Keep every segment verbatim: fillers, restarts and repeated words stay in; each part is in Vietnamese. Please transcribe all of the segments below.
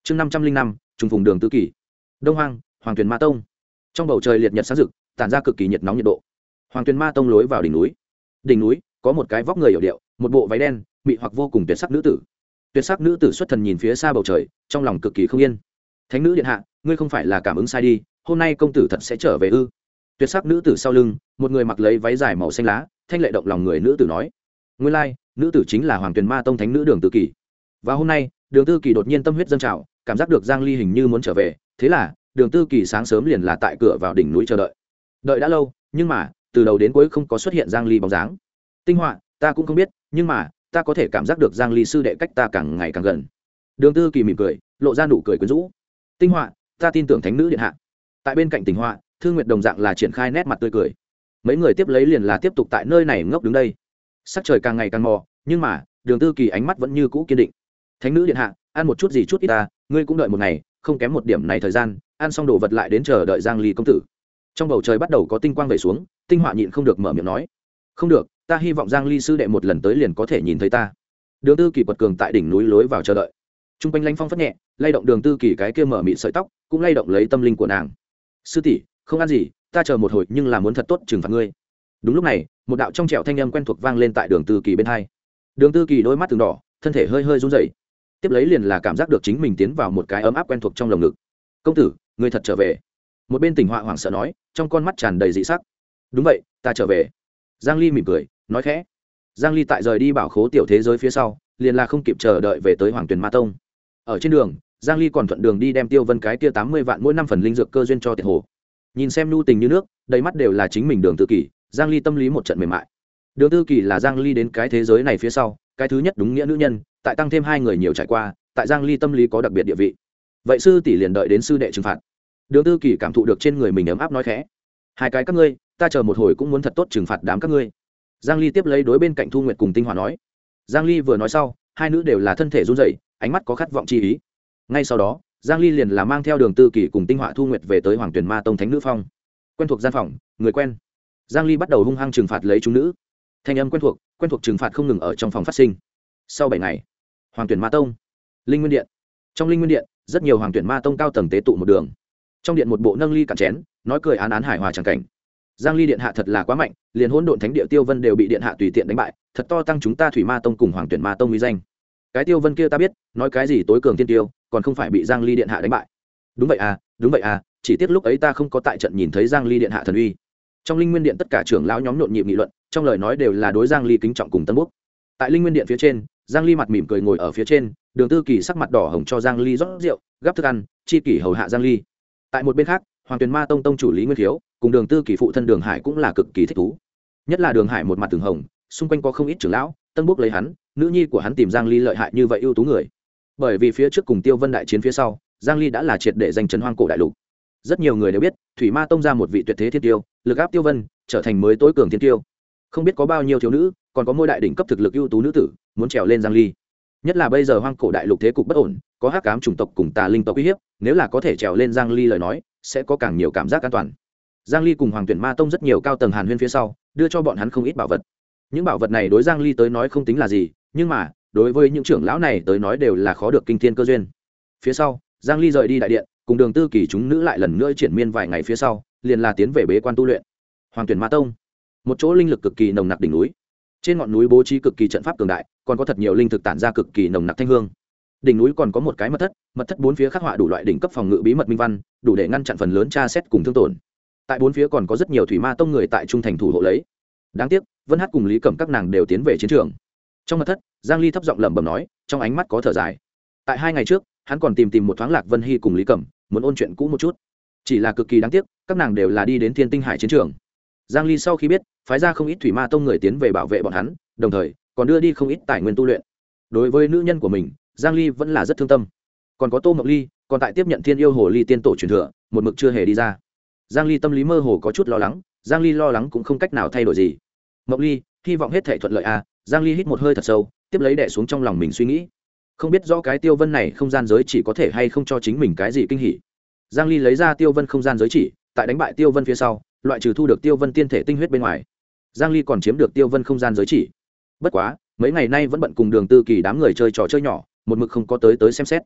chương năm trăm linh năm trùng phùng đường tư kỷ. Đông hoang, Hoàng Tuyền Ma Tông. Trong bầu trời liệt nhật sáng rực, tản ra cực kỳ nhiệt nóng nhiệt độ. Hoàng Tuyền Ma Tông lối vào đỉnh núi. Đỉnh núi có một cái vóc người hiểu điệu, một bộ váy đen, mị hoặc vô cùng tuyệt sắc nữ tử. Tuyệt sắc nữ tử xuất thần nhìn phía xa bầu trời, trong lòng cực kỳ không yên. Thánh nữ điện hạ, ngươi không phải là cảm ứng sai đi, hôm nay công tử thật sẽ trở về ư? Tuyệt sắc nữ tử sau lưng, một người mặc lấy váy dài màu xanh lá, thanh lệ động lòng người nữ tử nói. Nguyên lai, like, nữ tử chính là Hoàng Tuyền Ma Tông thánh nữ Đường Tư Kỷ. Và hôm nay, Đường Tư Kỷ đột nhiên tâm huyết dâng trào, cảm giác được Giang Ly hình như muốn trở về, thế là Đường Tư Kỷ sáng sớm liền là tại cửa vào đỉnh núi chờ đợi. Đợi đã lâu, nhưng mà từ đầu đến cuối không có xuất hiện Giang Ly bóng dáng. Tinh Họa, ta cũng không biết, nhưng mà ta có thể cảm giác được Giang Ly sư đệ cách ta càng ngày càng gần. Đường Tư Kỷ mỉm cười, lộ ra nụ cười quyến rũ. Tinh Họa, ta tin tưởng thánh nữ điện hạ. Tại bên cạnh Tinh Họa, Thương Nguyệt đồng dạng là triển khai nét mặt tươi cười. Mấy người tiếp lấy liền là tiếp tục tại nơi này ngốc đứng đây. Sắc trời càng ngày càng mò, nhưng mà Đường Tư Kỷ ánh mắt vẫn như cũ kiên định. Thánh nữ điện hạ, ăn một chút gì chút ít ta, ngươi cũng đợi một ngày, không kém một điểm này thời gian, ăn xong đồ vật lại đến chờ đợi Giang Ly công tử. Trong bầu trời bắt đầu có tinh quang về xuống, Tinh Họa nhịn không được mở miệng nói. Không được, ta hy vọng Giang Ly sư đệ một lần tới liền có thể nhìn thấy ta. Đường Tư Kỷ quật cường tại đỉnh núi lối vào chờ đợi. Trung quanh lãnh phong phất nhẹ, lay động Đường Tư Kỷ cái kia mở mịn sợi tóc, cũng lay động lấy tâm linh của nàng. Sư tỷ, không ăn gì, ta chờ một hồi nhưng là muốn thật tốt trừng phạt ngươi. Đúng lúc này, một đạo trong trẻo thanh âm quen thuộc vang lên tại Đường Tư Kỷ bên hai. Đường Tư Kỷ đôi mắt từng đỏ, thân thể hơi hơi run rẩy. Tiếp lấy liền là cảm giác được chính mình tiến vào một cái ấm áp quen thuộc trong lồng ngực. Công tử, ngươi thật trở về. Một bên Tình Họa hoảng sợ nói, trong con mắt tràn đầy dị sắc. Đúng vậy, ta trở về. Giang Ly mỉm cười, nói khẽ. Giang Ly tại rời đi bảo khố tiểu thế giới phía sau, liền là không kịp chờ đợi về tới Hoàng Tuyền Ma Tông. Ở trên đường, Giang Ly còn thuận đường đi đem Tiêu Vân cái kia tám mươi vạn mỗi năm phần linh dược cơ duyên cho Tiệt Hồ. Nhìn xem nhu tình như nước, đầy mắt đều là chính mình Đường Tư Kỷ, Giang Ly tâm lý một trận mềm mại. Đường Tư Kỷ là Giang Ly đến cái thế giới này phía sau, cái thứ nhất đúng nghĩa nữ nhân, tại tăng thêm hai người nhiều trải qua, tại Giang Ly tâm lý có đặc biệt địa vị. Vậy sư tỷ liền đợi đến sư đệ trừng phạt. Đường Tư Kỷ cảm thụ được trên người mình ấm áp nói khẽ. Hai cái các ngươi, ta chờ một hồi cũng muốn thật tốt trừng phạt đám các ngươi. Giang Ly tiếp lấy đối bên cạnh Thu Nguyệt cùng Tinh Họa nói. Giang Ly vừa nói sau, hai nữ đều là thân thể run rẩy, ánh mắt có khát vọng chi ý. Ngay sau đó, Giang Ly liền là mang theo Đường Tư Kỷ cùng Tinh Họa Thu Nguyệt về tới Hoàng Tuyền Ma Tông thánh nữ phong. Quen thuộc gian phòng, người quen. Giang Ly bắt đầu hung hăng trừng phạt lấy chúng nữ. Thanh âm quen thuộc, quen thuộc trừng phạt không ngừng ở trong phòng phát sinh. Sau bảy ngày, Hoàng Tuyền Ma Tông, Linh Nguyên Điện. Trong Linh Nguyên Điện, rất nhiều Hoàng Tuyền Ma Tông cao tầng tế tụ một đường. Trong điện một bộ nâng ly cạn chén, nói cười án án hài hòa chẳng cảnh. Giang Ly điện hạ thật là quá mạnh, liền hỗn độn thánh địa Tiêu Vân đều bị điện hạ tùy tiện đánh bại, thật to tăng chúng ta Thủy Ma Tông cùng Hoàng Tuyển Ma Tông uy danh. Cái Tiêu Vân kia ta biết, nói cái gì tối cường tiên tiêu, còn không phải bị Giang Ly điện hạ đánh bại. Đúng vậy à, đúng vậy à, chỉ tiếc lúc ấy ta không có tại trận nhìn thấy Giang Ly điện hạ thần uy. Trong Linh Nguyên Điện tất cả trưởng lão nhóm nhộn nhịp nghị luận, trong lời nói đều là đối Giang Ly kính trọng cùng tân bốc. Tại Linh Nguyên Điện phía trên, Giang Ly mặt mỉm cười ngồi ở phía trên, Đường Tư Kỷ sắc mặt đỏ hồng cho Giang Ly rót rượu, gắp thức ăn, chi kỷ hầu hạ Giang Ly. Tại một bên khác, Hoàng Tuyền Ma Tông tông chủ Lý Nguyên Khiếu cùng Đường Tư Kỷ phụ thân Đường Hải cũng là cực kỳ thích thú. Nhất là Đường Hải một mặt từng hồng, xung quanh có không ít trưởng lão, tân bốc lấy hắn, nữ nhi của hắn tìm Giang Ly lợi hại như vậy ưu tú người. Bởi vì phía trước cùng Tiêu Vân đại chiến phía sau, Giang Ly đã là triệt để danh chấn hoang cổ đại lục. Rất nhiều người đều biết, Thủy Ma Tông ra một vị tuyệt thế thiên tiêu, lực áp Tiêu Vân, trở thành mới tối cường thiên tiêu. Không biết có bao nhiêu thiếu nữ, còn có môi đại đỉnh cấp thực lực ưu tú nữ tử, muốn trèo lên Giang Ly. Nhất là bây giờ hoang cổ đại lục thế cục bất ổn, có hắc ám chủng tộc cùng tà linh tộc uy hiếp, nếu là có thể trèo lên Giang Ly lời nói, sẽ có càng nhiều cảm giác an toàn. Giang Ly cùng Hoàng Tuyển Ma Tông rất nhiều cao tầng hàn huyên phía sau, đưa cho bọn hắn không ít bảo vật. Những bảo vật này đối Giang Ly tới nói không tính là gì, nhưng mà đối với những trưởng lão này tới nói đều là khó được kinh thiên cơ duyên. Phía sau, Giang Ly rời đi đại điện, cùng Đường Tư Kỷ chúng nữ lại lần nữa triển miên vài ngày phía sau, liền là tiến về bế quan tu luyện. Hoàng Tuyển Ma Tông, một chỗ linh lực cực kỳ nồng nặc đỉnh núi. Trên ngọn núi bố trí cực kỳ trận pháp cường đại, còn có thật nhiều linh thực tản ra cực kỳ nồng nặc thanh hương. Đỉnh núi còn có một cái mật thất, mật thất bốn phía khắc họa đủ loại đỉnh cấp phòng ngự bí mật minh văn, đủ để ngăn chặn phần lớn tra xét cùng thương tổn. Tại bốn phía còn có rất nhiều Thủy Ma Tông người tại trung thành thủ hộ lấy. Đáng tiếc, Vân Hát cùng Lý Cẩm các nàng đều tiến về chiến trường. Trong mật thất, Giang Ly thấp giọng lẩm bẩm nói, trong ánh mắt có thở dài. Tại hai ngày trước, hắn còn tìm tìm một thoáng Lạc Vân Hy cùng Lý Cẩm, muốn ôn chuyện cũ một chút. Chỉ là cực kỳ đáng tiếc, các nàng đều là đi đến Thiên Tinh Hải chiến trường. Giang Ly sau khi biết, phái ra không ít Thủy Ma Tông người tiến về bảo vệ bọn hắn, đồng thời còn đưa đi không ít tài nguyên tu luyện. Đối với nữ nhân của mình, Giang Ly vẫn là rất thương tâm. Còn có Tô Mộng Ly, còn tại tiếp nhận Thiên Yêu Hồ Ly tiên tổ truyền thừa, một mực chưa hề đi ra. Giang Ly tâm lý mơ hồ có chút lo lắng, Giang Ly lo lắng cũng không cách nào thay đổi gì. Mộng Ly, hy vọng hết thảy thuận lợi à? Giang Ly hít một hơi thật sâu, tiếp lấy đè xuống trong lòng mình suy nghĩ. Không biết rõ cái Tiêu Vân này không gian giới chỉ có thể hay không cho chính mình cái gì kinh hỉ. Giang Ly lấy ra Tiêu Vân không gian giới chỉ, tại đánh bại Tiêu Vân phía sau, loại trừ thu được Tiêu Vân tiên thể tinh huyết bên ngoài, Giang Ly còn chiếm được Tiêu Vân không gian giới chỉ. Bất quá, mấy ngày nay vẫn bận cùng Đường Tư Kỷ đám người chơi trò chơi nhỏ, một mực không có tới tới xem xét.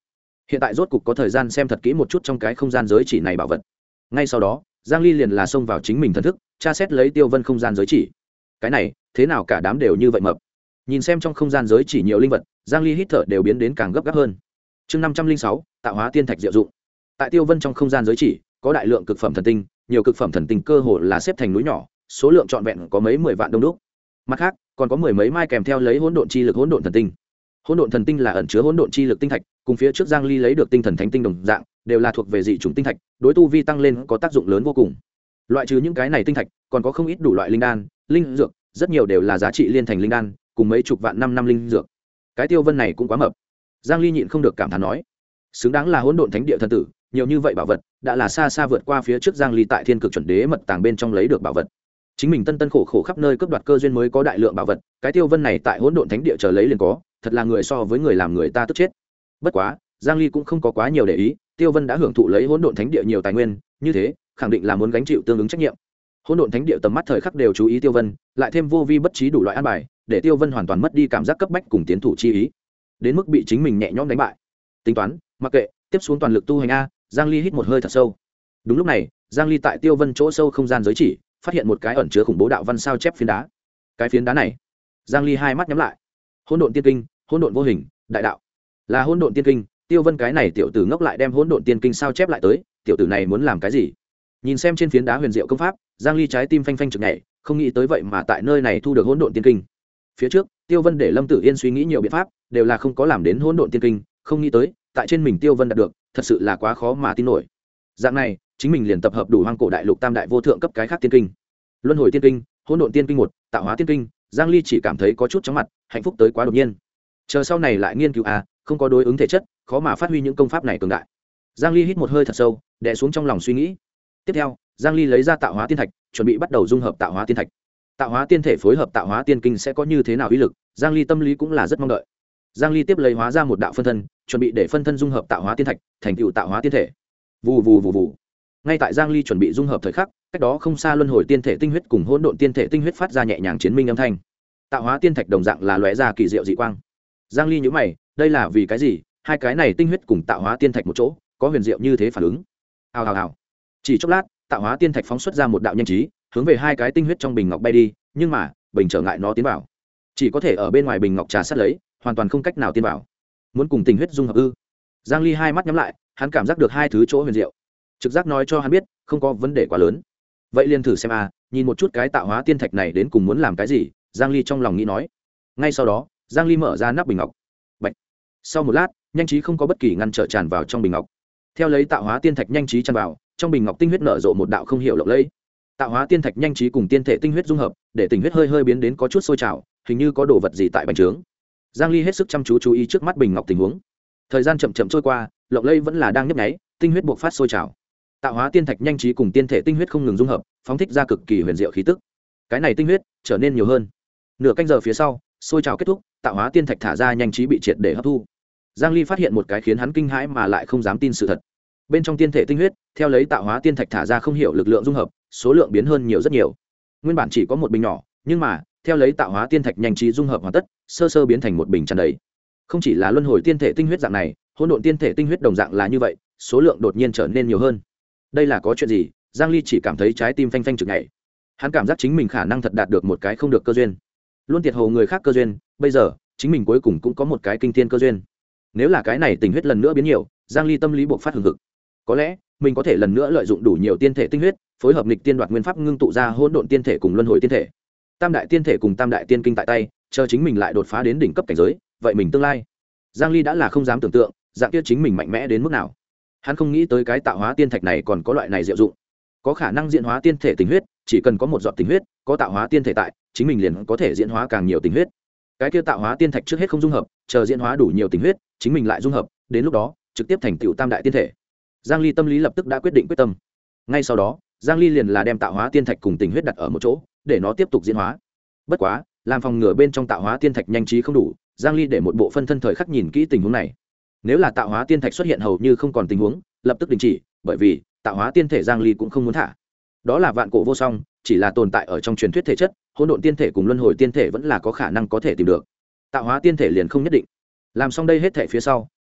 hiện tại rốt cục có thời gian xem thật kỹ một chút trong cái không gian giới chỉ này bảo vật. Ngay sau đó Giang Ly liền là xông vào chính mình thần thức tra xét lấy Tiêu Vân không gian giới chỉ. Cái này thế nào cả đám đều như vậy mập. Nhìn xem trong không gian giới chỉ nhiều linh vật, Giang Ly hít thở đều biến đến càng gấp gáp hơn. Chương năm trăm linh sáu, tạo hóa tiên thạch diệu dụng. Tại Tiêu Vân trong không gian giới chỉ có đại lượng cực phẩm thần tinh, nhiều cực phẩm thần tinh cơ hồ là xếp thành núi nhỏ, số lượng trọn vẹn có mấy mười vạn đông đúc. Mặt khác còn có mười mấy mai kèm theo lấy hỗn độn chi lực hỗn độn thần tinh. Hỗn độn thần tinh là ẩn chứa hỗn độn chi lực tinh thạch, cùng phía trước Giang Ly lấy được tinh thần thánh tinh đồng dạng, đều là thuộc về dị chủng tinh thạch, đối tu vi tăng lên có tác dụng lớn vô cùng. Loại trừ những cái này tinh thạch, còn có không ít đủ loại linh đan, linh dược, rất nhiều đều là giá trị liên thành linh đan, cùng mấy chục vạn năm năm linh dược. Cái Tiêu Vân này cũng quá mập. Giang Ly nhịn không được cảm thán nói, xứng đáng là hỗn độn thánh địa thần tử, nhiều như vậy bảo vật, đã là xa xa vượt qua phía trước Giang Ly tại Thiên Cực chuẩn đế mật tàng bên trong lấy được bảo vật. Chính mình tân tân khổ khổ khắp nơi cướp đoạt cơ duyên mới có đại lượng bảo vật, cái Tiêu Vân này tại hỗn độn thánh địa chờ lấy liền có, thật là người so với người làm người ta tức chết. Bất quá Giang Ly cũng không có quá nhiều để ý, Tiêu Vân đã hưởng thụ lấy hỗn độn thánh địa nhiều tài nguyên, như thế khẳng định là muốn gánh chịu tương ứng trách nhiệm. Hỗn độn thánh địa tầm mắt thời khắc đều chú ý Tiêu Vân, lại thêm vô vi bất trí đủ loại an bài, để Tiêu Vân hoàn toàn mất đi cảm giác cấp bách cùng tiến thủ chi ý, đến mức bị chính mình nhẹ nhõm đánh bại. Tính toán mặc kệ, tiếp xuống toàn lực tu hành a. Giang Ly hít một hơi thật sâu. Đúng lúc này Giang Ly tại Tiêu Vân chỗ sâu không gian giới chỉ phát hiện một cái ẩn chứa khủng bố đạo văn sao chép phiến đá. Cái phiến đá này Giang Ly hai mắt nhắm lại. Hỗn độn tiên kinh, hỗn độn vô hình, đại đạo, là hỗn độn tiên kinh. Tiêu Vân cái này tiểu tử ngốc lại đem hỗn độn tiên kinh sao chép lại tới, tiểu tử này muốn làm cái gì? Nhìn xem trên phiến đá huyền diệu công pháp, Giang Ly trái tim phanh phanh chực nhảy, không nghĩ tới vậy mà tại nơi này thu được hỗn độn tiên kinh. Phía trước Tiêu Vân để Lâm Tử Yên suy nghĩ nhiều biện pháp, đều là không có làm đến hỗn độn tiên kinh, không nghĩ tới tại trên mình Tiêu Vân đạt được, thật sự là quá khó mà tin nổi. Dạng này chính mình liền tập hợp đủ hoang cổ đại lục tam đại vô thượng cấp cái khác tiên kinh, luân hồi tiên kinh, hỗn độn tiên kinh một, tạo hóa tiên kinh. Giang Ly chỉ cảm thấy có chút chóng mặt, hạnh phúc tới quá đột nhiên. Chờ sau này lại nghiên cứu à, không có đối ứng thể chất, khó mà phát huy những công pháp này cường đại. Giang Ly hít một hơi thật sâu, đè xuống trong lòng suy nghĩ. Tiếp theo Giang Ly lấy ra tạo hóa tiên thạch, chuẩn bị bắt đầu dung hợp tạo hóa tiên thạch. Tạo hóa tiên thể phối hợp tạo hóa tiên kinh sẽ có như thế nào uy lực, Giang Ly tâm lý cũng là rất mong đợi. Giang Ly tiếp lấy hóa ra một đạo phân thân, chuẩn bị để phân thân dung hợp tạo hóa tiên thạch, thành tựu tạo hóa tiên thể. Vù vù vù vù. Ngay tại Giang Ly chuẩn bị dung hợp thời khắc, cách đó không xa luân hồi tiên thể tinh huyết cùng hỗn độn tiên thể tinh huyết phát ra nhẹ nhàng chiến minh âm thanh. Tạo hóa tiên thạch đồng dạng là lóe ra kỳ diệu dị quang. Giang Ly nhíu mày, đây là vì cái gì? Hai cái này tinh huyết cùng tạo hóa tiên thạch một chỗ, có huyền diệu như thế phản ứng. Hào hào hào. Chỉ chốc lát, tạo hóa tiên thạch phóng xuất ra một đạo nhanh trí, hướng về hai cái tinh huyết trong bình ngọc bay đi, nhưng mà bình trở ngại nó tiến vào, chỉ có thể ở bên ngoài bình ngọc trà sát lấy, hoàn toàn không cách nào tiến vào. Muốn cùng tinh huyết dung hợp ư? Giang Ly hai mắt nhắm lại, hắn cảm giác được hai thứ chỗ huyền diệu, trực giác nói cho hắn biết không có vấn đề quá lớn. Vậy liền thử xem a, nhìn một chút cái tạo hóa tiên thạch này đến cùng muốn làm cái gì. Giang Ly trong lòng nghĩ nói. Ngay sau đó Giang Ly mở ra nắp bình ngọc. Bạch. Sau một lát, nhanh trí không có bất kỳ ngăn trở tràn vào trong bình ngọc. Theo lấy tạo hóa tiên thạch nhanh trí tràn vào, trong bình ngọc tinh huyết nở rộ một đạo không hiểu lộng lẫy. Tạo hóa tiên thạch nhanh trí cùng tiên thể tinh huyết dung hợp, để tinh huyết hơi hơi biến đến có chút sôi trào, hình như có đồ vật gì tại bành trướng. Giang Ly hết sức chăm chú chú ý trước mắt bình ngọc tình huống. Thời gian chậm chậm trôi qua, lộng lẫy vẫn là đang nhấp nháy, tinh huyết buộc phát sôi trào. Tạo hóa tiên thạch nhanh trí cùng tiên thể tinh huyết không ngừng dung hợp, phóng thích ra cực kỳ huyền diệu khí tức. Cái này tinh huyết trở nên nhiều hơn. Nửa canh giờ phía sau, sôi trào kết thúc, tạo hóa tiên thạch thả ra nhanh trí bị triệt để hấp thu. Giang Ly phát hiện một cái khiến hắn kinh hãi mà lại không dám tin sự thật. Bên trong tiên thể tinh huyết, theo lấy tạo hóa tiên thạch thả ra không hiểu lực lượng dung hợp, số lượng biến hơn nhiều rất nhiều. Nguyên bản chỉ có một bình nhỏ, nhưng mà theo lấy tạo hóa tiên thạch nhanh trí dung hợp hoàn tất, sơ sơ biến thành một bình tràn đầy. Không chỉ là luân hồi tiên thể tinh huyết dạng này, hỗn độn tiên thể tinh huyết đồng dạng là như vậy, số lượng đột nhiên trở nên nhiều hơn. Đây là có chuyện gì? Giang Ly chỉ cảm thấy trái tim phanh phanh chực nhảy. Hắn cảm giác chính mình khả năng thật đạt được một cái không được cơ duyên, luôn tiệt hồ người khác cơ duyên, bây giờ chính mình cuối cùng cũng có một cái kinh thiên cơ duyên. Nếu là cái này tình huyết lần nữa biến nhiều, Giang Ly tâm lý bộc phát hừng hực. Có lẽ mình có thể lần nữa lợi dụng đủ nhiều tiên thể tinh huyết, phối hợp nghịch tiên đoạt nguyên pháp ngưng tụ ra hỗn độn tiên thể cùng luân hồi tiên thể. Tam đại tiên thể cùng tam đại tiên kinh tại tay, chờ chính mình lại đột phá đến đỉnh cấp cảnh giới, vậy mình tương lai, Giang Ly đã là không dám tưởng tượng, dạng kia chính mình mạnh mẽ đến mức nào. Hắn không nghĩ tới cái tạo hóa tiên thạch này còn có loại này diệu dụng, có khả năng diễn hóa tiên thể tinh huyết, chỉ cần có một giọt tinh huyết, có tạo hóa tiên thể tại, chính mình liền có thể diễn hóa càng nhiều tinh huyết. Cái kia tạo hóa tiên thạch trước hết không dung hợp, chờ diễn hóa đủ nhiều tinh huyết, chính mình lại dung hợp, đến lúc đó trực tiếp thành tựu tam đại tiên thể. Giang Ly tâm lý lập tức đã quyết định quyết tâm. Ngay sau đó, Giang Ly liền là đem tạo hóa tiên thạch cùng tinh huyết đặt ở một chỗ, để nó tiếp tục diễn hóa. Bất quá, làm phòng ngừa bên trong tạo hóa tiên thạch nhanh trí không đủ, Giang Ly để một bộ phân thân thời khắc nhìn kỹ tình huống này. Nếu là tạo hóa tiên thạch xuất hiện hầu như không còn tình huống, lập tức đình chỉ, bởi vì tạo hóa tiên thể Giang Ly cũng không muốn thả. Đó là vạn cổ vô song, chỉ là tồn tại ở trong truyền thuyết thể chất, hỗn độn tiên thể cùng luân hồi tiên thể vẫn là có khả năng có thể tìm được. Tạo hóa tiên thể liền không nhất định. Làm xong đây hết thể phía sau,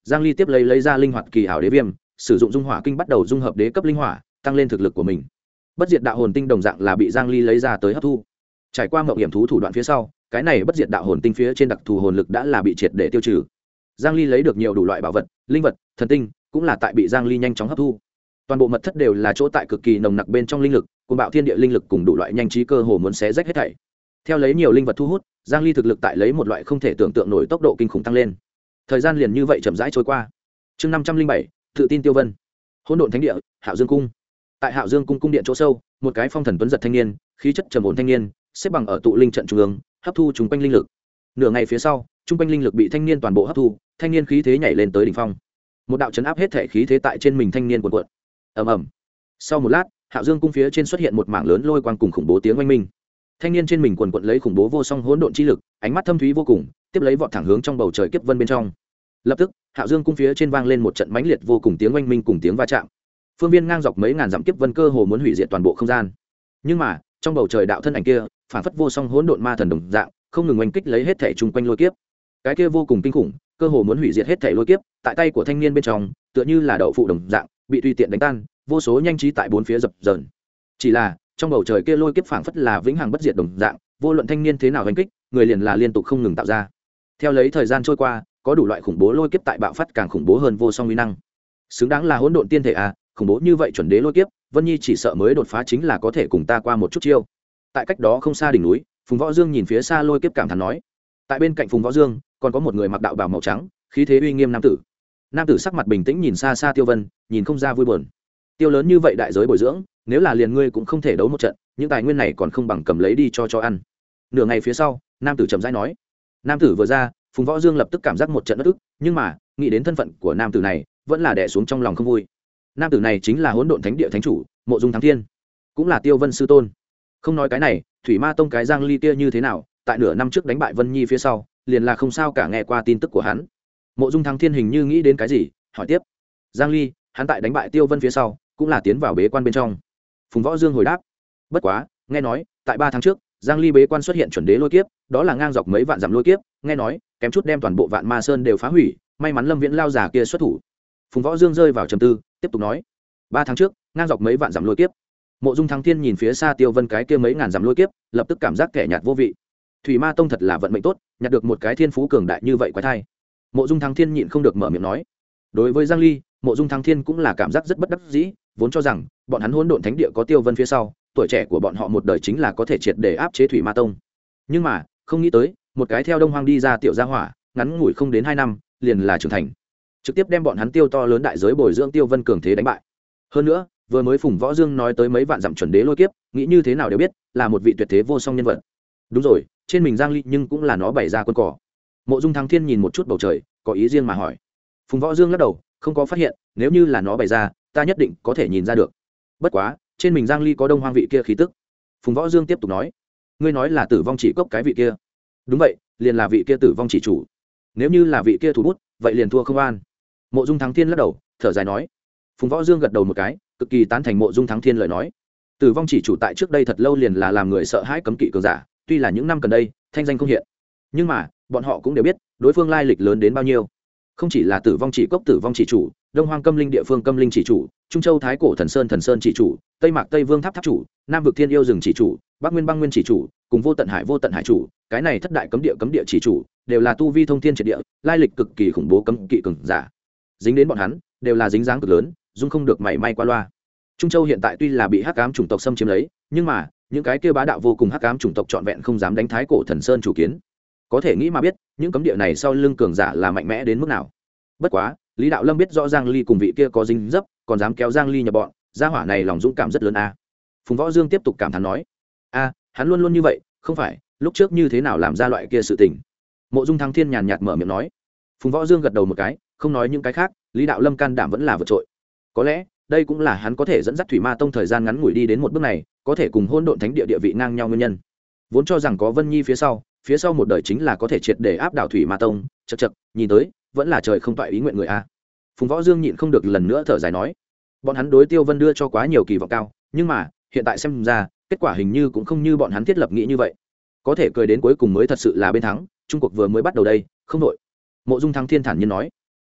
Giang Ly tiếp lấy lấy ra linh hoạt kỳ ảo đế viêm, sử dụng dung hỏa kinh bắt đầu dung hợp đế cấp linh hỏa, tăng lên thực lực của mình. Bất diệt đạo hồn tinh đồng dạng là bị Giang Ly lấy ra tới hấp thu. Trải qua mộng hiểm thú thủ đoạn phía sau, cái này bất diệt đạo hồn tinh phía trên đặc thù hồn lực đã là bị triệt để tiêu trừ. Giang Ly lấy được nhiều đủ loại bảo vật, linh vật, thần tinh, cũng là tại bị Giang Ly nhanh chóng hấp thu. Toàn bộ mật thất đều là chỗ tại cực kỳ nồng nặc bên trong linh lực, cùng bạo thiên địa linh lực cùng đủ loại nhanh trí cơ hồ muốn xé rách hết thảy. Theo lấy nhiều linh vật thu hút, Giang Ly thực lực tại lấy một loại không thể tưởng tượng nổi tốc độ kinh khủng tăng lên. Thời gian liền như vậy chậm rãi trôi qua. Chương năm trăm linh bảy, tự tin Tiêu Vân. Hỗn độn thánh địa, Hạo Dương cung. Tại Hạo Dương cung cung điện chỗ sâu, một cái phong thần tuấn giật thanh niên, khí chất trầm ổn thanh niên, xếp bằng ở tụ linh trận trung ương, hấp thu chúng quanh linh lực. Nửa ngày phía sau, trung quanh linh lực bị thanh niên toàn bộ hấp thu, thanh niên khí thế nhảy lên tới đỉnh phong. Một đạo chấn áp hết thể khí thế tại trên mình thanh niên cuộn cuộn. Ầm ầm. Sau một lát, Hạo Dương cung phía trên xuất hiện một mảng lớn lôi quang cùng khủng bố tiếng oanh minh. Thanh niên trên mình cuộn cuộn lấy khủng bố vô song hỗn độn chi lực, ánh mắt thâm thúy vô cùng, tiếp lấy vọt thẳng hướng trong bầu trời kiếp vân bên trong. Lập tức, Hạo Dương cung phía trên vang lên một trận mãnh liệt vô cùng tiếng oanh minh cùng tiếng va chạm. Phương viên ngang dọc mấy ngàn dặm kiếp vân cơ hồ muốn hủy diệt toàn bộ không gian. Nhưng mà, trong bầu trời đạo thân ảnh kia, phản phất vô song hỗn độn ma thần đồng dạng, không ngừng oanh kích lấy hết thể chung quanh lôi kiếp. Cái kia vô cùng kinh khủng, cơ hồ muốn hủy diệt hết thể lôi kiếp, tại tay của thanh niên bên trong, tựa như là đậu phụ đồng dạng, bị tùy tiện đánh tan, vô số nhanh trí tại bốn phía dập dờn. Chỉ là, trong bầu trời kia lôi kiếp phảng phất là vĩnh hằng bất diệt đồng dạng, vô luận thanh niên thế nào oanh kích, người liền là liên tục không ngừng tạo ra. Theo lấy thời gian trôi qua, có đủ loại khủng bố lôi kiếp tại bạo phát càng khủng bố hơn vô song uy năng. Xứng đáng là hỗn độn tiên thể à, khủng bố như vậy chuẩn đế lôi kiếp, Vân Nhi chỉ sợ mới đột phá chính là có thể cùng ta qua một chút chiêu. Tại cách đó không xa đỉnh núi, Phùng Võ Dương nhìn phía xa lôi kiếp cảm thán nói. Tại bên cạnh Phùng Võ Dương, còn có một người mặc đạo bào màu trắng, khí thế uy nghiêm nam tử. Nam tử sắc mặt bình tĩnh nhìn xa xa Tiêu Vân, nhìn không ra vui buồn. Tiêu lớn như vậy đại giới bồi dưỡng, nếu là liền ngươi cũng không thể đấu một trận, những tài nguyên này còn không bằng cầm lấy đi cho cho ăn. Nửa ngày phía sau, nam tử chậm rãi nói. Nam tử vừa ra, Phùng Võ Dương lập tức cảm giác một trận bất ức, nhưng mà, nghĩ đến thân phận của nam tử này, vẫn là đè xuống trong lòng không vui. Nam tử này chính là Hỗn Độn Thánh Địa thánh chủ, Mộ Dung Thắng Thiên, cũng là Tiêu Vân sư tôn. Không nói cái này, Thủy Ma Tông cái Giang Ly kia như thế nào, tại nửa năm trước đánh bại Vân Nhi phía sau, liền là không sao cả nghe qua tin tức của hắn. Mộ Dung Thắng Thiên hình như nghĩ đến cái gì, hỏi tiếp. Giang Ly, hắn tại đánh bại Tiêu Vân phía sau, cũng là tiến vào bế quan bên trong. Phùng Võ Dương hồi đáp. Bất quá, nghe nói, tại ba tháng trước, Giang Ly bế quan xuất hiện chuẩn đế lôi kiếp, đó là ngang dọc mấy vạn dặm lôi kiếp, nghe nói, kém chút đem toàn bộ Vạn Ma Sơn đều phá hủy, may mắn Lâm Viễn lao giả kia xuất thủ. Phùng Võ Dương rơi vào trầm tư, tiếp tục nói. Ba tháng trước, ngang dọc mấy vạn dặm lôi kiếp. Mộ Dung Thắng Thiên nhìn phía xa Tiêu Vân cái kia mấy ngàn dặm lôi kiếp, lập tức cảm giác kẻ nhạt vô vị. Thủy Ma Tông thật là vận mệnh tốt, nhặt được một cái thiên phú cường đại như vậy quái thai. Mộ Dung Thắng Thiên nhịn không được mở miệng nói. Đối với Giang Ly, Mộ Dung Thắng Thiên cũng là cảm giác rất bất đắc dĩ, vốn cho rằng bọn hắn Hỗn Độn Thánh Địa có Tiêu Vân phía sau, tuổi trẻ của bọn họ một đời chính là có thể triệt để áp chế Thủy Ma Tông. Nhưng mà, không nghĩ tới, một cái theo Đông Hoang đi ra tiểu gia hỏa, ngắn ngủi không đến hai năm, liền là trưởng thành, trực tiếp đem bọn hắn tiêu to lớn đại giới bồi dưỡng Tiêu Vân cường thế đánh bại. Hơn nữa, vừa mới Phùng Võ Dương nói tới mấy vạn dặm chuẩn đế lôi kiếp, nghĩ như thế nào đều biết, là một vị tuyệt thế vô song nhân vật. Đúng rồi, trên mình Giang Ly nhưng cũng là nó bày ra quân cỏ. Mộ Dung Thắng Thiên nhìn một chút bầu trời, có ý riêng mà hỏi. Phùng Võ Dương lắc đầu, không có phát hiện, nếu như là nó bày ra, ta nhất định có thể nhìn ra được. Bất quá, trên mình Giang Ly có Đông Hoang vị kia khí tức. Phùng Võ Dương tiếp tục nói, ngươi nói là Tử Vong Chỉ Cốc cái vị kia? Đúng vậy, liền là vị kia Tử Vong Chỉ chủ. Nếu như là vị kia thủ bút, vậy liền thua không an. Mộ Dung Thắng Thiên lắc đầu, thở dài nói. Phùng Võ Dương gật đầu một cái, cực kỳ tán thành Mộ Dung Thắng Thiên lời nói. Tử Vong Chỉ chủ tại trước đây thật lâu liền là làm người sợ hãi cấm kỵ cường giả, tuy là những năm gần đây thanh danh không hiện, nhưng mà bọn họ cũng đều biết đối phương lai lịch lớn đến bao nhiêu. Không chỉ là Tử Vong Chỉ Cốc Tử Vong Chỉ chủ, Đông Hoang Câm Linh địa phương Câm Linh Chỉ chủ, Trung Châu Thái Cổ Thần Sơn Thần Sơn Chỉ chủ, Tây Mạc Tây Vương Tháp Tháp chủ, Nam Vực Thiên Yêu Rừng Chỉ chủ, Bắc Nguyên Băng Nguyên Chỉ chủ, cùng Vô Tận Hải Vô Tận Hải chủ, cái này thất đại cấm địa cấm địa chỉ chủ, đều là tu vi thông thiên triệt địa, lai lịch cực kỳ khủng bố cấm kỵ cường giả. Dính đến bọn hắn, đều là dính dáng cực lớn, dung không được mảy may qua loa. Trung Châu hiện tại tuy là bị Hắc Ám chủng tộc xâm chiếm lấy, nhưng mà, những cái kia bá đạo vô cùng Hắc Ám chủng tộc trọn vẹn không dám đánh Thái Cổ Thần Sơn chủ kiến. Có thể nghĩ mà biết, những cấm địa này sau lưng cường giả là mạnh mẽ đến mức nào. Bất quá, Lý Đạo Lâm biết rõ Giang Ly cùng vị kia có dính dấp, còn dám kéo Giang Ly nhập bọn, gia hỏa này lòng dũng cảm rất lớn a. À. Phùng Võ Dương tiếp tục cảm thán nói, a, à, hắn luôn luôn như vậy, không phải, lúc trước như thế nào làm ra loại kia sự tình. Mộ Dung Thắng Thiên nhàn nhạt mở miệng nói. Phùng Võ Dương gật đầu một cái, không nói những cái khác, Lý Đạo Lâm can đảm vẫn là vượt trội. Có lẽ, đây cũng là hắn có thể dẫn dắt Thủy Ma Tông thời gian ngắn ngủi đi đến một bước này, có thể cùng Hỗn Độn Thánh Địa địa vị ngang nhau nguyên nhân. Vốn cho rằng có Vân Nhi phía sau, phía sau một đời chính là có thể triệt để áp đảo Thủy Ma Tông, chậc chậc, nhìn tới, vẫn là trời không toại ý nguyện người a. Phùng Võ Dương nhịn không được lần nữa thở dài nói, bọn hắn đối Tiêu Vân đưa cho quá nhiều kỳ vọng cao, nhưng mà, hiện tại xem ra, kết quả hình như cũng không như bọn hắn thiết lập nghĩ như vậy. Có thể cười đến cuối cùng mới thật sự là bên thắng, trung cuộc vừa mới bắt đầu đây, không nội. Mộ Dung Thắng Thiên thản nhiên nói,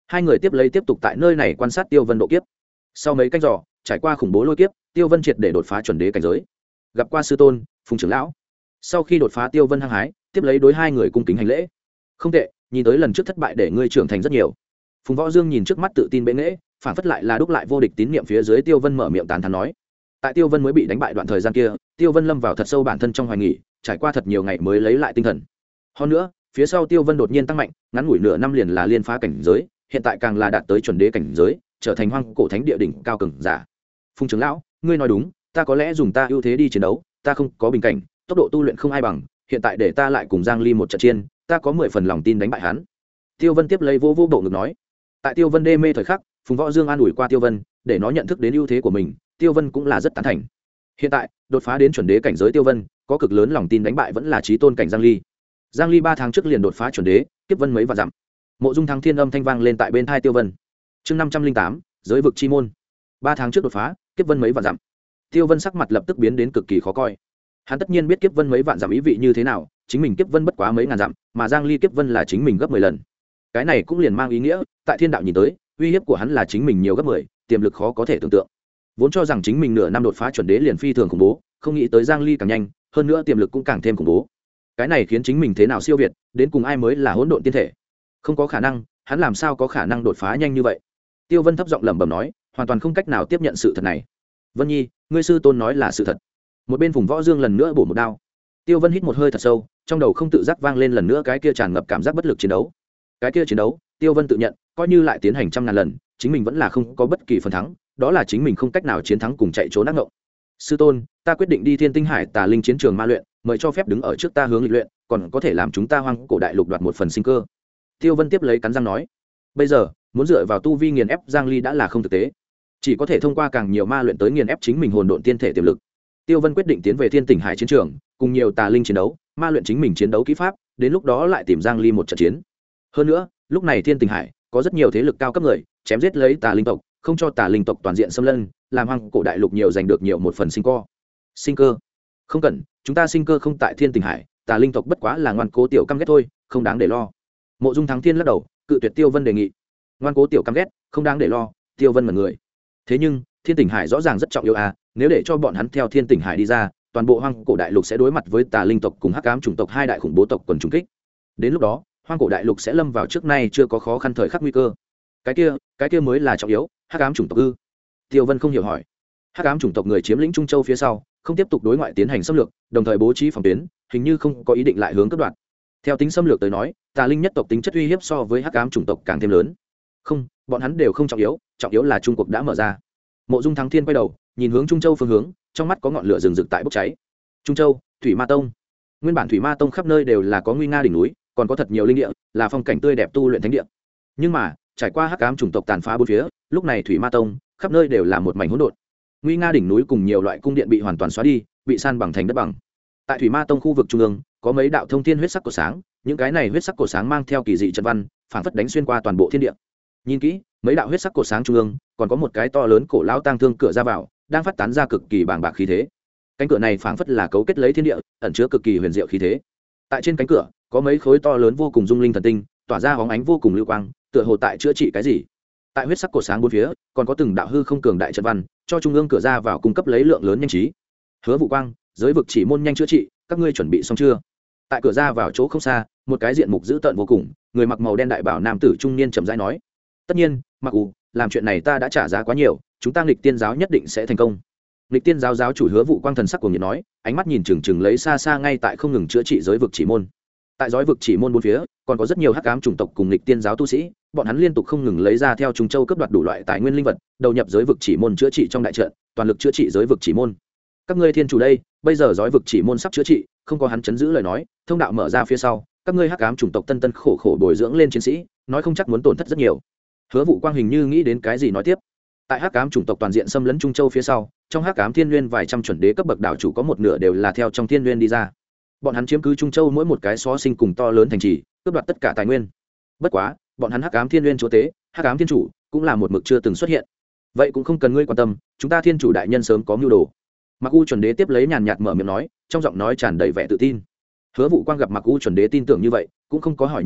hai người tiếp lấy tiếp tục tại nơi này quan sát tiêu vân độ kiếp. Sau mấy canh giờ trải qua khủng bố lôi kiếp, tiêu vân triệt để đột phá chuẩn đế cảnh giới, gặp qua sư tôn Phùng trưởng lão. Sau khi đột phá, tiêu vân hăng hái tiếp lấy đối hai người cung kính hành lễ. Không tệ, nhìn tới lần trước thất bại để ngươi trưởng thành rất nhiều. Phùng Võ Dương nhìn trước mắt tự tin bệ nghễ, phản phất lại là đúc lại vô địch tín niệm phía dưới, tiêu vân mở miệng tán thán nói. Tại tiêu vân mới bị đánh bại đoạn thời gian kia, tiêu vân lâm vào thật sâu bản thân trong hoài nghỉ, trải qua thật nhiều ngày mới lấy lại tinh thần. Hơn nữa, phía sau tiêu vân đột nhiên tăng mạnh, ngắn ngủi nửa năm liền là liên phá cảnh giới, hiện tại càng là đạt tới chuẩn đế cảnh giới, trở thành hoang cổ thánh địa đỉnh cao cường giả. Phùng trưởng lão, ngươi nói đúng, ta có lẽ dùng ta ưu thế đi chiến đấu, ta không có bình cảnh, tốc độ tu luyện không ai bằng, hiện tại để ta lại cùng Giang Ly một trận chiến, ta có mười phần lòng tin đánh bại hắn. Tiêu Vân tiếp lấy vô vô bộ ngực nói. Tại Tiêu Vân đê mê thời khắc, Phùng Võ Dương an ủi qua Tiêu Vân, để nó nhận thức đến ưu thế của mình, Tiêu Vân cũng là rất tán thành. Hiện tại, đột phá đến chuẩn đế cảnh giới Tiêu Vân, có cực lớn lòng tin đánh bại vẫn là chí tôn cảnh Giang Ly. Giang Ly ba tháng trước liền đột phá chuẩn đế, Kiếp Vân mấy vạn dặm. Mộ Dung Thắng Thiên âm thanh vang lên tại bên tai Tiêu Vân. Chương năm trăm linh tám, giới vực chi môn. ba tháng trước đột phá, Kiếp Vân mấy vạn dặm. Tiêu Vân sắc mặt lập tức biến đến cực kỳ khó coi. Hắn tất nhiên biết Kiếp Vân mấy vạn dặm ý vị như thế nào, chính mình Kiếp Vân bất quá mấy ngàn dặm, mà Giang Ly Kiếp Vân là chính mình gấp mười lần. Cái này cũng liền mang ý nghĩa, tại thiên đạo nhìn tới, uy hiếp của hắn là chính mình nhiều gấp mười, tiềm lực khó có thể tưởng tượng. Vốn cho rằng chính mình nửa năm đột phá chuẩn đế liền phi thường khủng bố, không nghĩ tới Giang Ly càng nhanh, hơn nữa tiềm lực cũng càng thêm khủng bố. Cái này khiến chính mình thế nào siêu việt, đến cùng ai mới là hỗn độn tiên thể? Không có khả năng, hắn làm sao có khả năng đột phá nhanh như vậy? Tiêu Vân thấp giọng lẩm bẩm nói, hoàn toàn không cách nào tiếp nhận sự thật này. Vân Nhi, ngươi sư tôn nói là sự thật. Một bên Phùng Võ Dương lần nữa bổ một đao. Tiêu Vân hít một hơi thật sâu, trong đầu không tự giác vang lên lần nữa cái kia tràn ngập cảm giác bất lực chiến đấu. Cái kia chiến đấu, Tiêu Vân tự nhận, coi như lại tiến hành trăm ngàn lần, chính mình vẫn là không có bất kỳ phần thắng, đó là chính mình không cách nào chiến thắng cùng chạy trốn ác ngộng. Sư tôn, ta quyết định đi Thiên Tinh Hải Tà Linh chiến trường ma luyện, mời cho phép đứng ở trước ta hướng lịch luyện, còn có thể làm chúng ta hoang cổ đại lục đoạt một phần sinh cơ. Tiêu Vân tiếp lấy cắn răng nói, bây giờ muốn dựa vào tu vi nghiền ép Giang Ly đã là không thực tế, chỉ có thể thông qua càng nhiều ma luyện tới nghiền ép chính mình hồn độn tiên thể tiềm lực. Tiêu Vân quyết định tiến về Thiên Tinh Hải chiến trường, cùng nhiều tà linh chiến đấu, ma luyện chính mình chiến đấu kỹ pháp, đến lúc đó lại tìm Giang Ly một trận chiến. Hơn nữa, lúc này Thiên Tinh Hải có rất nhiều thế lực cao cấp người, chém giết lấy tà linh tộc, không cho tà linh tộc toàn diện xâm lấn, làm hoang cổ đại lục nhiều giành được nhiều một phần sinh cơ. Sinh cơ? Không cần, chúng ta sinh cơ không tại Thiên Tinh Hải, tà linh tộc bất quá là ngoan cố tiểu căm ghét thôi, không đáng để lo. Mộ Dung Thắng Thiên lắc đầu, cự tuyệt Tiêu Vân đề nghị. Ngoan cố tiểu căm ghét, không đáng để lo. Tiêu Vân mật người. Thế nhưng, Thiên Tinh Hải rõ ràng rất trọng yếu à, nếu để cho bọn hắn theo Thiên Tinh Hải đi ra, toàn bộ hoang cổ đại lục sẽ đối mặt với tà linh tộc cùng hắc ám chủng tộc hai đại khủng bố tộc quần trùng kích. Đến lúc đó, hoang cổ đại lục sẽ lâm vào trước nay chưa có khó khăn thời khắc nguy cơ. Cái kia, cái kia mới là trọng yếu, hắc ám chủng tộc ư? Tiêu Vân không hiểu hỏi. Hắc ám chủng tộc người chiếm lĩnh Trung Châu phía sau, không tiếp tục đối ngoại tiến hành xâm lược, đồng thời bố trí phòng tuyến, hình như không có ý định lại hướng cướp đoạt. Theo tính xâm lược tới nói, tà linh nhất tộc tính chất uy hiếp so với hắc ám chủng tộc càng thêm lớn. Không, bọn hắn đều không trọng yếu, trọng yếu là Trung Quốc đã mở ra. Mộ Dung Thắng Thiên quay đầu, nhìn hướng Trung Châu phương hướng, trong mắt có ngọn lửa rừng rực tại bốc cháy. Trung Châu, Thủy Ma Tông. Nguyên bản Thủy Ma Tông khắp nơi đều là có nguy nga đỉnh núi, còn có thật nhiều linh địa, là phong cảnh tươi đẹp tu luyện thánh địa. Nhưng mà, trải qua hắc ám chủng tộc tàn phá bốn phía, lúc này Thủy Ma Tông khắp nơi đều là một mảnh hỗn độn. Nguy nga đỉnh núi cùng nhiều loại cung điện bị hoàn toàn xóa đi, bị san bằng thành đất bằng. Tại Thủy Ma Tông khu vực trung ương, có mấy đạo thông thiên huyết sắc cổ sáng, những cái này huyết sắc cổ sáng mang theo kỳ dị trận văn, phảng phất đánh xuyên qua toàn bộ thiên địa. Nhìn kỹ, mấy đạo huyết sắc cổ sáng trung ương, còn có một cái to lớn cổ lão tang thương cửa ra vào, đang phát tán ra cực kỳ bàng bạc khí thế. Cánh cửa này phảng phất là cấu kết lấy thiên địa, ẩn chứa cực kỳ huyền diệu khí thế. Tại trên cánh cửa, có mấy khối to lớn vô cùng dung linh thần tinh, tỏa ra hóng ánh vô cùng lưu quang, tựa hồ tại chữa trị cái gì. Tại huyết sắc cổ sáng bốn phía, còn có từng đạo hư không cường đại trận văn, cho trung ương cửa ra vào cung cấp lấy lượng lớn nhanh trí. Hứa Vũ Quang, giới vực chỉ môn nhanh chữa trị, các ngươi chuẩn bị xong chưa? Tại cửa ra vào chỗ không xa, một cái diện mục dữ tợn vô cùng, người mặc màu đen đại bảo nam tử trung niên chậm rãi nói: tất nhiên, mặc dù làm chuyện này ta đã trả giá quá nhiều, chúng ta nghịch tiên giáo nhất định sẽ thành công. Nghịch tiên giáo giáo chủ Hứa Vũ Quang thần sắc cuồng nhiệt nói, ánh mắt nhìn chừng chừng lấy xa xa ngay tại không ngừng chữa trị giới vực chỉ môn. Tại giới vực chỉ môn bốn phía, còn có rất nhiều hắc ám chủng tộc cùng nghịch tiên giáo tu sĩ, bọn hắn liên tục không ngừng lấy ra theo Trung Châu cướp đoạt đủ loại tài nguyên linh vật, đầu nhập giới vực chỉ môn chữa trị trong đại trận, toàn lực chữa trị giới vực chỉ môn. Các ngươi thiên chủ đây, bây giờ giới vực chỉ môn sắp chữa trị, không có hắn chấn giữ lời nói, thông đạo mở ra phía sau, các ngươi hắc ám chủng tộc tân tân khổ khổ bồi dưỡng lên chiến sĩ, nói không chắc muốn tổn thất rất nhiều. Hứa Vũ Quang hình như nghĩ đến cái gì nói tiếp. Tại hắc ám chủng tộc toàn diện xâm lấn Trung Châu phía sau, trong hắc ám thiên nguyên vài trăm chuẩn đế cấp bậc đảo chủ có một nửa đều là theo trong thiên nguyên đi ra. Bọn hắn chiếm cứ Trung Châu mỗi một cái xó sinh cùng to lớn thành trì, cướp đoạt tất cả tài nguyên. Bất quá, bọn hắn hắc ám thiên nguyên chúa tế, hắc ám thiên chủ cũng là một mực chưa từng xuất hiện. Vậy cũng không cần ngươi quan tâm, chúng ta thiên chủ đại nhân sớm có mưu đồ. Mặc U chuẩn đế tiếp lấy nhàn nhạt mở miệng nói, trong giọng nói tràn đầy vẻ tự tin. Hứa Vũ Quang gặp Mặc U chuẩn đế tin tưởng như vậy, cũng không có hỏi nhiều nữa,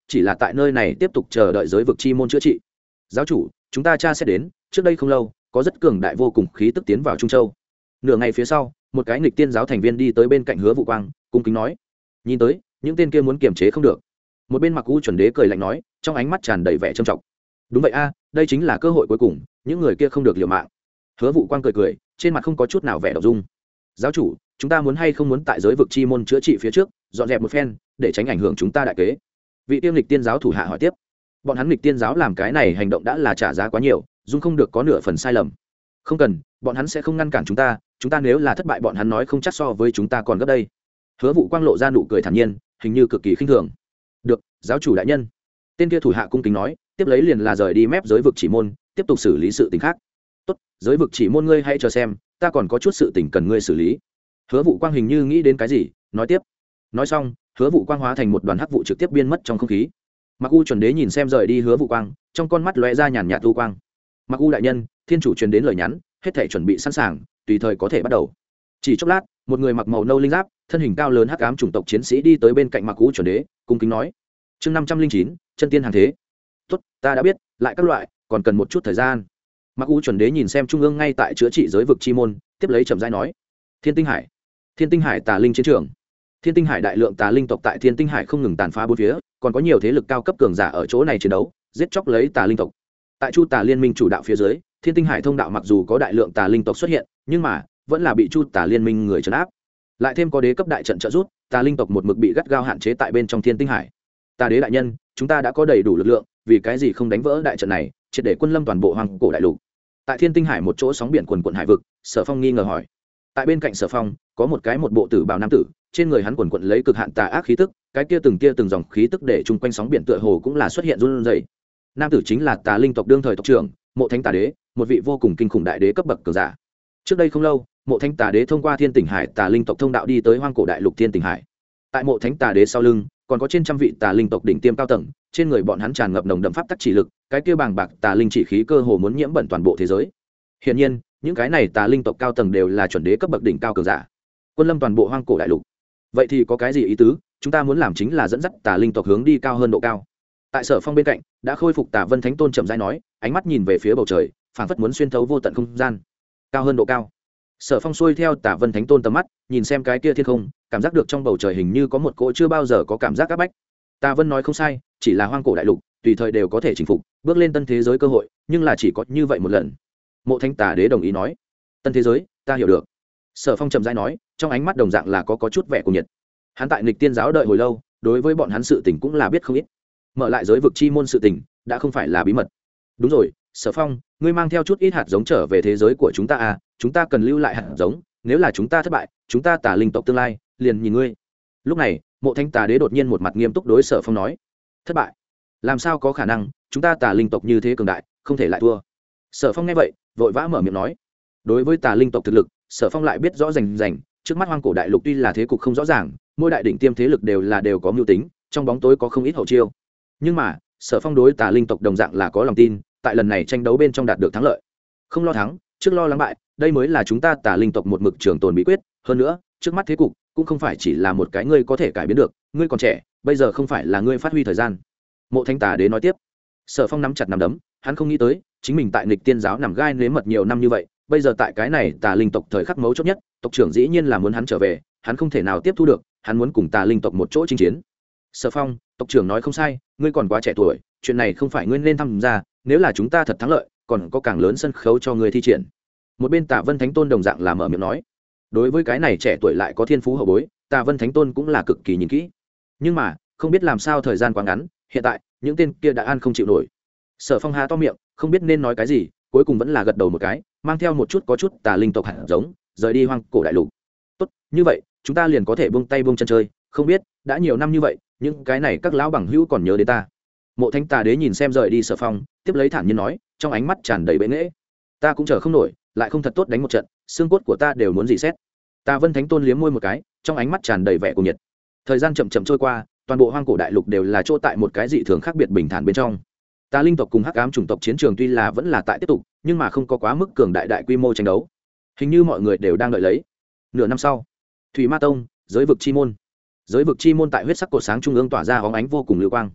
chỉ là tại nơi này tiếp tục chờ đợi giới vực chi môn chữa trị. Giáo chủ, chúng ta tra sẽ đến, trước đây không lâu có rất cường đại vô cùng khí tức tiến vào Trung Châu. Nửa ngày phía sau, một cái nghịch tiên giáo thành viên đi tới bên cạnh Hứa Vũ Quang, cung kính nói: nhìn tới những tên kia muốn kiềm chế không được. Một bên Mặc U chuẩn đế cười lạnh nói, trong ánh mắt tràn đầy vẻ trầm trọng: đúng vậy a, đây chính là cơ hội cuối cùng, những người kia không được liều mạng. Hứa Vũ Quang cười cười, trên mặt không có chút nào vẻ động dung. Giáo chủ, chúng ta muốn hay không muốn tại giới vực chi môn chữa trị phía trước dọn dẹp một phen để tránh ảnh hưởng chúng ta đại kế? Vị tiêm lịch tiên giáo thủ hạ hỏi tiếp. Bọn hắn lịch tiên giáo làm cái này hành động đã là trả giá quá nhiều, dung không được có nửa phần sai lầm. Không cần, bọn hắn sẽ không ngăn cản chúng ta, chúng ta nếu là thất bại bọn hắn nói không chắc so với chúng ta còn gấp đây. Hứa Vũ Quang lộ ra nụ cười thản nhiên, hình như cực kỳ khinh thường. Được, giáo chủ đại nhân. Tên kia thủ hạ cung kính nói, tiếp lấy liền là rời đi mép giới vực chỉ môn, tiếp tục xử lý sự tình khác. Tốt, giới vực chỉ môn ngươi hãy chờ xem, ta còn có chút sự tình cần ngươi xử lý. Hứa Vũ Quang hình như nghĩ đến cái gì, nói tiếp. Nói xong, Hứa Vũ Quang hóa thành một đoàn hắc vụ trực tiếp biến mất trong không khí. Mặc U chuẩn đế nhìn xem rời đi Hứa Vũ Quang, trong con mắt lóe ra nhàn nhạt u quang. Mặc U đại nhân, thiên chủ truyền đến lời nhắn, hết thảy chuẩn bị sẵn sàng, tùy thời có thể bắt đầu. Chỉ chốc lát, một người mặc màu nâu linh giáp, thân hình cao lớn hắc ám chủng tộc chiến sĩ đi tới bên cạnh Mặc U chuẩn đế, cung kính nói: chương năm trăm linh chín, chân tiên hàng thế. Tốt, ta đã biết, lại các loại, còn cần một chút thời gian. Mặc U chuẩn đế nhìn xem trung ương ngay tại chữa trị giới vực chi môn, tiếp lấy chậm rãi nói: Thiên Tinh Hải, Thiên Tinh Hải Tà Linh chiến trường. Thiên Tinh Hải đại lượng tà linh tộc tại Thiên Tinh Hải không ngừng tàn phá bốn phía, còn có nhiều thế lực cao cấp cường giả ở chỗ này chiến đấu, giết chóc lấy tà linh tộc. Tại Chu Tà Liên Minh chủ đạo phía dưới, Thiên Tinh Hải thông đạo mặc dù có đại lượng tà linh tộc xuất hiện, nhưng mà vẫn là bị Chu Tà Liên Minh người trấn áp. Lại thêm có đế cấp đại trận trợ giúp, tà linh tộc một mực bị gắt gao hạn chế tại bên trong Thiên Tinh Hải. Tà đế đại nhân, chúng ta đã có đầy đủ lực lượng, vì cái gì không đánh vỡ đại trận này, triệt để quân lâm toàn bộ hoàng cổ đại lục? Tại Thiên Tinh Hải một chỗ sóng biển quần quần hải vực, Sở Phong nghi ngờ hỏi. Tại bên cạnh Sở Phong có một cái một bộ tử bào nam tử, trên người hắn quần quần lấy cực hạn tà ác khí tức, cái kia từng kia từng dòng khí tức để chung quanh sóng biển tựa hồ cũng là xuất hiện run rẩy. Nam tử chính là tà linh tộc đương thời tộc trưởng Mộ Thánh Tà Đế, một vị vô cùng kinh khủng đại đế cấp bậc cường giả. Trước đây không lâu, Mộ Thánh Tà Đế thông qua Thiên Tinh Hải tà linh tộc thông đạo đi tới hoang cổ đại lục Thiên Tinh Hải. Tại Mộ Thánh Tà Đế sau lưng còn có trên trăm vị tà linh tộc đỉnh tiêm cao tầng, trên người bọn hắn tràn ngập nồng đậm pháp tắc chỉ lực, cái kia bàng bạc tà linh chỉ khí cơ hồ muốn nhiễm bẩn toàn bộ thế giới. Hiển nhiên, những cái này tà linh tộc cao tầng đều là chuẩn đế cấp bậc đỉnh cao cường giả, quân lâm toàn bộ hoang cổ đại lục. Vậy thì có cái gì ý tứ? Chúng ta muốn làm chính là dẫn dắt tà linh tộc hướng đi cao hơn độ cao. Tại Sở Phong bên cạnh đã khôi phục Tà Vân Thánh Tôn chậm rãi nói, ánh mắt nhìn về phía bầu trời, phảng phất muốn xuyên thấu vô tận không gian. Cao hơn độ cao. Sở Phong xuôi theo Tà Vân Thánh Tôn tầm mắt, nhìn xem cái kia thiên không, cảm giác được trong bầu trời hình như có một cỗ chưa bao giờ có cảm giác áp bách. Tà Vân nói không sai, chỉ là hoang cổ đại lục, tùy thời đều có thể chinh phục, bước lên tân thế giới cơ hội, nhưng là chỉ có như vậy một lần. Mộ Thánh Tà Đế đồng ý nói, tân thế giới, ta hiểu được. Sở Phong chậm rãi nói, trong ánh mắt đồng dạng là có có chút vẻ cuồng nhiệt. Hắn tại nghịch tiên giáo đợi hồi lâu, đối với bọn hắn sự tình cũng là biết không ít. Mở lại giới vực chi môn sự tình đã không phải là bí mật. Đúng rồi, Sở Phong, ngươi mang theo chút ít hạt giống trở về thế giới của chúng ta à? Chúng ta cần lưu lại hạt giống, nếu là chúng ta thất bại, chúng ta tà linh tộc tương lai liền nhìn ngươi. Lúc này, Mộ Thánh Tà Đế đột nhiên một mặt nghiêm túc đối Sở Phong nói: thất bại? Làm sao có khả năng? Chúng ta tà linh tộc như thế cường đại, không thể lại thua. Sở Phong nghe vậy, vội vã mở miệng nói: đối với tà linh tộc thực lực, Sở Phong lại biết rõ rành rành. Trước mắt hoang cổ đại lục tuy là thế cục không rõ ràng, mỗi đại đỉnh tiêm thế lực đều là đều có mưu tính, trong bóng tối có không ít hậu chiêu. Nhưng mà Sở Phong đối tà linh tộc đồng dạng là có lòng tin, tại lần này tranh đấu bên trong đạt được thắng lợi. Không lo thắng, trước lo lắng bại, đây mới là chúng ta tà linh tộc một mực trường tồn bí quyết. Hơn nữa, trước mắt thế cục cũng không phải chỉ là một cái ngươi có thể cải biến được, ngươi còn trẻ, bây giờ không phải là ngươi phát huy thời gian. Mộ Thánh Tà Đế nói tiếp. Sở Phong nắm chặt nắm đấm, hắn không nghĩ tới chính mình tại nghịch tiên giáo nằm gai nếm mật nhiều năm như vậy, bây giờ tại cái này tà linh tộc thời khắc mấu chốt nhất, tộc trưởng dĩ nhiên là muốn hắn trở về, hắn không thể nào tiếp thu được, hắn muốn cùng tà linh tộc một chỗ chinh chiến. Sở Phong, tộc trưởng nói không sai, ngươi còn quá trẻ tuổi, chuyện này không phải ngươi nên tham gia, nếu là chúng ta thật thắng lợi, còn có càng lớn sân khấu cho ngươi thi triển. Một bên Tà Vân Thánh Tôn đồng dạng là mở miệng nói. Đối với cái này trẻ tuổi lại có thiên phú hậu bối, Tà Vân Thánh Tôn cũng là cực kỳ nhìn kỹ. Nhưng mà, không biết làm sao thời gian quá ngắn, hiện tại, những tên kia đã ăn không chịu nổi. Sở Phong há to miệng, không biết nên nói cái gì, cuối cùng vẫn là gật đầu một cái, mang theo một chút có chút tà linh tộc hạt giống, rời đi hoang cổ đại lục. Tốt, như vậy, chúng ta liền có thể buông tay buông chân chơi, không biết, đã nhiều năm như vậy, những cái này các lão bằng hữu còn nhớ đến ta. Mộ Thánh Tà Đế nhìn xem rời đi Sở Phong, tiếp lấy thản nhiên nói, trong ánh mắt tràn đầy bệ nghễ. Ta cũng chờ không nổi, lại không thật tốt đánh một trận, xương cốt của ta đều muốn dị xét. Tà Vân Thánh Tôn liếm môi một cái, trong ánh mắt tràn đầy vẻ cuồng nhiệt. Thời gian chậm chậm trôi qua, toàn bộ hoang cổ đại lục đều là chỗ tại một cái dị thường khác biệt bình thản bên trong. Tà linh tộc cùng hắc ám chủng tộc chiến trường tuy là vẫn là tại tiếp tục, nhưng mà không có quá mức cường đại đại quy mô tranh đấu. Hình như mọi người đều đang đợi lấy. Nửa năm sau, Thủy Ma Tông, giới vực chi môn. Giới vực chi môn tại huyết sắc cột sáng trung ương tỏa ra óng ánh vô cùng lưu quang.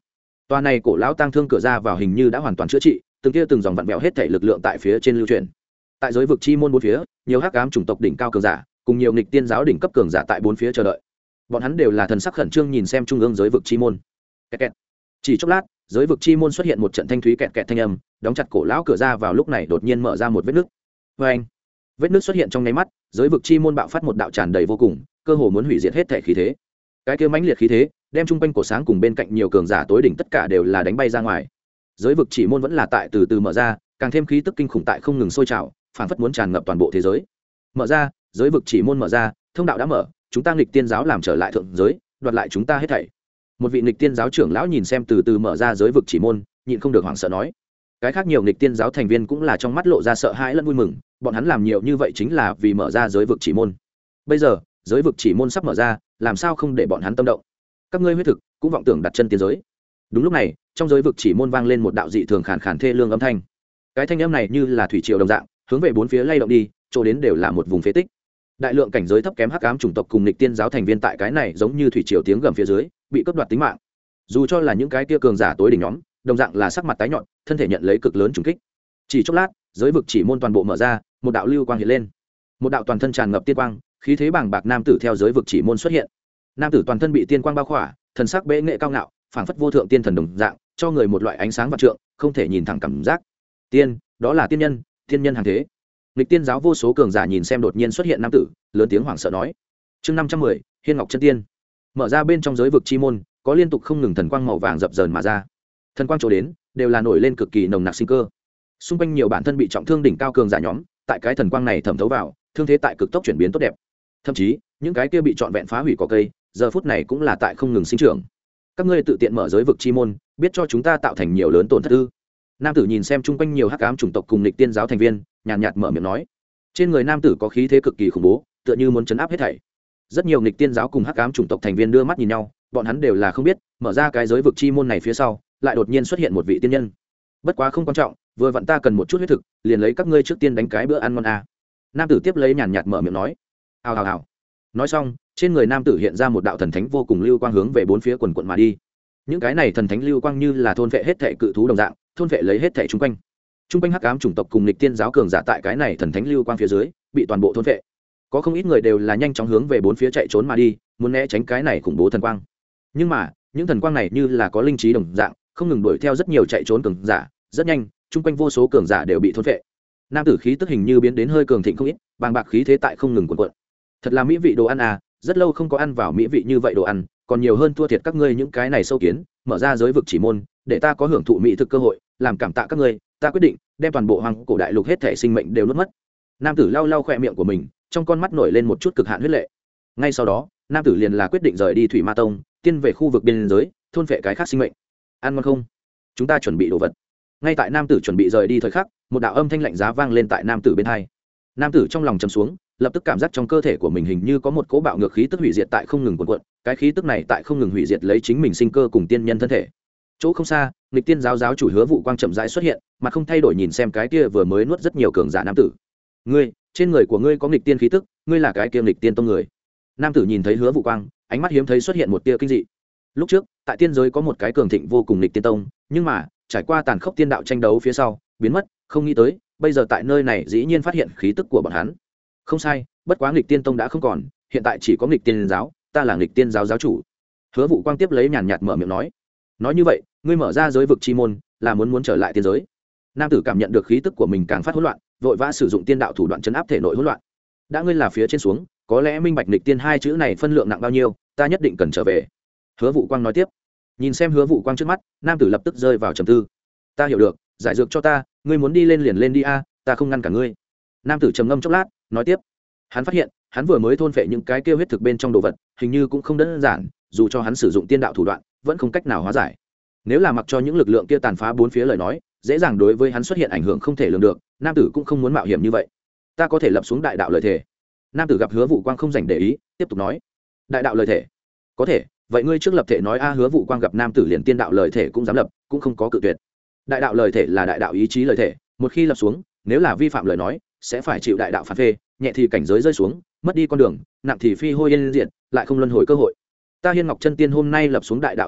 Toa này cổ lão tang thương cửa ra vào hình như đã hoàn toàn chữa trị, từng kia từng dòng vặn vẹo hết thể lực lượng tại phía trên lưu truyền. Tại giới vực chi môn bốn phía, nhiều hắc ám chủng tộc đỉnh cao cường giả, cùng nhiều nghịch tiên giáo đỉnh cấp cường giả tại bốn phía chờ đợi. Bọn hắn đều là thần sắc khẩn trương nhìn xem trung ương giới vực chi môn. Kẹt kẹt. Chỉ chốc lát, giới vực chi môn xuất hiện một trận thanh thúy kẹt kẹt thanh âm, đóng chặt cổ lão cửa ra vào lúc này đột nhiên mở ra một vết nứt. Oeng! Vết nứt xuất hiện trong nháy mắt, giới vực chi môn bạo phát một đạo tràn đầy vô cùng, cơ hồ muốn hủy diệt hết thể khí thế. Cái kia mãnh liệt khí thế, đem trung quanh cổ sáng cùng bên cạnh nhiều cường giả tối đỉnh tất cả đều là đánh bay ra ngoài. Giới vực chỉ môn vẫn là tại từ từ mở ra, càng thêm khí tức kinh khủng tại không ngừng sôi trào, phảng phất muốn tràn ngập toàn bộ thế giới. Mở ra, giới vực chỉ môn mở ra, thông đạo đã mở, chúng ta nghịch tiên giáo làm trở lại thượng giới, đoạt lại chúng ta hết thảy. Một vị nghịch tiên giáo trưởng lão nhìn xem từ từ mở ra giới vực chỉ môn, nhịn không được hoảng sợ nói. Cái khác nhiều nghịch tiên giáo thành viên cũng là trong mắt lộ ra sợ hãi lẫn vui mừng, bọn hắn làm nhiều như vậy chính là vì mở ra giới vực chỉ môn. Bây giờ, giới vực chỉ môn sắp mở ra, làm sao không để bọn hắn tâm động? Các ngươi huyết thực cũng vọng tưởng đặt chân tiên giới. Đúng lúc này, trong giới vực chỉ môn vang lên một đạo dị thường khàn khàn thê lương âm thanh. Cái thanh âm này như là thủy triều đồng dạng, hướng về bốn phía lay động đi, chỗ đến đều là một vùng phế tích. Đại lượng cảnh giới thấp kém hắc ám chủng tộc cùng nghịch tiên giáo thành viên tại cái này giống như thủy triều tiếng gầm phía dưới, bị cướp đoạt tính mạng. Dù cho là những cái kia cường giả tối đỉnh nhóm, đồng dạng là sắc mặt tái nhợt, thân thể nhận lấy cực lớn trùng kích. Chỉ chốc lát, giới vực chỉ môn toàn bộ mở ra, một đạo lưu quang hiện lên. Một đạo toàn thân tràn ngập tiên quang, khí thế bàng bạc nam tử theo giới vực chỉ môn xuất hiện. Nam tử toàn thân bị tiên quang bao khỏa, thần sắc bệ nghệ cao ngạo, phảng phất vô thượng tiên thần đồng dạng, cho người một loại ánh sáng vạn trượng, không thể nhìn thẳng cảm giác. Tiên, đó là tiên nhân, tiên nhân hàng thế. Lịch tiên giáo vô số cường giả nhìn xem đột nhiên xuất hiện nam tử, lớn tiếng hoảng sợ nói: "Chương năm trăm mười, Hiên Ngọc chân tiên." Mở ra bên trong giới vực chi môn, có liên tục không ngừng thần quang màu vàng dập dờn mà ra. Thần quang chỗ đến, đều là nổi lên cực kỳ nồng nặc sinh cơ. Xung quanh nhiều bản thân bị trọng thương đỉnh cao cường giả nhóm, tại cái thần quang này thẩm thấu vào, thương thế tại cực tốc chuyển biến tốt đẹp. Thậm chí, những cái kia bị trọn vẹn phá hủy cỏ cây, giờ phút này cũng là tại không ngừng sinh trưởng. Các ngươi tự tiện mở giới vực chi môn, biết cho chúng ta tạo thành nhiều lớn tổn thất ư? Nam tử nhìn xem chung quanh nhiều hắc ám chủng tộc cùng nghịch tiên giáo thành viên, nhàn nhạt, nhạt mở miệng nói. Trên người nam tử có khí thế cực kỳ khủng bố, tựa như muốn chấn áp hết thảy. Rất nhiều nghịch tiên giáo cùng hắc ám chủng tộc thành viên đưa mắt nhìn nhau, bọn hắn đều là không biết, mở ra cái giới vực chi môn này phía sau, lại đột nhiên xuất hiện một vị tiên nhân. Bất quá không quan trọng, vừa vặn ta cần một chút huyết thực, liền lấy các ngươi trước tiên đánh cái bữa ăn ngon a. À. Nam tử tiếp lấy nhàn nhạt mở miệng nói. Hào hào hào. Nói xong, trên người nam tử hiện ra một đạo thần thánh vô cùng lưu quang hướng về bốn phía quần quận mà đi. Những cái này thần thánh lưu quang như là thôn vệ hết thảy cự thú đồng dạng, thôn vệ lấy hết thảy chung quanh. Chung quanh hắc ám chủng tộc cùng nghịch tiên giáo cường giả tại cái này thần thánh lưu quang phía dưới, bị toàn bộ thôn vệ. Có không ít người đều là nhanh chóng hướng về bốn phía chạy trốn mà đi, muốn né tránh cái này khủng bố thần quang. Nhưng mà, những thần quang này như là có linh trí đồng dạng, không ngừng đuổi theo rất nhiều chạy trốn cường giả, rất nhanh, chung quanh vô số cường giả đều bị thôn vệ. Nam tử khí tức hình như biến đến hơi cường thịnh không ít, bàng bạc khí thế tại không ngừng cuộn cuộn. Thật là mỹ vị đồ ăn à, rất lâu không có ăn vào mỹ vị như vậy đồ ăn, còn nhiều hơn thua thiệt các ngươi những cái này sâu kiến, mở ra giới vực chỉ môn, để ta có hưởng thụ mỹ thực cơ hội, làm cảm tạ các ngươi, ta quyết định đem toàn bộ hoàng cổ đại lục hết thể sinh mệnh đều nuốt mất. Nam tử lau lau khỏe miệng của mình, trong con mắt nổi lên một chút cực hạn huyết lệ. Ngay sau đó, nam tử liền là quyết định rời đi Thủy Ma Tông, tiến về khu vực biên giới, thôn vệ cái khác sinh mệnh. Ăn ngon không? Chúng ta chuẩn bị đồ vật. Ngay tại nam tử chuẩn bị rời đi thời khắc, một đạo âm thanh lạnh giá vang lên tại nam tử bên tai. Nam tử trong lòng trầm xuống, lập tức cảm giác trong cơ thể của mình hình như có một cỗ bạo ngược khí tức hủy diệt tại không ngừng cuộn cuộn, cái khí tức này tại không ngừng hủy diệt lấy chính mình sinh cơ cùng tiên nhân thân thể. Chỗ không xa, nghịch tiên giáo giáo chủ Hứa Vụ Quang chậm rãi xuất hiện, mặt không thay đổi nhìn xem cái kia vừa mới nuốt rất nhiều cường giả nam tử. Ngươi, trên người của ngươi có nghịch tiên khí tức, ngươi là cái kia nghịch tiên tông người. Nam tử nhìn thấy Hứa Vụ Quang, ánh mắt hiếm thấy xuất hiện một tia kinh dị. Lúc trước, tại tiên giới có một cái cường thịnh vô cùng nghịch tiên tông, nhưng mà, trải qua tàn khốc tiên đạo tranh đấu phía sau, biến mất, không nghĩ tới, bây giờ tại nơi này dĩ nhiên phát hiện khí tức của bọn hắn. Không sai, bất quá nghịch tiên tông đã không còn, hiện tại chỉ có nghịch tiên giáo, ta là nghịch tiên giáo giáo chủ. Hứa Vụ Quang tiếp lấy nhàn nhạt mở miệng nói. Nói như vậy, ngươi mở ra giới vực chi môn, là muốn muốn trở lại tiên giới. Nam tử cảm nhận được khí tức của mình càng phát hỗn loạn, vội vã sử dụng tiên đạo thủ đoạn chấn áp thể nội hỗn loạn. Đã ngươi là phía trên xuống, có lẽ minh bạch nghịch tiên hai chữ này phân lượng nặng bao nhiêu, ta nhất định cần trở về. Hứa Vụ Quang nói tiếp. Nhìn xem Hứa Vụ Quang trước mắt, nam tử lập tức rơi vào trầm tư. Ta hiểu được, giải dược cho ta, ngươi muốn đi lên liền lên đi a, ta không ngăn cả ngươi. Nam tử trầm ngâm chốc lát, nói tiếp. Hắn phát hiện, hắn vừa mới thôn phệ những cái kêu huyết thực bên trong đồ vật, hình như cũng không đơn giản, dù cho hắn sử dụng tiên đạo thủ đoạn, vẫn không cách nào hóa giải. Nếu là mặc cho những lực lượng kia tàn phá bốn phía lời nói, dễ dàng đối với hắn xuất hiện ảnh hưởng không thể lường được, nam tử cũng không muốn mạo hiểm như vậy. Ta có thể lập xuống đại đạo lời thề. Nam tử gặp Hứa Vụ Quang không dành để ý, tiếp tục nói. Đại đạo lời thề? Có thể, vậy ngươi trước lập thể nói a. Hứa Vụ Quang gặp nam tử liền tiên đạo lời thể cũng dám lập, cũng không có cự tuyệt. Đại đạo lời thể là đại đạo ý chí lời thể, một khi lập xuống, nếu là vi phạm lời nói, sẽ phải chịu đại đạo phản phê, nhẹ thì cảnh giới rơi xuống, mất đi con đường, nặng thì phi hôi yên diệt, lại không luân hồi cơ hội. Ta Hiên Ngọc chân tiên hôm nay lập xuống đại đạo lời thể,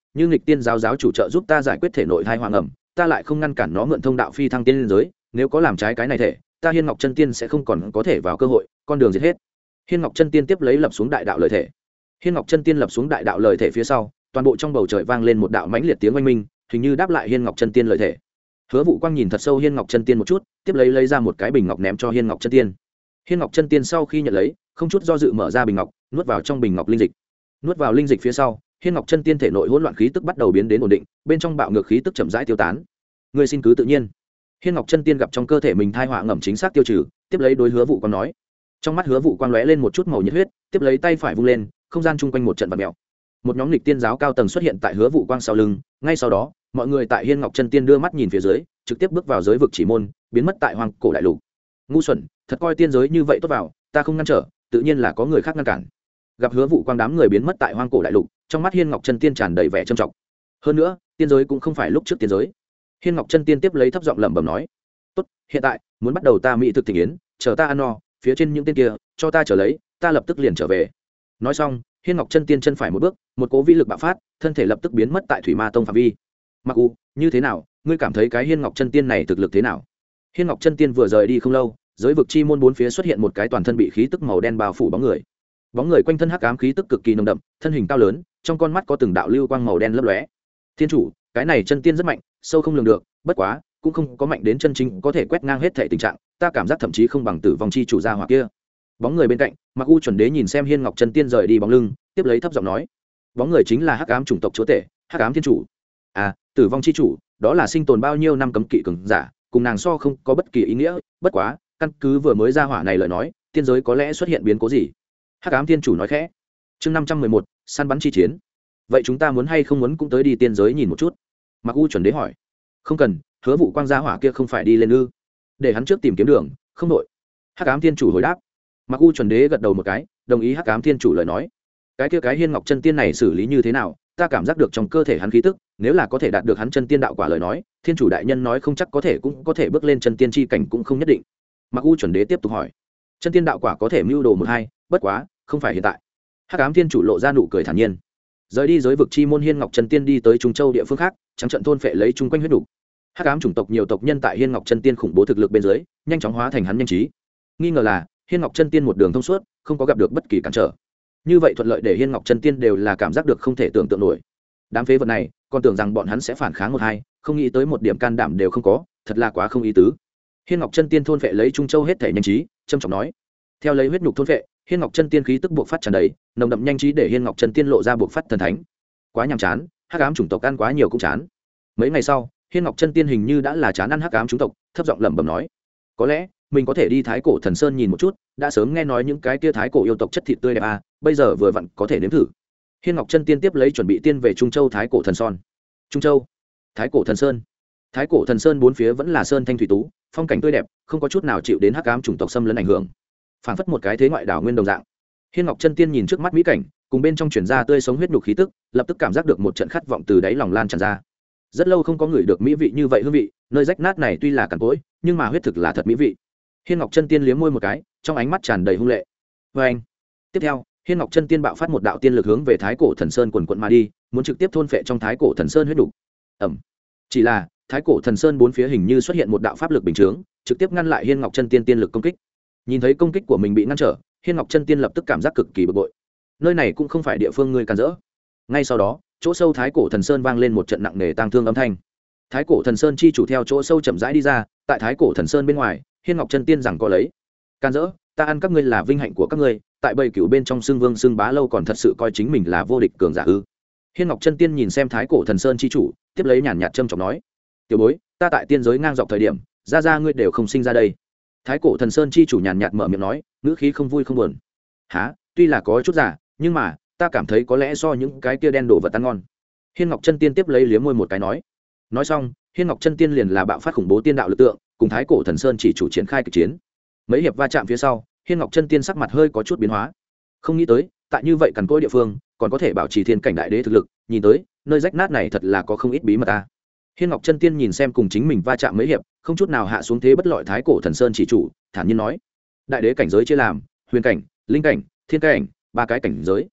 như nghịch tiên giáo giáo chủ trợ giúp ta giải quyết thể nội thai hoàng ẩm, ta lại không ngăn cản nó mượn thông đạo phi thăng tiên liên giới, nếu có làm trái cái này thể, ta Hiên Ngọc Chân Tiên sẽ không còn có thể vào cơ hội, con đường diệt hết. Hiên Ngọc Chân Tiên tiếp lấy lập xuống đại đạo lời thể. Hiên Ngọc Chân Tiên lập xuống đại đạo lời thể phía sau, toàn bộ trong bầu trời vang lên một đạo mãnh liệt tiếng oanh minh, hình như đáp lại Hiên Ngọc Chân Tiên lời thể. Hứa Vũ Quang nhìn thật sâu Hiên Ngọc Chân Tiên một chút, tiếp lấy lấy ra một cái bình ngọc ném cho Hiên Ngọc Chân Tiên. Hiên Ngọc Chân Tiên sau khi nhận lấy, không chút do dự mở ra bình ngọc, nuốt vào trong bình ngọc linh dịch. Nuốt vào linh dịch phía sau, Hiên Ngọc Chân Tiên thể nội hỗn loạn khí tức bắt đầu biến đến ổn định, bên trong bạo ngược khí tức chậm rãi tiêu tán. Ngươi xin cứ tự nhiên. Hiên Ngọc Chân Tiên gặp trong cơ thể mình thai họa ngầm chính xác tiêu trừ, tiếp lấy đối Hứa Vũ Quang nói. Trong mắt Hứa Vũ Quang lóe lên một chút màu nhiệt huyết, tiếp lấy tay phải vung lên, không gian chung quanh một trận vặn mèo. Một nhóm nghịch tiên giáo cao tầng xuất hiện tại Hứa Vũ Quang sau lưng, ngay sau đó, mọi người tại Hiên Ngọc Chân Tiên đưa mắt nhìn phía dưới, trực tiếp bước vào giới vực chỉ môn, biến mất tại hoang cổ đại lục. Ngu xuẩn, thật coi tiên giới như vậy tốt vào, ta không ngăn trở, tự nhiên là có người khác ngăn cản. Gặp Hứa Vũ Quang đám người biến mất tại hoang cổ đại lục, trong mắt Hiên Ngọc Chân Tiên tràn đầy vẻ trầm trọng. Hơn nữa, tiên giới cũng không phải lúc trước tiên giới. Hiên Ngọc Chân Tiên tiếp lấy thấp giọng lẩm bẩm nói: "Tốt, hiện tại, muốn bắt đầu ta mỹ thực thịnh yến, chờ ta ăn no, phía trên những tên kia, cho ta trở lấy, ta lập tức liền trở về." Nói xong, Hiên Ngọc Chân Tiên chân phải một bước, một cỗ vĩ lực bạo phát, thân thể lập tức biến mất tại Thủy Ma Tông phạm vi. Mặc U, như thế nào, ngươi cảm thấy cái Hiên Ngọc Chân Tiên này thực lực thế nào? Hiên Ngọc Chân Tiên vừa rời đi không lâu, giới vực chi môn bốn phía xuất hiện một cái toàn thân bị khí tức màu đen bao phủ bóng người. Bóng người quanh thân hắc ám khí tức cực kỳ nồng đậm, thân hình cao lớn, trong con mắt có từng đạo lưu quang màu đen lấp lóe. Thiên chủ, cái này chân tiên rất mạnh, sâu không lường được, bất quá, cũng không có mạnh đến chân chính có thể quét ngang hết thể tình trạng, ta cảm giác thậm chí không bằng Tử Vong chi chủ gia hỏa kia. Bóng người bên cạnh, Mặc U chuẩn đế nhìn xem Hiên Ngọc Chân Tiên rời đi bóng lưng, tiếp lấy thấp giọng nói: bóng người chính là hắc ám chủng tộc chúa tể, hắc ám thiên chủ. À, Tử Vong chi chủ, đó là sinh tồn bao nhiêu năm cấm kỵ cường giả, cùng nàng so không có bất kỳ ý nghĩa, bất quá, căn cứ vừa mới ra hỏa này lời nói, tiên giới có lẽ xuất hiện biến cố gì. Hắc ám thiên chủ nói khẽ. Chương năm trăm mười một, săn bắn chi chiến. Vậy chúng ta muốn hay không muốn cũng tới đi tiên giới nhìn một chút? Mặc U chuẩn đế hỏi. Không cần, Hứa Vũ Quang gia hỏa kia không phải đi lên ư? Để hắn trước tìm kiếm đường, không đội. Hắc ám thiên chủ hồi đáp. Mặc U chuẩn đế gật đầu một cái, đồng ý Hắc ám thiên chủ lời nói. Cái kia cái Hiên Ngọc Chân Tiên này xử lý như thế nào, ta cảm giác được trong cơ thể hắn khí tức, nếu là có thể đạt được hắn chân tiên đạo quả lời nói, thiên chủ đại nhân nói không chắc có thể cũng có thể bước lên chân tiên chi cảnh cũng không nhất định. Mặc U chuẩn đế tiếp tục hỏi. Chân tiên đạo quả có thể mưu đồ một hai, bất quá, không phải hiện tại. Hắc ám thiên chủ lộ ra nụ cười thản nhiên. Rời đi giới vực chi môn, Hiên Ngọc Chân Tiên đi tới Trung Châu địa phương khác, trắng trận thôn phệ lấy chung quanh huyết đủ. Hắc ám chủng tộc nhiều tộc nhân tại Hiên Ngọc Chân Tiên khủng bố thực lực bên dưới, nhanh chóng hóa thành hắn nhanh trí. Nghi ngờ là, Hiên Ngọc Chân Tiên một đường thông suốt, không có gặp được bất kỳ cản trở. Như vậy thuận lợi để Hiên Ngọc Chân Tiên đều là cảm giác được không thể tưởng tượng nổi. Đám phế vật này, còn tưởng rằng bọn hắn sẽ phản kháng một hai, không nghĩ tới một điểm can đảm đều không có, thật là quá không ý tứ. Hiên Ngọc Chân Tiên thôn phệ lấy Trung Châu hết thể nhanh trí, trầm trọng nói. Theo lấy huyết nhục thôn phệ, Hiên Ngọc Chân Tiên khí tức buộc phát tràn đầy, nồng đậm nhanh trí để Hiên Ngọc Chân Tiên lộ ra buộc phát thần thánh. Quá nhàm chán, hắc ám chủng tộc ăn quá nhiều cũng chán. Mấy ngày sau, Hiên Ngọc Chân Tiên hình như đã là chán ăn hắc ám chủng tộc, thấp giọng lẩm bẩm nói: có lẽ mình có thể đi Thái Cổ Thần Sơn nhìn một chút, đã sớm nghe nói những cái kia thái cổ yêu tộc chất thịt tươi đẹp à, bây giờ vừa vặn có thể nếm thử. Hiên Ngọc Chân Tiên tiếp lấy chuẩn bị tiên về Trung Châu Thái Cổ Thần Son. Trung Châu, Thái Cổ Thần Sơn. Thái Cổ Thần Sơn bốn phía vẫn là sơn thanh thủy tú, phong cảnh tươi đẹp, không có chút nào chịu đến hắc ám chủng tộc xâm lấn ảnh hưởng. Phảng phất một cái thế ngoại đảo nguyên đồng dạng. Hiên Ngọc Chân Tiên nhìn trước mắt mỹ cảnh, cùng bên trong truyền ra tươi sống huyết nhục khí tức, lập tức cảm giác được một trận khát vọng từ đáy lòng lan tràn ra. Rất lâu không có người được mỹ vị như vậy hương vị, nơi rách nát này tuy là cằn cỗi, nhưng mà huyết thực là thật mỹ vị. Hiên Ngọc Chân Tiên liếm môi một cái, trong ánh mắt tràn đầy hung lệ. Và anh. Tiếp theo, Hiên Ngọc Chân Tiên bạo phát một đạo tiên lực hướng về Thái Cổ Thần Sơn quần quần mà đi, muốn trực tiếp thôn phệ trong Thái Cổ Thần Sơn huyết đủ. Ầm. Chỉ là, Thái Cổ Thần Sơn bốn phía hình như xuất hiện một đạo pháp lực bình chướng, trực tiếp ngăn lại Hiên Ngọc Chân Tiên tiên lực công kích. Nhìn thấy công kích của mình bị ngăn trở, Hiên Ngọc Chân Tiên lập tức cảm giác cực kỳ bực bội. Nơi này cũng không phải địa phương ngươi can dỡ. Ngay sau đó, chỗ sâu Thái Cổ Thần Sơn vang lên một trận nặng nề tang thương âm thanh. Thái Cổ Thần Sơn chi chủ theo chỗ sâu chậm rãi đi ra, tại Thái Cổ Thần Sơn bên ngoài, Hiên Ngọc Chân Tiên rằng có lấy. Can dỡ, ta ăn các ngươi là vinh hạnh của các ngươi, tại bầy cửu bên trong xương vương xương bá lâu còn thật sự coi chính mình là vô địch cường giả ư? Hiên Ngọc Chân Tiên nhìn xem Thái Cổ Thần Sơn chi chủ, tiếp lấy nhàn nhạt trâm trọng nói: tiểu bối, ta tại tiên giới ngang dọc thời điểm, ra ra ngươi đều không sinh ra đây. Thái Cổ Thần Sơn chi chủ nhàn nhạt mở miệng nói, ngữ khí không vui không buồn. Hả, tuy là có chút giả, nhưng mà ta cảm thấy có lẽ do những cái kia đen đổ vật ăn ngon. Hiên Ngọc Chân Tiên tiếp lấy liếm môi một cái nói. Nói xong, Hiên Ngọc Chân Tiên liền là bạo phát khủng bố tiên đạo lực tượng, cùng Thái Cổ Thần Sơn chỉ chủ triển khai kịch chiến. Mấy hiệp va chạm phía sau, Hiên Ngọc Chân Tiên sắc mặt hơi có chút biến hóa. Không nghĩ tới, tại như vậy cằn cỗi địa phương, còn có thể bảo trì thiên cảnh đại đế thực lực, nhìn tới, nơi rách nát này thật là có không ít bí mật ta. Hiên Ngọc Chân Tiên nhìn xem cùng chính mình va chạm mấy hiệp, không chút nào hạ xuống thế bất lợi Thái Cổ Thần Sơn chỉ chủ, thản nhiên nói: đại đế cảnh giới chia làm huyền cảnh, linh cảnh, thiên cảnh, ba cái cảnh giới.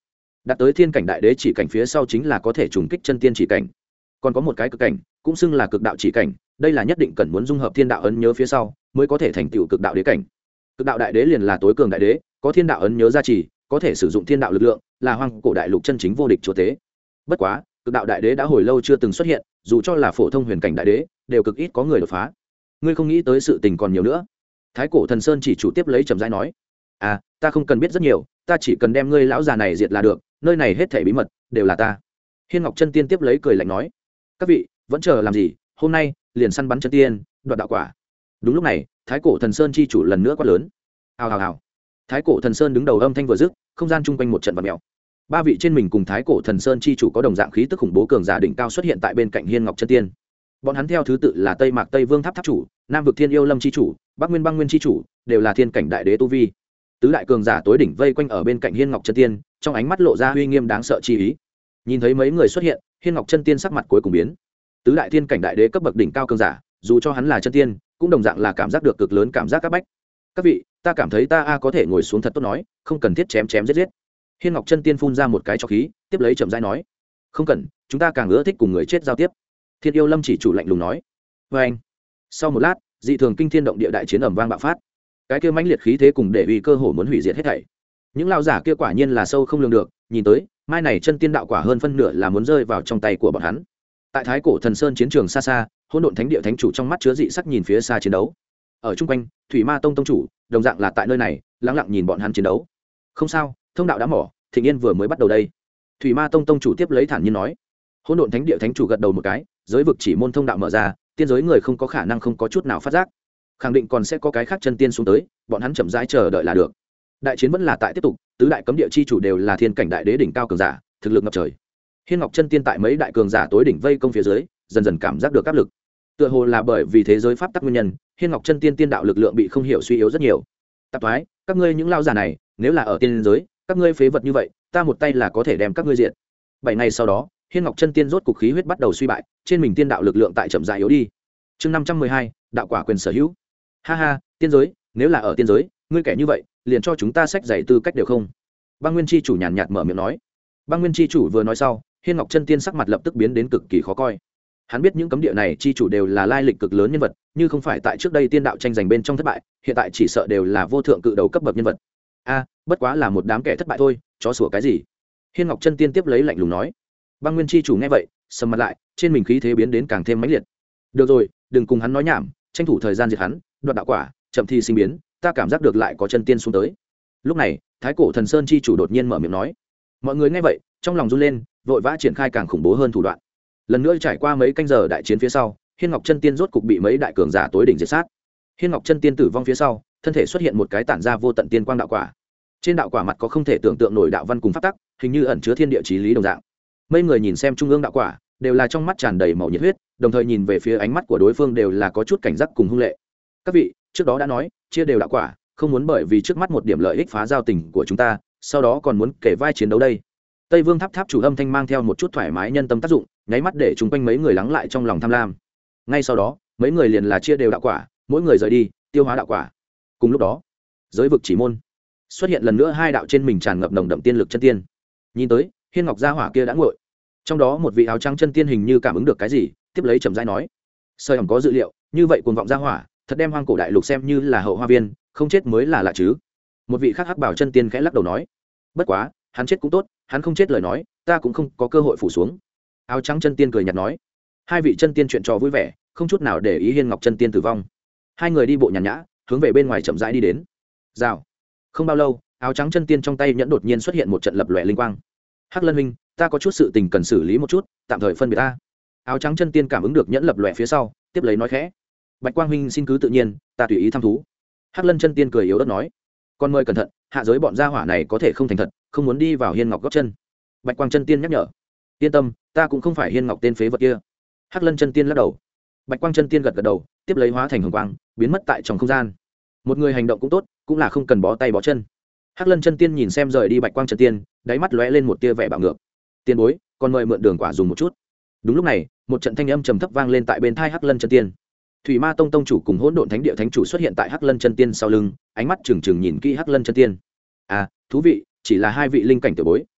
đạt tới thiên cảnh đại đế chỉ cảnh phía sau chính là có thể trùng kích chân tiên chỉ cảnh. Còn có một cái cực cảnh cũng xưng là cực đạo chỉ cảnh, đây là nhất định cần muốn dung hợp thiên đạo ấn nhớ phía sau mới có thể thành tựu cực đạo đế cảnh. Cực đạo đại đế liền là tối cường đại đế, có thiên đạo ấn nhớ gia trì, có thể sử dụng thiên đạo lực lượng, là hoang cổ đại lục chân chính vô địch chúa tế. Bất quá cực đạo đại đế đã hồi lâu chưa từng xuất hiện, dù cho là phổ thông huyền cảnh đại đế đều cực ít có người đột phá. Ngươi không nghĩ tới sự tình còn nhiều nữa. Thái cổ thần sơn chỉ chủ tiếp lấy trầm rãi nói, à ta không cần biết rất nhiều, ta chỉ cần đem ngươi lão già này diệt là được, nơi này hết thảy bí mật đều là ta. Hiên Ngọc chân tiên tiếp lấy cười lạnh nói, các vị vẫn chờ làm gì, hôm nay liền săn bắn chân tiên đoạt đạo quả. Đúng lúc này thái cổ thần sơn chi chủ lần nữa quát lớn, hào hào hào. Thái cổ thần sơn đứng đầu âm thanh vừa dứt, không gian chung quanh một trận vặn mèo. Ba vị trên mình cùng thái cổ thần sơn chi chủ có đồng dạng khí tức khủng bố cường giả đỉnh cao xuất hiện tại bên cạnh Hiên Ngọc chân tiên. Bọn hắn theo thứ tự là Tây Mạc Tây Vương Tháp Tháp chủ, Nam vực Thiên Yêu Lâm chi chủ, Bắc Nguyên Băng Nguyên chi chủ, đều là thiên cảnh đại đế tu vi. Tứ đại cường giả tối đỉnh vây quanh ở bên cạnh Hiên Ngọc chân tiên, trong ánh mắt lộ ra uy nghiêm đáng sợ chi ý. Nhìn thấy mấy người xuất hiện, Hiên Ngọc chân tiên sắc mặt cuối cùng biến. Tứ đại thiên cảnh đại đế cấp bậc đỉnh cao cường giả, dù cho hắn là chân tiên, cũng đồng dạng là cảm giác được cực lớn cảm giác các bách. Các vị, ta cảm thấy ta a có thể ngồi xuống thật tốt nói, không cần thiết chém chém giết giết. Hiên Ngọc chân tiên phun ra một cái cho khí, tiếp lấy chậm rãi nói, không cần, chúng ta càng ưa thích cùng người chết giao tiếp. Thiên Yêu Lâm chỉ chủ lạnh lùng nói. Và anh. Sau một lát, dị thường kinh thiên động địa đại chiến ầm vang bạo phát. Cái kia mãnh liệt khí thế cùng để uy cơ hồ muốn hủy diệt hết thảy. Những lão giả kia quả nhiên là sâu không lường được, nhìn tới, mai này chân tiên đạo quả hơn phân nửa là muốn rơi vào trong tay của bọn hắn. Tại Thái cổ thần sơn chiến trường xa xa, Hỗn Độn Thánh Địa thánh chủ trong mắt chứa dị sắc nhìn phía xa chiến đấu. Ở trung quanh, Thủy Ma Tông tông chủ, đồng dạng là tại nơi này, lặng lặng nhìn bọn hắn chiến đấu. Không sao, thông đạo đã mở, Thịnh Yên vừa mới bắt đầu đây. Thủy Ma Tông tông chủ tiếp lấy thản nhiên nói. Hỗn Độn Thánh Địa thánh chủ gật đầu một cái, giới vực chỉ môn thông đạo mở ra, tiên giới người không có khả năng không có chút nào phát giác, khẳng định còn sẽ có cái khác chân tiên xuống tới, bọn hắn chậm rãi chờ đợi là được. Đại chiến vẫn là tại tiếp tục, tứ đại cấm địa chi chủ đều là thiên cảnh đại đế đỉnh cao cường giả, thực lực ngập trời. Hiên Ngọc chân tiên tại mấy đại cường giả tối đỉnh vây công phía dưới, dần dần cảm giác được áp lực. Tựa hồ là bởi vì thế giới pháp tắc nguyên nhân, Hiên Ngọc chân tiên tiên đạo lực lượng bị không hiểu suy yếu rất nhiều. Tạp thoái, các ngươi những lao giả này, nếu là ở tiên giới, các ngươi phế vật như vậy, ta một tay là có thể đem các ngươi diệt. Bảy ngày sau đó, Hiên Ngọc chân tiên rốt cục khí huyết bắt đầu suy bại, trên mình tiên đạo lực lượng tại chậm rãi yếu đi. Chương năm trăm mười hai, đạo quả quyền sở hữu. Ha ha, tiên giới, nếu là ở tiên giới, ngươi kẻ như vậy, liền cho chúng ta sách giày tư cách đều không. Băng Nguyên chi chủ nhàn nhạt mở miệng nói. Băng Nguyên chi chủ vừa nói sau, Hiên Ngọc chân tiên sắc mặt lập tức biến đến cực kỳ khó coi. Hắn biết những cấm địa này chi chủ đều là lai lịch cực lớn nhân vật, như không phải tại trước đây tiên đạo tranh giành bên trong thất bại, hiện tại chỉ sợ đều là vô thượng cự đầu cấp bậc nhân vật. A, bất quá là một đám kẻ thất bại thôi, chó sủa cái gì? Hiên Ngọc chân tiên tiếp lấy lạnh lùng nói. Băng Nguyên chi chủ nghe vậy, sầm mặt lại, trên mình khí thế biến đến càng thêm mãnh liệt. Được rồi, đừng cùng hắn nói nhảm, tranh thủ thời gian diệt hắn, đoạt đạo quả, chậm thi sinh biến, ta cảm giác được lại có chân tiên xuống tới. Lúc này, Thái cổ thần sơn chi chủ đột nhiên mở miệng nói. Mọi người nghe vậy, trong lòng run lên, vội vã triển khai càng khủng bố hơn thủ đoạn. Lần nữa trải qua mấy canh giờ đại chiến phía sau, Hiên Ngọc chân tiên rốt cục bị mấy đại cường giả tối đỉnh diệt sát. Hiên Ngọc chân tiên tử vong phía sau, thân thể xuất hiện một cái tản ra vô tận tiên quang đạo quả. Trên đạo quả mặt có không thể tưởng tượng nổi đạo văn cùng pháp tắc, hình như ẩn chứa thiên địa chí lý đồng dạng. Mấy người nhìn xem trung ương đạo quả, đều là trong mắt tràn đầy màu nhiệt huyết, đồng thời nhìn về phía ánh mắt của đối phương đều là có chút cảnh giác cùng hung lệ. Các vị, trước đó đã nói, chia đều đạo quả, không muốn bởi vì trước mắt một điểm lợi ích phá giao tình của chúng ta, sau đó còn muốn kể vai chiến đấu đây. Tây Vương Tháp Tháp chủ âm thanh mang theo một chút thoải mái nhân tâm tác dụng, nháy mắt để chúng quanh mấy người lắng lại trong lòng tham lam. Ngay sau đó, mấy người liền là chia đều đạo quả, mỗi người rời đi, tiêu hóa đạo quả. Cùng lúc đó, giới vực chỉ môn xuất hiện lần nữa hai đạo trên mình tràn ngập nồng đậm tiên lực chân tiên. Nhìn tới, Hiên Ngọc gia hỏa kia đã nguội. Trong đó một vị áo trắng chân tiên hình như cảm ứng được cái gì, tiếp lấy trầm rãi nói: "Sơ ẩm có dự liệu, như vậy cuồng vọng gia hỏa, thật đem hoang cổ đại lục xem như là hậu hoa viên, không chết mới là lạ chứ." Một vị khác hắc bảo chân tiên khẽ lắc đầu nói: "Bất quá, hắn chết cũng tốt, hắn không chết lời nói, ta cũng không có cơ hội phủ xuống." Áo trắng chân tiên cười nhạt nói. Hai vị chân tiên chuyện trò vui vẻ, không chút nào để ý Hiên Ngọc chân tiên tử vong. Hai người đi bộ nhàn nhã, hướng về bên ngoài chậm rãi đi đến. Rào. Không bao lâu, áo trắng chân tiên trong tay nhẫn đột nhiên xuất hiện một trận lập lòe linh quang. Hắc Lân huynh, ta có chút sự tình cần xử lý một chút, tạm thời phân biệt ta. Áo trắng chân tiên cảm ứng được nhẫn lập lòe phía sau, tiếp lấy nói khẽ: "Bạch Quang huynh xin cứ tự nhiên, ta tùy ý thăm thú." Hắc Lân chân tiên cười yếu ớt nói: "Con mời cẩn thận, hạ giới bọn gia hỏa này có thể không thành thật, không muốn đi vào Hiên Ngọc gót chân." Bạch Quang chân tiên nhắc nhở. "Yên tâm, ta cũng không phải Hiên Ngọc tên phế vật kia." Hắc Lân chân tiên lắc đầu. Bạch Quang chân tiên gật gật đầu, tiếp lấy hóa thành hồng quang, biến mất tại trong không gian. Một người hành động cũng tốt, cũng là không cần bó tay bó chân. Hắc Lân chân tiên nhìn xem rời đi Bạch Quang chân tiên, đáy mắt lóe lên một tia vẻ bạo ngược. "Tiên bối, còn mời mượn đường quả dùng một chút." Đúng lúc này, một trận thanh âm trầm thấp vang lên tại bên tai Hắc Lân chân tiên. Thủy Ma Tông tông chủ cùng Hỗn Độn Thánh Địa thánh chủ xuất hiện tại Hắc Lân chân tiên sau lưng, ánh mắt trừng trừng nhìn kỹ Hắc Lân chân tiên. "À, thú vị, chỉ là hai vị linh cảnh tiểu bối,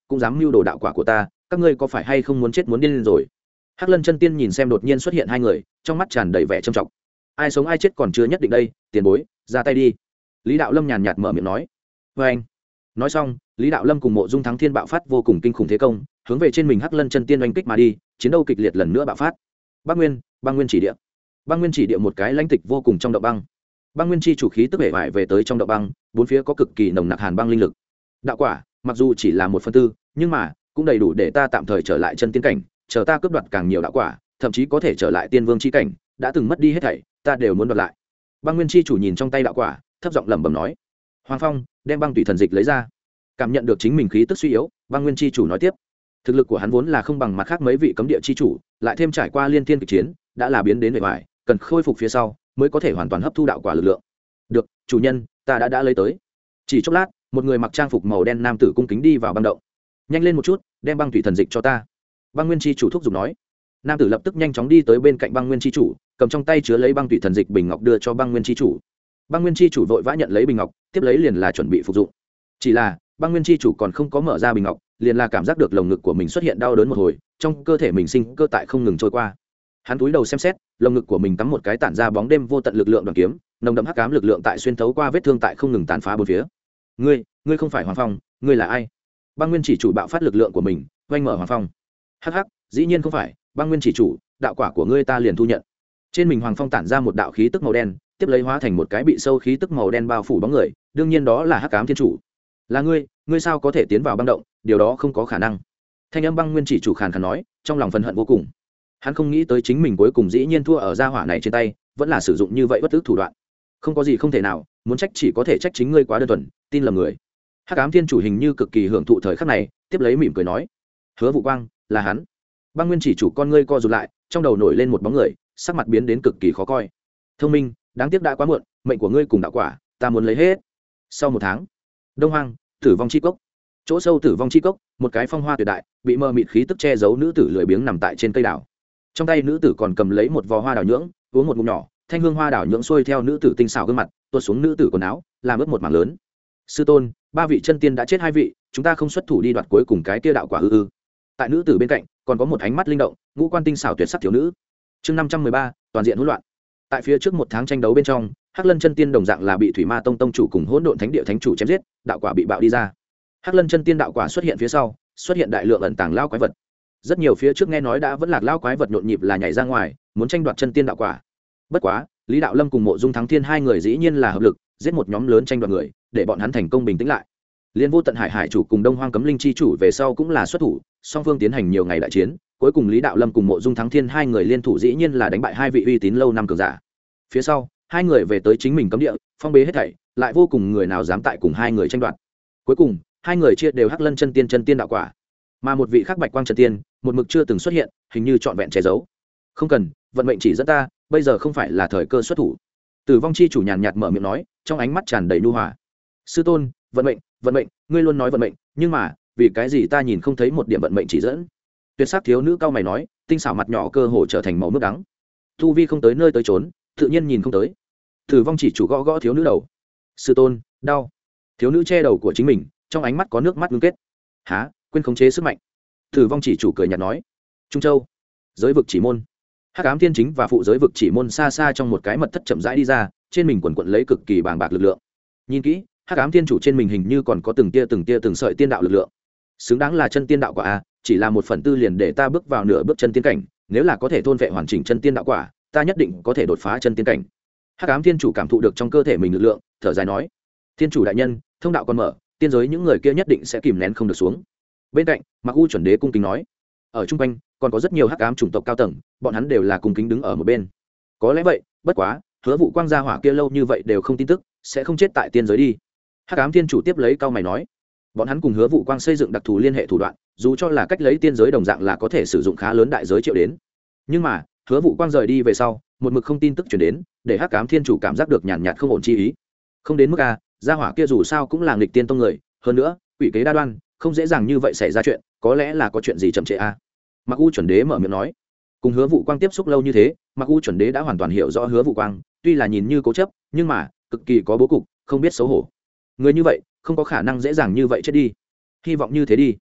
cũng dám mưu đồ đạo quả của ta, các ngươi có phải hay không muốn chết muốn điên lên rồi? Hắc Lân chân tiên nhìn xem đột nhiên xuất hiện hai người, trong mắt tràn đầy vẻ trầm trọng. Ai sống ai chết còn chưa nhất định đây, tiền bối, ra tay đi. Lý Đạo Lâm nhàn nhạt mở miệng nói. Và anh. Nói xong, Lý Đạo Lâm cùng Mộ Dung Thắng Thiên bạo phát vô cùng kinh khủng thế công, hướng về trên mình Hắc Lân chân tiên oanh kích mà đi, chiến đấu kịch liệt lần nữa bạo phát. Băng Nguyên, Băng Nguyên chỉ địa. Băng Nguyên chỉ địa một cái lãnh tịch vô cùng trong động băng. Băng Nguyên chi chủ khí tức bể bại về tới trong động băng, bốn phía có cực kỳ nồng nặc hàn băng linh lực. Đạo quả, mặc dù chỉ là một phần tư, nhưng mà cũng đầy đủ để ta tạm thời trở lại chân tiên cảnh, chờ ta cướp đoạt càng nhiều đạo quả, thậm chí có thể trở lại tiên vương chi cảnh, đã từng mất đi hết thảy, ta đều muốn đoạt lại. Băng Nguyên chi chủ nhìn trong tay đạo quả, thấp giọng lẩm bẩm nói. Hoàng Phong đem băng tùy thần dịch lấy ra, cảm nhận được chính mình khí tức suy yếu, Băng Nguyên chi chủ nói tiếp. Thực lực của hắn vốn là không bằng mặt khác mấy vị cấm địa chi chủ, lại thêm trải qua liên thiên kịch chiến, đã là biến đến bề ngoài, cần khôi phục phía sau mới có thể hoàn toàn hấp thu đạo quả lực lượng. Được, chủ nhân, ta đã đã lấy tới. Chỉ chốc lát, một người mặc trang phục màu đen nam tử cung kính đi vào băng động. Nhanh lên một chút, đem băng thủy thần dịch cho ta. Băng Nguyên chi chủ thúc giục nói. Nam tử lập tức nhanh chóng đi tới bên cạnh Băng Nguyên chi chủ, cầm trong tay chứa lấy băng thủy thần dịch bình ngọc đưa cho Băng Nguyên chi chủ. Băng Nguyên chi chủ vội vã nhận lấy bình ngọc, tiếp lấy liền là chuẩn bị phục dụng. Chỉ là Băng Nguyên chi chủ còn không có mở ra bình ngọc, liền là cảm giác được lồng ngực của mình xuất hiện đau đớn một hồi, trong cơ thể mình sinh cơ tại không ngừng trôi qua. Hắn cúi đầu xem xét, lồng ngực của mình cắm một cái tản ra bóng đêm vô tận lực lượng đoàn kiếm, nồng đậm hắc ám lực lượng tại xuyên thấu qua vết thương tại không ngừng tàn phá bốn phía. Ngươi, ngươi không phải Hoàng Phong, ngươi là ai? Băng Nguyên chỉ chủ bạo phát lực lượng của mình, oanh mở Hoàng Phong. Hắc hắc, dĩ nhiên không phải, Băng Nguyên chỉ chủ, đạo quả của ngươi ta liền thu nhận. Trên mình Hoàng Phong tản ra một đạo khí tức màu đen, tiếp lấy hóa thành một cái bị sâu khí tức màu đen bao phủ bóng người, đương nhiên đó là Hắc Ám Thiên chủ. Là ngươi, ngươi sao có thể tiến vào băng động, điều đó không có khả năng. Thanh âm Băng Nguyên chỉ chủ khàn khàn nói, trong lòng phẫn hận vô cùng. Hắn không nghĩ tới chính mình cuối cùng dĩ nhiên thua ở gia hỏa này trên tay, vẫn là sử dụng như vậy bất tức thủ đoạn. Không có gì không thể nào, muốn trách chỉ có thể trách chính ngươi quá đơn thuần, tin lầm người. Hắc Ám Thiên chủ hình như cực kỳ hưởng thụ thời khắc này, tiếp lấy mỉm cười nói, Hứa Vũ Quang, là hắn. Băng Nguyên chỉ chủ con ngươi co rụt lại, trong đầu nổi lên một bóng người, sắc mặt biến đến cực kỳ khó coi. Thông minh, đáng tiếc đã quá muộn, mệnh của ngươi cùng đạo quả, ta muốn lấy hết. Sau một tháng, Đông Hoang, Tử vong chi cốc. Chỗ sâu Tử vong chi cốc, một cái phong hoa tuyệt đại, bị mờ mịt khí tức che giấu nữ tử lười biếng nằm tại trên cây đào. Trong tay nữ tử còn cầm lấy một vò hoa đào nhưỡng, uống một ngụm nhỏ, thanh hương hoa đào nhưỡng xuôi theo nữ tử tinh xảo gương mặt, tuột xuống nữ tử quần áo, làm ướt một mảng lớn. Sư tôn, ba vị chân tiên đã chết hai vị, chúng ta không xuất thủ đi đoạt cuối cùng cái kia đạo quả ư ư. Tại nữ tử bên cạnh, còn có một ánh mắt linh động, ngũ quan tinh xảo tuyệt sắc thiếu nữ. Chương năm trăm mười ba, toàn diện hỗn loạn. Tại phía trước một tháng tranh đấu bên trong, Hắc Lân chân tiên đồng dạng là bị Thủy Ma tông tông chủ cùng Hỗn Độn Thánh địa thánh chủ chém giết, đạo quả bị bạo đi ra. Hắc Lân chân tiên đạo quả xuất hiện phía sau, xuất hiện đại lượng ẩn tàng lao quái vật. Rất nhiều phía trước nghe nói đã vẫn lạc lao quái vật nhộn nhịp là nhảy ra ngoài, muốn tranh đoạt chân tiên đạo quả. Bất quá, Lý Đạo Lâm cùng Mộ Dung Thắng Thiên hai người dĩ nhiên là hợp lực, giết một nhóm lớn tranh đoạt người, để bọn hắn thành công bình tĩnh lại. Liên Vô Tận Hải Hải chủ cùng Đông Hoang Cấm Linh chi chủ về sau cũng là xuất thủ, song phương tiến hành nhiều ngày đại chiến, cuối cùng Lý Đạo Lâm cùng Mộ Dung Thắng Thiên hai người liên thủ dĩ nhiên là đánh bại hai vị uy tín lâu năm cường giả. Phía sau, hai người về tới chính mình cấm địa, phong bế hết thảy, lại vô cùng người nào dám tại cùng hai người tranh đoạt. Cuối cùng, hai người chia đều Hắc Lân chân tiên chân tiên đạo quả, mà một vị khác Bạch Quang chân tiên, một mực chưa từng xuất hiện, hình như trọn vẹn che giấu. Không cần, vận mệnh chỉ dẫn ta, bây giờ không phải là thời cơ xuất thủ. Tử vong chi chủ nhàn nhạt mở miệng nói, trong ánh mắt tràn đầy nhu hòa. Sư tôn, vận mệnh, vận mệnh, ngươi luôn nói vận mệnh, nhưng mà, vì cái gì ta nhìn không thấy một điểm vận mệnh chỉ dẫn? Tuyệt sắc thiếu nữ cao mày nói, tinh xảo mặt nhỏ cơ hồ trở thành màu nước đắng. Tu vi không tới nơi tới trốn, tự nhiên nhìn không tới. Tử vong chỉ chủ gõ gõ thiếu nữ đầu. Sư tôn, đau. Thiếu nữ che đầu của chính mình, trong ánh mắt có nước mắt ngưng kết. Há, quên khống chế sức mạnh. Tử vong chỉ chủ cười nhạt nói. Trung Châu, giới vực chỉ môn. Hắc Ám Thiên chính và phụ giới vực chỉ môn xa xa trong một cái mật thất chậm rãi đi ra, trên mình quần quận lấy cực kỳ bàng bạc lực lượng. Nhìn kỹ, Hắc Ám Thiên chủ trên mình hình như còn có từng tia từng tia từng sợi tiên đạo lực lượng. Xứng đáng là chân tiên đạo quả a, chỉ là một phần tư liền để ta bước vào nửa bước chân tiên cảnh, nếu là có thể thôn vệ hoàn chỉnh chân tiên đạo quả, ta nhất định có thể đột phá chân tiên cảnh. Hắc Ám Thiên chủ cảm thụ được trong cơ thể mình lực lượng, thở dài nói: Thiên chủ đại nhân, thông đạo còn mở, tiên giới những người kia nhất định sẽ kìm nén không được xuống. Bên cạnh, Mặc U chuẩn đế cung kính nói: ở trung quanh còn có rất nhiều hắc ám chủng tộc cao tầng, bọn hắn đều là cung kính đứng ở một bên. Có lẽ vậy, bất quá, Hứa Vũ Quang gia hỏa kia lâu như vậy đều không tin tức, sẽ không chết tại tiên giới đi. Hắc Ám Thiên chủ tiếp lấy cao mày nói: bọn hắn cùng Hứa Vũ Quang xây dựng đặc thù liên hệ thủ đoạn, dù cho là cách lấy tiên giới đồng dạng là có thể sử dụng khá lớn đại giới triệu đến. Nhưng mà, Hứa Vũ Quang rời đi về sau, một mực không tin tức truyền đến, để Hắc Ám Thiên chủ cảm giác được nhàn nhạt không ổn chi ý. Không đến mức a, gia hỏa kia dù sao cũng là nghịch tiên tông người, hơn nữa, quỷ kế đa đoan, không dễ dàng như vậy xảy ra chuyện, có lẽ là có chuyện gì chậm trễ a. Mặc U chuẩn đế mở miệng nói, cùng Hứa Vũ Quang tiếp xúc lâu như thế, Mặc U chuẩn đế đã hoàn toàn hiểu rõ Hứa Vũ Quang, tuy là nhìn như cố chấp, nhưng mà cực kỳ có bố cục, không biết xấu hổ. Người như vậy, không có khả năng dễ dàng như vậy chết đi. Hy vọng như thế đi.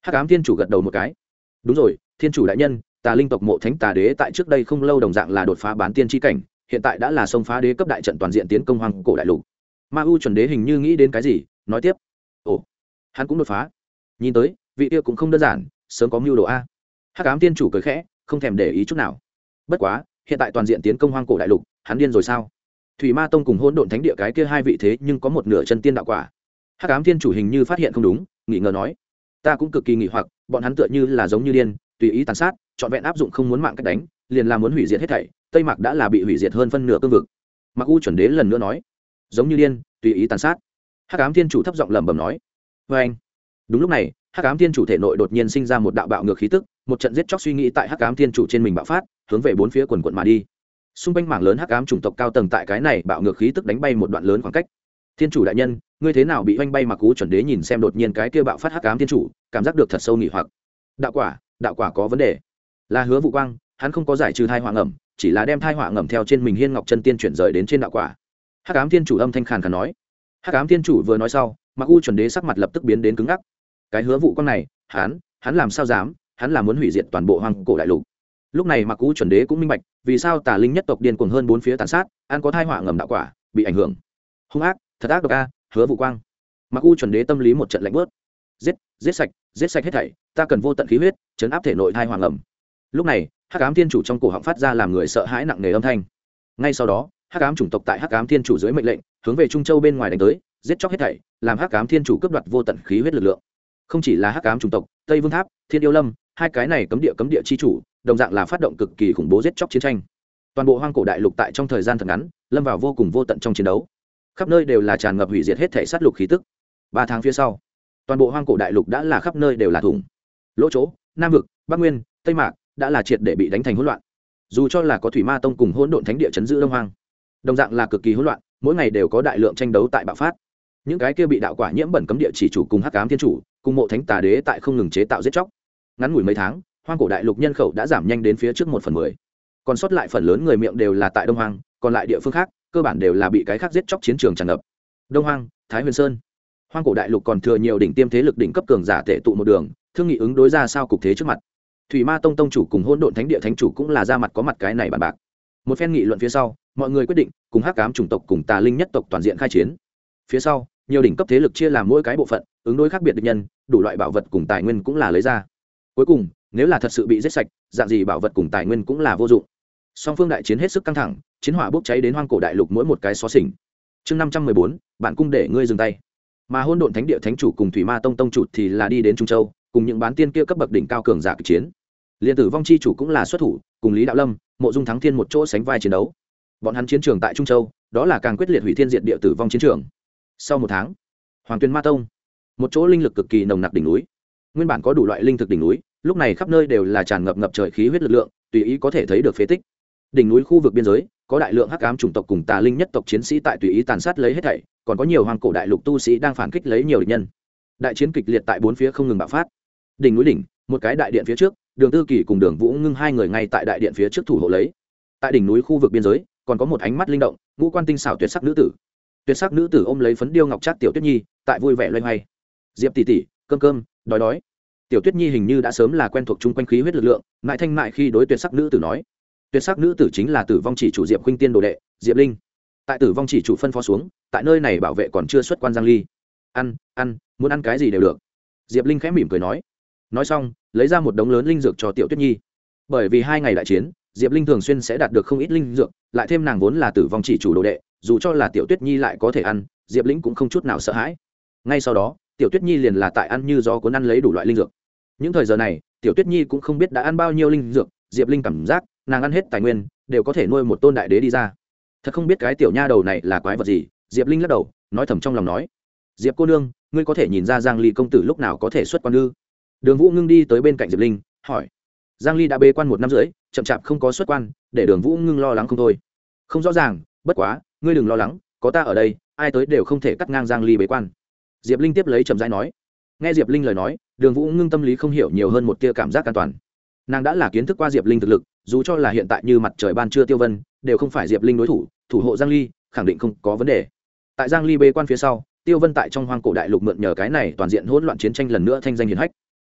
Hắc ám thiên chủ gật đầu một cái. Đúng rồi, thiên chủ đại nhân, tà linh tộc mộ thánh tà đế tại trước đây không lâu đồng dạng là đột phá bán tiên tri cảnh, hiện tại đã là xông phá đế cấp đại trận toàn diện tiến công hoang cổ đại lục. Ma u chuẩn đế hình như nghĩ đến cái gì, nói tiếp. Ồ, hắn cũng đột phá. Nhìn tới vị kia cũng không đơn giản, sớm có mưu đồ a. Hắc ám thiên chủ cười khẽ, không thèm để ý chút nào. Bất quá hiện tại toàn diện tiến công hoang cổ đại lục, hắn điên rồi sao? Thủy Ma tông cùng hỗn độn thánh địa cái kia hai vị thế nhưng có một nửa chân tiên đạo quả. Hắc ám thiên chủ hình như phát hiện không đúng, nghi ngờ nói, ta cũng cực kỳ nghi hoặc, bọn hắn tựa như là giống như điên, tùy ý tàn sát, chọn vẹn áp dụng không muốn mạng cách đánh, liền là muốn hủy diệt hết thảy. Tây Mạc đã là bị hủy diệt hơn phân nửa cương vực. Mặc U chuẩn đế lần nữa nói, giống như điên, tùy ý tàn sát. Hắc ám thiên chủ thấp giọng lẩm bẩm nói, với anh. Đúng lúc này, Hắc ám thiên chủ thể nội đột nhiên sinh ra một đạo bạo ngược khí tức, một trận giết chóc suy nghĩ tại Hắc ám thiên chủ trên mình bạo phát, hướng về bốn phía quần quần mà đi. Xung quanh mảng lớn Hắc ám chủng tộc cao tầng tại cái này bạo ngược khí tức đánh bay một đoạn lớn khoảng cách. Thiên chủ đại nhân, ngươi thế nào bị oanh bay? Mặc Cú chuẩn đế nhìn xem đột nhiên cái kia bạo phát Hắc ám thiên chủ, cảm giác được thật sâu nghỉ hoặc. Đạo quả, đạo quả có vấn đề. Là Hứa Vũ Quang, hắn không có giải trừ thai hỏa ngầm, chỉ là đem thai hỏa ngầm theo trên mình Hiên Ngọc chân tiên chuyển rời đến trên đạo quả. Hắc ám thiên chủ âm thanh khàn khàn nói. Hắc ám thiên chủ vừa nói sau, Mặc U chuẩn đế sắc mặt lập tức biến đến cứng ngắc. Cái Hứa Vũ Quang này, hắn, hắn làm sao dám, hắn là muốn hủy diệt toàn bộ hoang cổ đại lục. Lúc này Mặc U chuẩn đế cũng minh bạch, vì sao tà linh nhất tộc điên cuồng hơn bốn phía tàn sát, ăn có thai hỏa ngầm đạo quả, bị ảnh hưởng. Hung ác, thật ác độc a, Hứa Vũ Quang. Mặc U chuẩn đế tâm lý một trận lạnh bớt. Giết, giết sạch, giết sạch hết thảy, ta cần vô tận khí huyết, chấn áp thể nội thai hỏa ngầm. Lúc này, Hắc ám thiên chủ trong cổ họng phát ra làm người sợ hãi nặng nề âm thanh. Ngay sau đó, Hắc ám chủng tộc tại Hắc ám thiên chủ dưới mệnh lệnh, hướng về Trung Châu bên ngoài đánh tới, giết chóc hết thảy, làm Hắc ám thiên chủ cướp đoạt vô tận khí huyết lực lượng. Không chỉ là Hắc ám chủng tộc, Tây Vương Tháp, Thiên Yêu Lâm, hai cái này cấm địa cấm địa chi chủ, đồng dạng là phát động cực kỳ khủng bố giết chóc chiến tranh. Toàn bộ hoang cổ đại lục tại trong thời gian thật ngắn, lâm vào vô cùng vô tận trong chiến đấu. Khắp nơi đều là tràn ngập hủy diệt hết thảy sát lục khí tức. Ba tháng phía sau, toàn bộ hoang cổ đại lục đã là khắp nơi đều là thủng. Lỗ chỗ, Nam vực, Bắc Nguyên, Tây Mạc đã là triệt để bị đánh thành hỗn loạn. Dù cho là có Thủy Ma tông cùng hỗn độn thánh địa trấn giữ Đông Hoang, đồng dạng là cực kỳ hỗn loạn, mỗi ngày đều có đại lượng tranh đấu tại bạo phát. Những cái kia bị đạo quả nhiễm bẩn cấm địa chỉ chủ cùng Hắc ám thiên chủ, cùng mộ thánh tà đế tại không ngừng chế tạo giết chóc. Ngắn ngủi mấy tháng, hoang cổ đại lục nhân khẩu đã giảm nhanh đến phía trước một phần mười, còn sót lại phần lớn người miệng đều là tại Đông Hoang, còn lại địa phương khác cơ bản đều là bị cái khác giết chóc chiến trường tràn ngập. Đông Hoang, Thái Huyền Sơn, hoang cổ đại lục còn thừa nhiều đỉnh tiêm thế lực đỉnh cấp cường giả tệ tụ một đường, thương nghị ứng đối ra sao cục thế trước mặt. Thủy Ma tông tông chủ cùng hỗn độn thánh địa thánh chủ cũng là ra mặt có mặt cái này bàn bạc. Một phen nghị luận phía sau, mọi người quyết định cùng Hắc ám chủng tộc cùng tà linh nhất tộc toàn diện khai chiến. Phía sau, nhiều đỉnh cấp thế lực chia làm mỗi cái bộ phận, ứng đối khác biệt địch nhân, đủ loại bảo vật cùng tài nguyên cũng là lấy ra. Cuối cùng, nếu là thật sự bị giết sạch, dạng gì bảo vật cùng tài nguyên cũng là vô dụng. Song phương đại chiến hết sức căng thẳng, chiến hỏa bốc cháy đến hoang cổ đại lục mỗi một cái xó xỉnh. Chương năm trăm mười bốn, bạn cung để ngươi dừng tay. Mà hỗn độn thánh địa thánh chủ cùng Thủy Ma tông tông chủ thì là đi đến Trung Châu, cùng những bán tiên kia cấp bậc đỉnh cao cường giả kịch chiến. Liên Tử Vong chi chủ cũng là xuất thủ, cùng Lý Đạo Lâm, Mộ Dung Thắng Thiên một chỗ sánh vai chiến đấu. Bọn hắn chiến trường tại Trung Châu, đó là càng quyết liệt hủy thiên diệt địa tử vong chiến trường. Sau một tháng, Hoàng Tuyền Ma tông, một chỗ linh lực cực kỳ nồng nặc đỉnh núi. Nguyên bản có đủ loại linh thực đỉnh núi, lúc này khắp nơi đều là tràn ngập ngập trời khí huyết lực lượng, tùy ý có thể thấy được phế tích. Đỉnh núi khu vực biên giới, có đại lượng hắc ám chủng tộc cùng tà linh nhất tộc chiến sĩ tại tùy ý tàn sát lấy hết thảy, còn có nhiều hoang cổ đại lục tu sĩ đang phản kích lấy nhiều địch nhân. Đại chiến kịch liệt tại bốn phía không ngừng bạo phát. Đỉnh núi đỉnh, một cái đại điện phía trước, Đường Tư Kỳ cùng Đường Vũ Ngưng hai người ngay tại đại điện phía trước thủ hộ lấy. Tại đỉnh núi khu vực biên giới, còn có một ánh mắt linh động, ngũ quan tinh xảo tuyệt sắc nữ tử. Tuyệt sắc nữ tử ôm lấy phấn điêu ngọc trác tiểu Tuyết Nhi, tại vui vẻ loay hoay. Diệp tỷ tỷ, cơm cơm, đói đói. Tiểu Tuyết Nhi hình như đã sớm là quen thuộc chung quanh khí huyết lực lượng, mại thanh mại khi đối tuyệt sắc nữ tử nói. Tuyệt sắc nữ tử chính là Tử Vong chỉ chủ Diệp Khuynh Tiên đồ đệ, Diệp Linh. Tại Tử Vong chỉ chủ phân phó xuống, tại nơi này bảo vệ còn chưa xuất quan Giang Ly. Ăn, ăn, muốn ăn cái gì đều được. Diệp Linh khẽ mỉm cười nói. Nói xong, lấy ra một đống lớn linh dược cho Tiểu Tuyết Nhi. Bởi vì hai ngày đại chiến, Diệp Linh thường xuyên sẽ đạt được không ít linh dược, lại thêm nàng vốn là Tử Vong chỉ chủ đồ đệ, dù cho là Tiểu Tuyết Nhi lại có thể ăn, Diệp Linh cũng không chút nào sợ hãi. Ngay sau đó, Tiểu Tuyết Nhi liền là tại ăn như gió cuốn ăn lấy đủ loại linh dược. Những thời giờ này, Tiểu Tuyết Nhi cũng không biết đã ăn bao nhiêu linh dược, Diệp Linh cảm giác, nàng ăn hết tài nguyên, đều có thể nuôi một tôn đại đế đi ra. Thật không biết cái tiểu nha đầu này là quái vật gì, Diệp Linh lắc đầu, nói thầm trong lòng nói. Diệp cô nương, ngươi có thể nhìn ra Giang Ly công tử lúc nào có thể xuất quan ư? Đường Vũ Ngưng đi tới bên cạnh Diệp Linh, hỏi. Giang Ly đã bế quan một năm rưỡi, chậm chạp không có xuất quan, để Đường Vũ Ngưng lo lắng không thôi. Không rõ ràng, bất quá, ngươi đừng lo lắng, có ta ở đây, ai tới đều không thể cắt ngang Giang Ly bế quan. Diệp Linh tiếp lấy chậm rãi nói. Nghe Diệp Linh lời nói, Đường Vũ Ngưng tâm lý không hiểu nhiều hơn một tia cảm giác an toàn. Nàng đã là kiến thức qua Diệp Linh thực lực, dù cho là hiện tại như mặt trời ban trưa Tiêu Vân, đều không phải Diệp Linh đối thủ, thủ hộ Giang Ly, khẳng định không có vấn đề. Tại Giang Ly bế quan phía sau, Tiêu Vân tại trong hoang cổ đại lục mượn nhờ cái này toàn diện hỗn loạn chiến tranh lần nữa thanh danh hiển hách.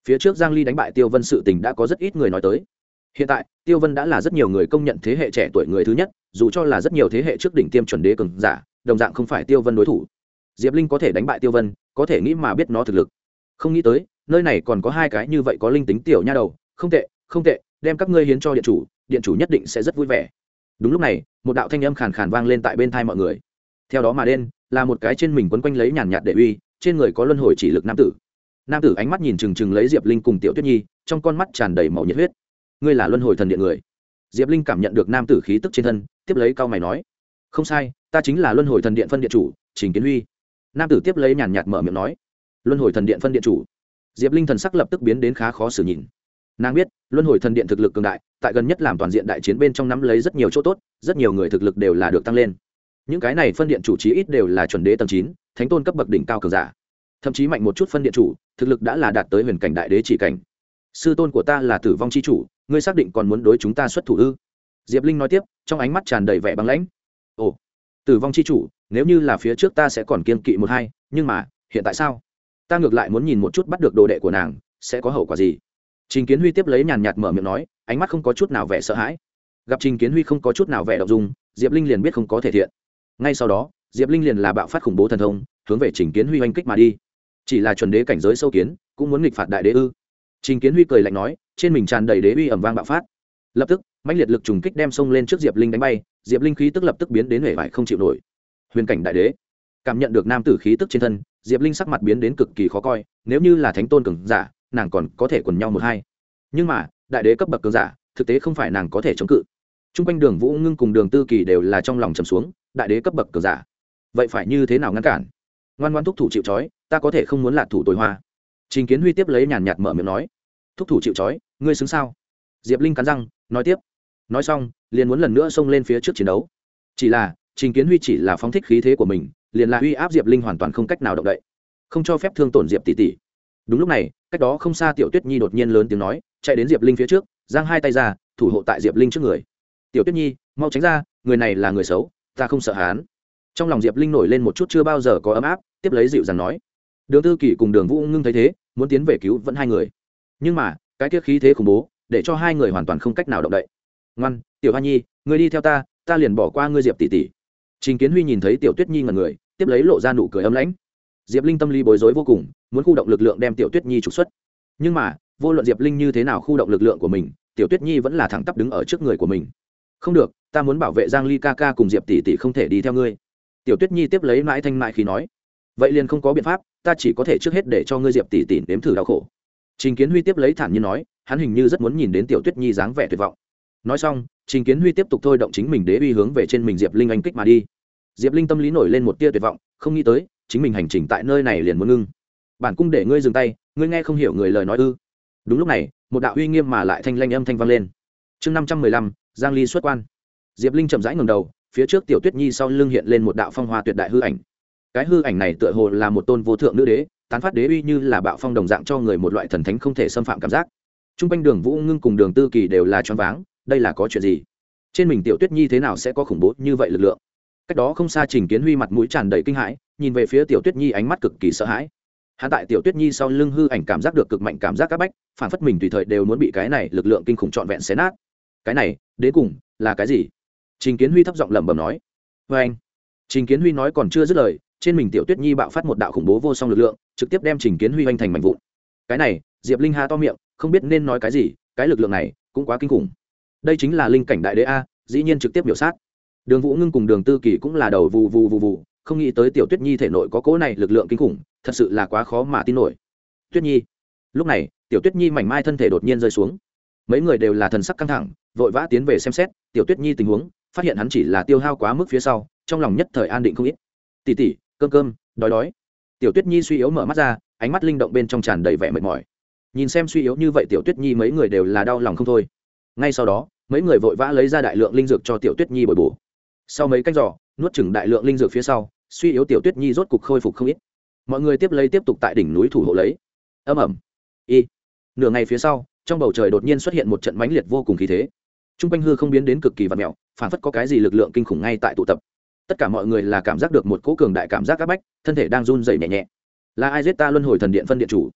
Phía trước Giang Ly đánh bại Tiêu Vân sự tình đã có rất ít người nói tới. Hiện tại, Tiêu Vân đã là rất nhiều người công nhận thế hệ trẻ tuổi người thứ nhất, dù cho là rất nhiều thế hệ trước đỉnh tiêm chuẩn đế cường giả, đồng dạng không phải Tiêu Vân đối thủ. Diệp Linh có thể đánh bại Tiêu Vân, có thể nghĩ mà biết nó thực lực. Không nghĩ tới, nơi này còn có hai cái như vậy có linh tính tiểu nha đầu, không tệ, không tệ, đem các ngươi hiến cho điện chủ, điện chủ nhất định sẽ rất vui vẻ. Đúng lúc này, một đạo thanh âm khàn khàn vang lên tại bên tai mọi người. Theo đó mà đến, là một cái trên mình quấn quanh lấy nhàn nhạt để uy, trên người có luân hồi chỉ lực nam tử. Nam tử ánh mắt nhìn chừng chừng lấy Diệp Linh cùng Tiểu Tuyết Nhi, trong con mắt tràn đầy màu nhiệt huyết. Ngươi là luân hồi thần điện người? Diệp Linh cảm nhận được nam tử khí tức trên thân, tiếp lấy cao mày nói: không sai, ta chính là luân hồi thần điện phân điện chủ Trình Kiến Huy. Nam tử tiếp lấy nhàn nhạt mở miệng nói: luân hồi thần điện phân điện chủ. Diệp Linh thần sắc lập tức biến đến khá khó xử nhìn. Nàng biết luân hồi thần điện thực lực cường đại, tại gần nhất làm toàn diện đại chiến bên trong nắm lấy rất nhiều chỗ tốt, rất nhiều người thực lực đều là được tăng lên. Những cái này phân điện chủ chí ít đều là chuẩn đế tầng chín, thánh tôn cấp bậc đỉnh cao cường giả, thậm chí mạnh một chút phân điện chủ thực lực đã là đạt tới huyền cảnh đại đế chỉ cảnh. Sư tôn của ta là tử vong chi chủ, ngươi xác định còn muốn đối chúng ta xuất thủ ư? Diệp Linh nói tiếp, trong ánh mắt tràn đầy vẻ băng lãnh. Ồ, tử vong chi chủ, nếu như là phía trước ta sẽ còn kiên kỵ một hai, nhưng mà hiện tại sao? Ta ngược lại muốn nhìn một chút bắt được đồ đệ của nàng sẽ có hậu quả gì. Trình Kiến Huy tiếp lấy nhàn nhạt mở miệng nói, ánh mắt không có chút nào vẻ sợ hãi. Gặp Trình Kiến Huy không có chút nào vẻ động dung, Diệp Linh liền biết không có thể thiện. Ngay sau đó, Diệp Linh liền là bạo phát khủng bố thần thông, hướng về Trình Kiến Huy oanh kích mà đi. Chỉ là chuẩn đế cảnh giới sâu kiến, cũng muốn nghịch phạt đại đế ư? Trình Kiến Huy cười lạnh nói, trên mình tràn đầy đế uy ầm vang bạo phát. Lập tức, mãnh liệt lực trùng kích đem xông lên trước Diệp Linh đánh bay, Diệp Linh khí tức lập tức biến đến hể vải không chịu nổi. Huyền cảnh đại đế. Cảm nhận được nam tử khí tức trên thân, Diệp Linh sắc mặt biến đến cực kỳ khó coi, nếu như là thánh tôn cường giả, nàng còn có thể quần nhau một hai. Nhưng mà, đại đế cấp bậc cường giả, thực tế không phải nàng có thể chống cự. Trung quanh Đường Vũ Ngưng cùng Đường Tư Kỳ đều là trong lòng trầm xuống, đại đế cấp bậc cường giả, vậy phải như thế nào ngăn cản? Ngoan ngoãn thúc thủ chịu trói, ta có thể không muốn lạc thủ tối hoa. Trình Kiến Huy tiếp lấy nhàn nhạt mở miệng nói, thúc thủ chịu trói, ngươi xứng sao? Diệp Linh cắn răng nói tiếp. Nói xong, liền muốn lần nữa xông lên phía trước chiến đấu. Chỉ là Trình Kiến Huy chỉ là phóng thích khí thế của mình, liền là uy áp Diệp Linh hoàn toàn không cách nào động đậy, không cho phép thương tổn Diệp tỷ tỷ. Đúng lúc này, cách đó không xa Tiểu Tuyết Nhi đột nhiên lớn tiếng nói, chạy đến Diệp Linh phía trước, giang hai tay ra, thủ hộ tại Diệp Linh trước người. Tiểu Tuyết Nhi, mau tránh ra, người này là người xấu, ta không sợ hắn. Trong lòng Diệp Linh nổi lên một chút chưa bao giờ có ấm áp, tiếp lấy dịu dàng nói. Đường Tư Kỳ cùng Đường Vũ Ngưng thấy thế, muốn tiến về cứu vẫn hai người, nhưng mà cái tiết khí thế khủng bố, để cho hai người hoàn toàn không cách nào động đậy. Ngoan, Tiểu Hoa Nhi, ngươi đi theo ta, ta liền bỏ qua ngươi Diệp tỷ tỷ. Trình Kiến Huy nhìn thấy Tiểu Tuyết Nhi ngẩn người, tiếp lấy lộ ra nụ cười ấm lãnh. Diệp Linh tâm lý bối rối vô cùng, muốn khu động lực lượng đem Tiểu Tuyết Nhi trục xuất, nhưng mà vô luận Diệp Linh như thế nào khu động lực lượng của mình, Tiểu Tuyết Nhi vẫn là thẳng tắp đứng ở trước người của mình. Không được, ta muốn bảo vệ Giang Ly ca ca cùng Diệp tỷ tỷ không thể đi theo ngươi. Tiểu Tuyết Nhi tiếp lấy mãi thanh mại khí nói. Vậy liền không có biện pháp, ta chỉ có thể trước hết để cho ngươi Diệp tỷ tỷ nếm thử đau khổ. Trình Kiến Huy tiếp lấy thản nhiên nói, hắn hình như rất muốn nhìn đến Tiểu Tuyết Nhi dáng vẻ tuyệt vọng. Nói xong, Trình Kiến Huy tiếp tục thôi động chính mình đế uy hướng về trên mình Diệp Linh anh kích mà đi. Diệp Linh tâm lý nổi lên một tia tuyệt vọng, không nghĩ tới chính mình hành trình tại nơi này liền muốn ngưng. Bản cung để ngươi dừng tay, ngươi nghe không hiểu người lời nói ư? Đúng lúc này, một đạo uy nghiêm mà lại thanh lanh âm thanh vang lên. Chương năm trăm mười lăm, Giang Ly xuất quan. Diệp Linh chậm rãi ngẩng đầu, phía trước Tiểu Tuyết Nhi sau lưng hiện lên một đạo phong hoa tuyệt đại hư ảnh. Cái hư ảnh này tựa hồ là một tôn vô thượng nữ đế, tán phát đế uy như là bạo phong đồng dạng cho người một loại thần thánh không thể xâm phạm cảm giác. Trung quanh Đường Vũ Ngưng cùng Đường Tư Kỳ đều là choáng váng, đây là có chuyện gì? Trên mình Tiểu Tuyết Nhi thế nào sẽ có khủng bố như vậy lực lượng? Cách đó không xa Trình Kiến Huy mặt mũi tràn đầy kinh hãi, nhìn về phía Tiểu Tuyết Nhi ánh mắt cực kỳ sợ hãi. Hắn tại Tiểu Tuyết Nhi sau lưng hư ảnh cảm giác được cực mạnh cảm giác các bách, phản phất mình tùy thời đều muốn bị cái này lực lượng kinh khủng trọn vẹn xé nát. Cái này, đến cùng là cái gì? Trình Kiến Huy thấp giọng lẩm bẩm nói. Và anh. Trình Kiến Huy nói còn chưa dứt lời, trên mình Tiểu Tuyết Nhi bạo phát một đạo khủng bố vô song lực lượng, trực tiếp đem Trình Kiến Huy vành thành mảnh vụn. Cái này, Diệp Linh ha to miệng, không biết nên nói cái gì, cái lực lượng này cũng quá kinh khủng. Đây chính là linh cảnh đại đế a, dĩ nhiên trực tiếp biểu sát. Đường Vũ Ngưng cùng Đường Tư Kỳ cũng là đầu vù vù vù vù, không nghĩ tới Tiểu Tuyết Nhi thể nội có cỗ này lực lượng kinh khủng, thật sự là quá khó mà tin nổi. Tuyết Nhi. Lúc này, Tiểu Tuyết Nhi mảnh mai thân thể đột nhiên rơi xuống. Mấy người đều là thần sắc căng thẳng, vội vã tiến về xem xét Tiểu Tuyết Nhi tình huống, phát hiện hắn chỉ là tiêu hao quá mức phía sau, trong lòng nhất thời an định không ít. Tỷ tỷ, cơm cơm, đói đói. Tiểu Tuyết Nhi suy yếu mở mắt ra, ánh mắt linh động bên trong tràn đầy vẻ mệt mỏi. Nhìn xem suy yếu như vậy Tiểu Tuyết Nhi mấy người đều là đau lòng không thôi. Ngay sau đó, mấy người vội vã lấy ra đại lượng linh dược cho Tiểu Tuyết Nhi bồi bổ. Sau mấy canh giò, nuốt chửng đại lượng linh dược phía sau, suy yếu Tiểu Tuyết Nhi rốt cục khôi phục không ít. Mọi người tiếp lấy tiếp tục tại đỉnh núi thủ hộ lấy. Ầm ầm. Y. Nửa ngày phía sau, trong bầu trời đột nhiên xuất hiện một trận mãnh liệt vô cùng khí thế. Trung quanh hư không biến đến cực kỳ vặn mèo, phản phất có cái gì lực lượng kinh khủng ngay tại tụ tập. Tất cả mọi người là cảm giác được một cỗ cường đại cảm giác áp bách, thân thể đang run rẩy nhẹ nhẹ. Là ai giết ta luân hồi thần điện phân điện chủ?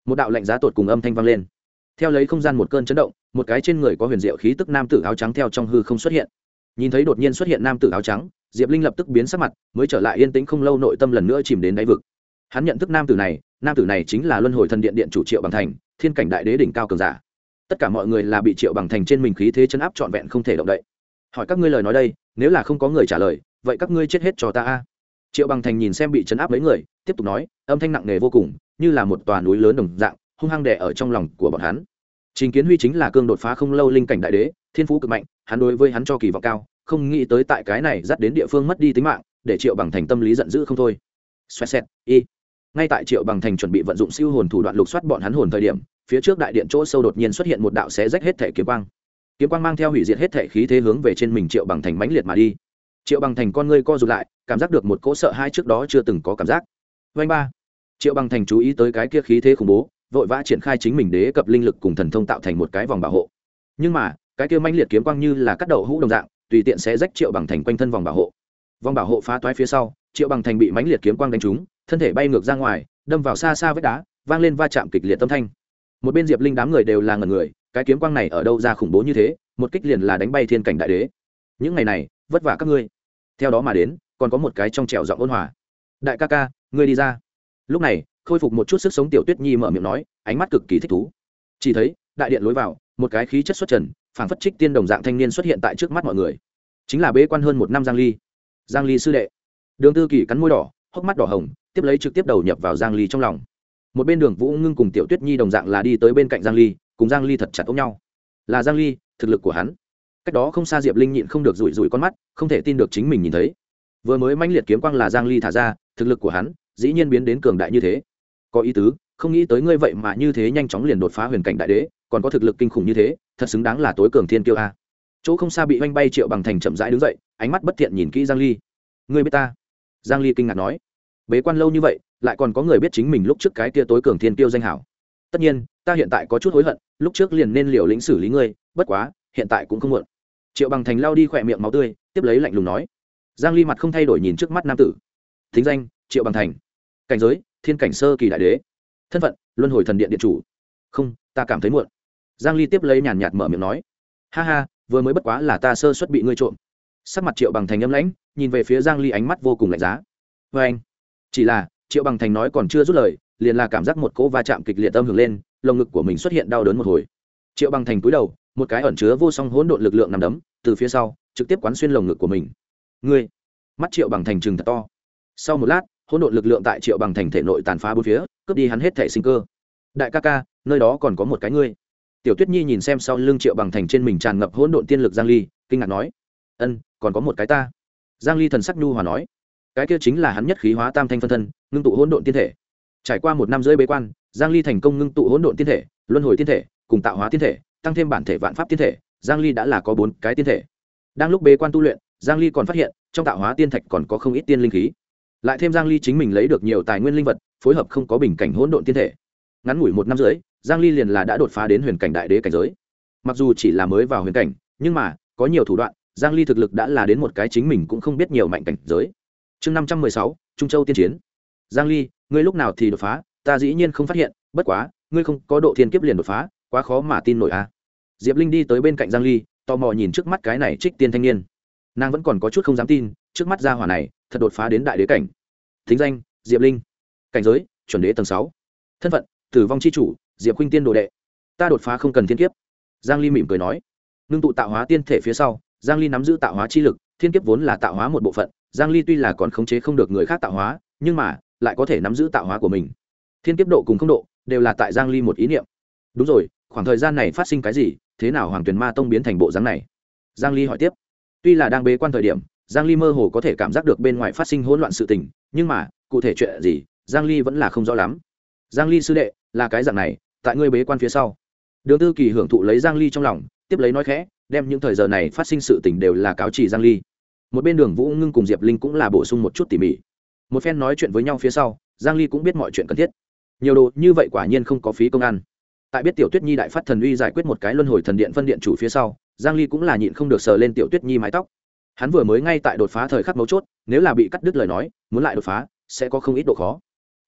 một đạo lạnh giá tột cùng âm thanh vang lên, theo lấy không gian một cơn chấn động, một cái trên người có huyền diệu khí tức nam tử áo trắng theo trong hư không xuất hiện. Nhìn thấy đột nhiên xuất hiện nam tử áo trắng, Diệp Linh lập tức biến sắc mặt, mới trở lại yên tĩnh không lâu, nội tâm lần nữa chìm đến đáy vực. Hắn nhận thức nam tử này, nam tử này chính là luân hồi thần điện điện chủ Triệu Bằng Thành, thiên cảnh đại đế đỉnh cao cường giả. Tất cả mọi người là bị Triệu Bằng Thành trên mình khí thế chấn áp trọn vẹn không thể động đậy. Hỏi các ngươi lời nói đây, nếu là không có người trả lời, vậy các ngươi chết hết cho ta a. Triệu Bằng Thành nhìn xem bị chấn áp mấy người, tiếp tục nói, âm thanh nặng nề vô cùng, như là một tòa núi lớn đồng dạng, hung hăng đè ở trong lòng của bọn hắn. Trình Kiến Huy chính là cương đột phá không lâu linh cảnh đại đế, thiên phú cực mạnh, hắn đối với hắn cho kỳ vọng cao, không nghĩ tới tại cái này dắt đến địa phương mất đi tính mạng, để Triệu Bằng Thành tâm lý giận dữ không thôi. Xoẹt xẹt, y. Ngay tại Triệu Bằng Thành chuẩn bị vận dụng siêu hồn thủ đoạn lục soát bọn hắn hồn thời điểm, phía trước đại điện chỗ sâu đột nhiên xuất hiện một đạo xé rách hết thể kiếm quang. Kiếm quang mang theo hủy diệt hết thể khí thế hướng về trên mình Triệu Bằng Thành mãnh liệt mà đi. Triệu Bằng Thành con ngươi co rụt lại, cảm giác được một cỗ sợ hãi trước đó chưa từng có cảm giác. Vành ba. Triệu Bằng Thành chú ý tới cái kia khí thế khủng bố, vội vã triển khai chính mình đế cấp linh lực cùng thần thông tạo thành một cái vòng bảo hộ. Nhưng mà, cái kia mãnh liệt kiếm quang như là cắt đầu hũ đồng dạng, tùy tiện xé rách Triệu Bằng Thành quanh thân vòng bảo hộ. Vòng bảo hộ phá toái phía sau, Triệu Bằng Thành bị mãnh liệt kiếm quang đánh trúng, thân thể bay ngược ra ngoài, đâm vào xa xa vách đá, vang lên va chạm kịch liệt âm thanh. Một bên Diệp Linh đám người đều là ngẩn người, cái kiếm quang này ở đâu ra khủng bố như thế, một kích liền là đánh bay thiên cảnh đại đế. Những ngày này, vất vả các ngươi. Theo đó mà đến, còn có một cái trong trẻo giọng ôn hòa. Đại ca ca, ngươi đi ra. Lúc này, khôi phục một chút sức sống Tiểu Tuyết Nhi mở miệng nói, ánh mắt cực kỳ thích thú. Chỉ thấy, đại điện lối vào, một cái khí chất xuất trần, phảng phất trích tiên đồng dạng thanh niên xuất hiện tại trước mắt mọi người. Chính là bế quan hơn một năm Giang Ly. Giang Ly sư đệ. Đường Tư Kỳ cắn môi đỏ, hốc mắt đỏ hồng, tiếp lấy trực tiếp đầu nhập vào Giang Ly trong lòng. Một bên Đường Vũ Ngưng cùng Tiểu Tuyết Nhi đồng dạng là đi tới bên cạnh Giang Ly, cùng Giang Ly thật chặt ôm nhau. Là Giang Ly, thực lực của hắn. Cách đó không xa Diệp Linh nhịn không được rủi rủi con mắt, không thể tin được chính mình nhìn thấy. Vừa mới mãnh liệt kiếm quang là Giang Ly thả ra, thực lực của hắn dĩ nhiên biến đến cường đại như thế. Có ý tứ, không nghĩ tới ngươi vậy mà như thế nhanh chóng liền đột phá huyền cảnh đại đế, còn có thực lực kinh khủng như thế, thật xứng đáng là tối cường thiên kiêu a. Chỗ không xa bị oanh bay Triệu Bằng Thành chậm rãi đứng dậy, ánh mắt bất thiện nhìn kỹ Giang Ly. Ngươi biết ta? Giang Ly kinh ngạc nói. Bế quan lâu như vậy, lại còn có người biết chính mình lúc trước cái kia tối cường thiên kiêu danh hảo. Tất nhiên, ta hiện tại có chút hối hận, lúc trước liền nên liều lĩnh xử lý ngươi, bất quá, hiện tại cũng không muộn. Triệu Bằng Thành lao đi khỏe miệng máu tươi, tiếp lấy lạnh lùng nói. Giang Ly mặt không thay đổi nhìn trước mắt nam tử. Thính danh: Triệu Bằng Thành. Cảnh giới: thiên cảnh sơ kỳ đại đế. Thân phận: luân hồi thần điện điện chủ. Không, ta cảm thấy muộn. Giang Ly tiếp lấy nhàn nhạt mở miệng nói. Ha ha, vừa mới bất quá là ta sơ suất bị ngươi trộm. Sắc mặt Triệu Bằng Thành âm lãnh, nhìn về phía Giang Ly ánh mắt vô cùng lạnh giá. Với anh, chỉ là Triệu Bằng Thành nói còn chưa dứt lời, liền là cảm giác một cỗ va chạm kịch liệt âm hưởng lên, lồng ngực của mình xuất hiện đau đớn một hồi. Triệu Bằng Thành cúi đầu, một cái ẩn chứa vô song hỗn độn lực lượng nằm đấm từ phía sau trực tiếp quán xuyên lồng ngực của mình. Ngươi! Mắt Triệu Bằng Thành trừng thật to. Sau một lát, hỗn độn lực lượng tại Triệu Bằng Thành thể nội tàn phá bốn phía, cướp đi hắn hết thể sinh cơ. Đại ca ca, nơi đó còn có một cái ngươi. Tiểu Tuyết Nhi nhìn xem sau lưng Triệu Bằng Thành trên mình tràn ngập hỗn độn tiên lực Giang Ly, kinh ngạc nói. Ân, còn có một cái ta. Giang Ly thần sắc nhu hòa nói. Cái kia chính là hắn nhất khí hóa tam thanh phân thân, ngưng tụ hỗn độn tiên thể. Trải qua một năm rưỡi bế quan, Giang Ly thành công ngưng tụ hỗn độn tiên thể, luân hồi tiên thể, cùng tạo hóa tiên thể, tăng thêm bản thể vạn pháp tiên thể, Giang Ly đã là có bốn cái tiên thể. Đang lúc bế quan tu luyện, Giang Ly còn phát hiện, trong tạo hóa tiên thạch còn có không ít tiên linh khí. Lại thêm Giang Ly chính mình lấy được nhiều tài nguyên linh vật, phối hợp không có bình cảnh hỗn độn tiên thể. Ngắn ngủi một năm rưỡi, Giang Ly liền là đã đột phá đến huyền cảnh đại đế cảnh giới. Mặc dù chỉ là mới vào huyền cảnh, nhưng mà có nhiều thủ đoạn, Giang Ly thực lực đã là đến một cái chính mình cũng không biết nhiều mạnh cảnh giới. Chương năm trăm mười sáu, Trung Châu tiên chiến. Giang Ly, ngươi lúc nào thì đột phá, ta dĩ nhiên không phát hiện, bất quá, ngươi không có độ thiên kiếp liền đột phá, quá khó mà tin nổi a. À. Diệp Linh đi tới bên cạnh Giang Ly, tò mò nhìn trước mắt cái này trích tiên thanh niên. Nàng vẫn còn có chút không dám tin, trước mắt gia hỏa này, thật đột phá đến đại đế cảnh. Thính danh: Diệp Linh. Cảnh giới: chuẩn đế tầng sáu. Thân phận: Tử vong chi chủ, Diệp Khuynh Tiên đồ đệ. Ta đột phá không cần thiên kiếp. Giang Ly mỉm cười nói. Nương tụ tạo hóa tiên thể phía sau, Giang Ly nắm giữ tạo hóa chi lực, thiên kiếp vốn là tạo hóa một bộ phận, Giang Ly tuy là còn khống chế không được người khác tạo hóa, nhưng mà lại có thể nắm giữ tạo hóa của mình. Thiên kiếp độ cùng không độ, đều là tại Giang Ly một ý niệm. Đúng rồi, khoảng thời gian này phát sinh cái gì, thế nào Hoàng Tuyền Ma Tông biến thành bộ dáng này? Giang Ly hỏi tiếp. Tuy là đang bế quan thời điểm, Giang Ly mơ hồ có thể cảm giác được bên ngoài phát sinh hỗn loạn sự tình, nhưng mà cụ thể chuyện gì, Giang Ly vẫn là không rõ lắm. Giang Ly sư đệ, là cái dạng này, tại ngươi bế quan phía sau. Đường Tư Kỳ hưởng thụ lấy Giang Ly trong lòng, tiếp lấy nói khẽ, đem những thời giờ này phát sinh sự tình đều là cáo chỉ Giang Ly. Một bên Đường Vũ Ngưng cùng Diệp Linh cũng là bổ sung một chút tỉ mỉ. Một phen nói chuyện với nhau phía sau, Giang Ly cũng biết mọi chuyện cần thiết. Nhiều đồ như vậy quả nhiên không có phí công ăn. Tại biết Tiểu Tuyết Nhi đại phát thần uy giải quyết một cái luân hồi thần điện phân điện chủ phía sau, Giang Ly cũng là nhịn không được sờ lên Tiểu Tuyết Nhi mái tóc. Hắn vừa mới ngay tại đột phá thời khắc mấu chốt, nếu là bị cắt đứt lời nói, muốn lại đột phá sẽ có không ít độ khó.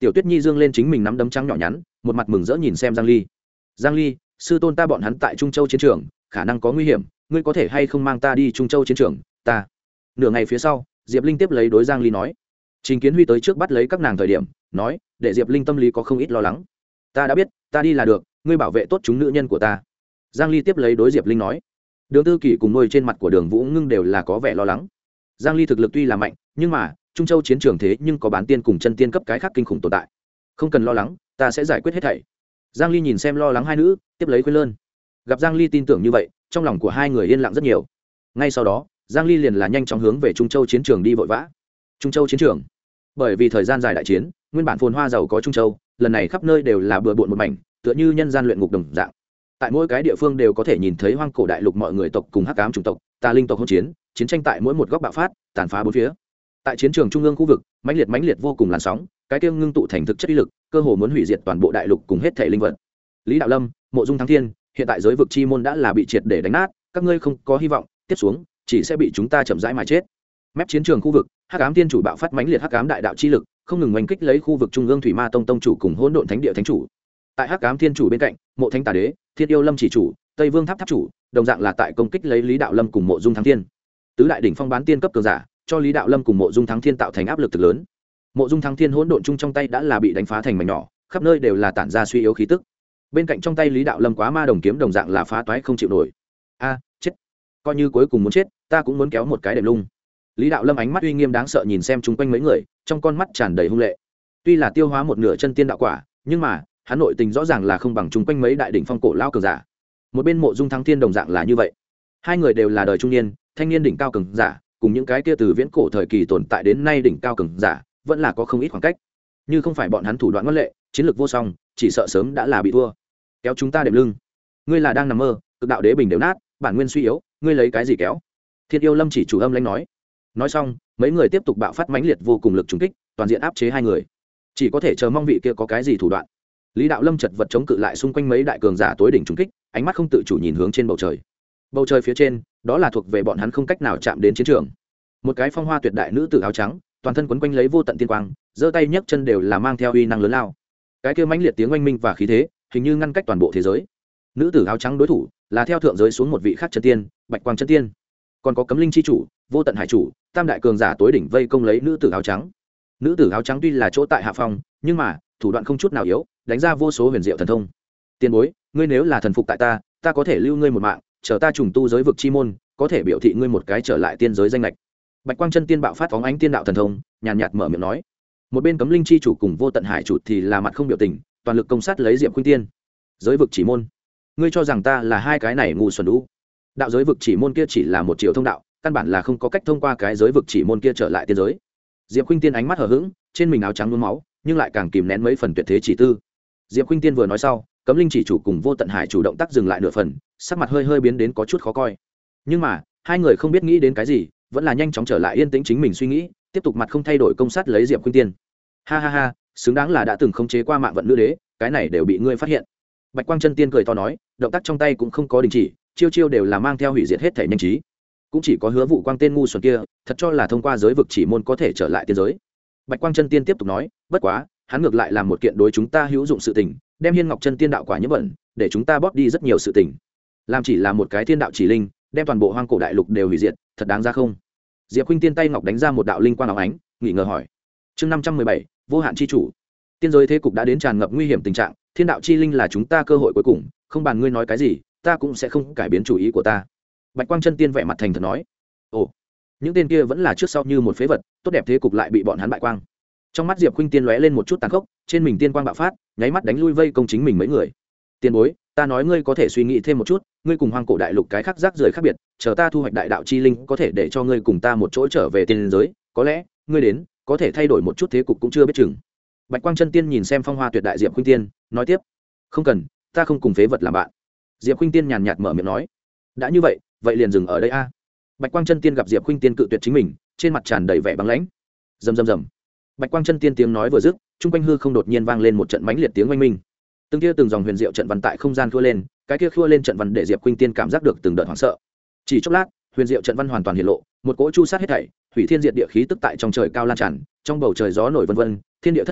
Tiểu Tuyết Nhi dương lên chính mình nắm đấm trắng nhỏ nhắn, một mặt mừng rỡ nhìn xem Giang Ly. Giang Ly, sư tôn ta bọn hắn tại Trung Châu chiến trường, khả năng có nguy hiểm, ngươi có thể hay không mang ta đi Trung Châu chiến trường? Ta. Nửa ngày phía sau, Diệp Linh tiếp lấy đối Giang Ly nói. Trình Kiến Huy tới trước bắt lấy các nàng thời điểm, nói, để Diệp Linh tâm lý có không ít lo lắng. Ta đã biết, ta đi là được, ngươi bảo vệ tốt chúng nữ nhân của ta. Giang Ly tiếp lấy đối Diệp Linh nói. Đường Tư Kỷ cùng nuôi trên mặt của Đường Vũ Ngưng đều là có vẻ lo lắng. Giang Ly thực lực tuy là mạnh, nhưng mà Trung Châu chiến trường thế nhưng có bán tiên cùng chân tiên cấp cái khác kinh khủng tồn tại. Không cần lo lắng, ta sẽ giải quyết hết thảy. Giang Ly nhìn xem lo lắng hai nữ, tiếp lấy khuyên lơn. Gặp Giang Ly tin tưởng như vậy, trong lòng của hai người yên lặng rất nhiều. Ngay sau đó, Giang Ly liền là nhanh chóng hướng về Trung Châu chiến trường đi vội vã. Trung Châu chiến trường, bởi vì thời gian dài đại chiến, nguyên bản phồn hoa giàu có Trung Châu, lần này khắp nơi đều là bừa bộn một mảnh, tựa như nhân gian luyện ngục đồng dạng. Tại mỗi cái địa phương đều có thể nhìn thấy hoang cổ đại lục mọi người tộc cùng hắc ám chủng tộc, tà linh tộc hỗn chiến, chiến tranh tại mỗi một góc bạo phát, tàn phá bốn phía. Tại chiến trường trung ương khu vực, mãnh liệt mãnh liệt vô cùng làn sóng, cái kia ngưng tụ thành thực chất uy lực, cơ hồ muốn hủy diệt toàn bộ đại lục cùng hết thể linh vật. Lý Đạo Lâm, Mộ Dung Thắng Thiên, hiện tại giới vực chi môn đã là bị triệt để đánh nát, các ngươi không có hy vọng, tiếp xuống chỉ sẽ bị chúng ta chậm rãi mà chết. Mép chiến trường khu vực, hắc ám tiên chủ bạo phát mãnh liệt hắc ám đại đạo chi lực, không ngừng oanh kích lấy khu vực trung ương thủy ma tông tông chủ cùng hỗn độn thánh địa thánh chủ. Tại hắc ám thiên chủ bên cạnh, Mộ Thánh Tà Đế, Thiên Yêu Lâm chỉ chủ, Tây Vương Tháp Tháp chủ, đồng dạng là tại công kích lấy Lý Đạo Lâm cùng Mộ Dung Thắng Thiên. Tứ đại đỉnh phong bán tiên cấp cường giả, cho Lý Đạo Lâm cùng Mộ Dung Thắng Thiên tạo thành áp lực thực lớn. Mộ Dung Thắng Thiên hỗn độn chung trong tay đã là bị đánh phá thành mảnh nhỏ, khắp nơi đều là tản ra suy yếu khí tức. Bên cạnh trong tay Lý Đạo Lâm quá ma đồng kiếm đồng dạng là phá toái không chịu nổi. A, chết. Coi như cuối cùng muốn chết, ta cũng muốn kéo một cái đệm lung. Lý Đạo Lâm ánh mắt uy nghiêm đáng sợ nhìn xem chung quanh mấy người, trong con mắt tràn đầy hung lệ. Tuy là tiêu hóa một nửa chân tiên đạo quả, nhưng mà, hắn nội tình rõ ràng là không bằng chung quanh mấy đại đỉnh phong cổ lao cường giả. Một bên Mộ Dung Thắng Thiên đồng dạng là như vậy. Hai người đều là đời trung niên, thanh niên đỉnh cao cường giả, cùng những cái kia từ viễn cổ thời kỳ tồn tại đến nay đỉnh cao cường giả, vẫn là có không ít khoảng cách. Như không phải bọn hắn thủ đoạn ngoan lệ, chiến lược vô song, chỉ sợ sớm đã là bị thua. Kéo chúng ta đệm lưng. Ngươi là đang nằm mơ, cực đạo đế bình đều nát, bản nguyên suy yếu, ngươi lấy cái gì kéo? Thiên Yêu Lâm chỉ chủ âm lãnh nói. Nói xong, mấy người tiếp tục bạo phát mãnh liệt vô cùng lực trùng kích, toàn diện áp chế hai người. Chỉ có thể chờ mong vị kia có cái gì thủ đoạn. Lý Đạo Lâm chật vật chống cự lại xung quanh mấy đại cường giả tối đỉnh trùng kích, ánh mắt không tự chủ nhìn hướng trên bầu trời. Bầu trời phía trên, đó là thuộc về bọn hắn không cách nào chạm đến chiến trường. Một cái phong hoa tuyệt đại nữ tử áo trắng, toàn thân quấn quanh lấy vô tận tiên quang, giơ tay nhấc chân đều là mang theo uy năng lớn lao. Cái kia mãnh liệt tiếng oanh minh và khí thế, hình như ngăn cách toàn bộ thế giới. Nữ tử áo trắng đối thủ là theo thượng giới xuống một vị khác chân tiên, Bạch Quang chân tiên. Còn có Cấm Linh chi chủ, Vô Tận Hải chủ, tam đại cường giả tối đỉnh vây công lấy nữ tử áo trắng. Nữ tử áo trắng tuy là chỗ tại hạ phong, nhưng mà thủ đoạn không chút nào yếu, đánh ra vô số huyền diệu thần thông. Tiền bối, ngươi nếu là thần phục tại ta, ta có thể lưu ngươi một mạng, chờ ta trùng tu giới vực chi môn, có thể biểu thị ngươi một cái trở lại tiên giới danh lệch. Bạch Quang chân tiên bạo phát phóng ánh tiên đạo thần thông, nhàn nhạt mở miệng nói. Một bên Cấm Linh chi chủ cùng Vô Tận Hải chủ thì là mặt không biểu tình, toàn lực công sát lấy Diệp Khuynh Tiên. Giới vực chỉ môn, ngươi cho rằng ta là hai cái này ngu xuẩn đũ? Đạo giới vực chỉ môn kia chỉ là một chiều thông đạo, căn bản là không có cách thông qua cái giới vực chỉ môn kia trở lại tiên giới. Diệp Khuynh Tiên ánh mắt hờ hững, trên mình áo trắng nhuốm máu, nhưng lại càng kìm nén mấy phần tuyệt thế chỉ tư. Diệp Khuynh Tiên vừa nói sau, Cấm Linh chỉ chủ cùng Vô Tận Hải chủ động tác dừng lại nửa phần, sắc mặt hơi hơi biến đến có chút khó coi. Nhưng mà hai người không biết nghĩ đến cái gì, vẫn là nhanh chóng trở lại yên tĩnh chính mình suy nghĩ, tiếp tục mặt không thay đổi công sát lấy Diệp Khuynh Tiên. Ha ha ha, xứng đáng là đã từng khống chế qua mạng vận nữ đế, cái này đều bị ngươi phát hiện. Bạch Quang chân tiên cười to nói, động tác trong tay cũng không có đình chỉ, chiêu chiêu đều là mang theo hủy diệt hết thể nhanh trí. Cũng chỉ có Hứa Vũ Quang tên ngu xuẩn kia, thật cho là thông qua giới vực chỉ môn có thể trở lại tiên giới. Bạch Quang chân tiên tiếp tục nói, bất quá, hắn ngược lại làm một kiện đối chúng ta hữu dụng sự tình, đem Hiên Ngọc chân tiên đạo quả nhiễm bẩn, để chúng ta bóp đi rất nhiều sự tình. Làm chỉ là một cái thiên đạo chỉ linh, đem toàn bộ hoang cổ đại lục đều hủy diệt, thật đáng ra không? Diệp Khuynh Tiên tay ngọc đánh ra một đạo linh quang óng ánh, nghi ngờ hỏi. Chương năm trăm mười bảy, vô hạn chi chủ. Tiên giới thế cục đã đến tràn ngập nguy hiểm tình trạng, thiên đạo chi linh là chúng ta cơ hội cuối cùng, không bàn ngươi nói cái gì, ta cũng sẽ không cải biến chủ ý của ta. Bạch Quang chân tiên vẻ mặt thành thật nói. Ồ, những tên kia vẫn là trước sau như một phế vật, tốt đẹp thế cục lại bị bọn hắn bại quang. Trong mắt Diệp Khuynh Tiên lóe lên một chút tàn khốc, trên mình tiên quang bạo phát, nháy mắt đánh lui vây công chính mình mấy người. Tiên bối, ta nói ngươi có thể suy nghĩ thêm một chút, ngươi cùng hoang cổ đại lục cái khác rác rưởi khác biệt, chờ ta thu hoạch đại đạo chi linh có thể để cho ngươi cùng ta một chỗ trở về tiên giới, có lẽ ngươi đến có thể thay đổi một chút thế cục cũng chưa biết chừng. Bạch Quang chân tiên nhìn xem phong hoa tuyệt đại Diệp Khuynh Tiên, nói tiếp, không cần, ta không cùng phế vật làm bạn. Diệp Khuynh Tiên nhàn nhạt mở miệng nói, đã như vậy, vậy liền dừng ở đây a. Bạch Quang chân tiên gặp Diệp Khuynh Tiên cự tuyệt chính mình, trên mặt tràn đầy vẻ băng lãnh. Rầm rầm rầm. Bạch Quang chân tiên tiếng nói vừa dứt, trung quanh hư không đột nhiên vang lên một trận mãnh liệt tiếng oanh minh. Từng kia từng dòng huyền diệu trận văn tại không gian khua lên, cái kia khua lên trận văn để Diệp Khuynh Tiên cảm giác được từng đợt hoảng sợ. Chỉ chốc lát, huyền diệu trận văn hoàn toàn hiện lộ, một cỗ chu sát hết thảy, hủy thiên diệt địa khí tức tại trong trời cao lan tràn, trong bầu trời gió nổi vân vân, thiên địa thất sắc,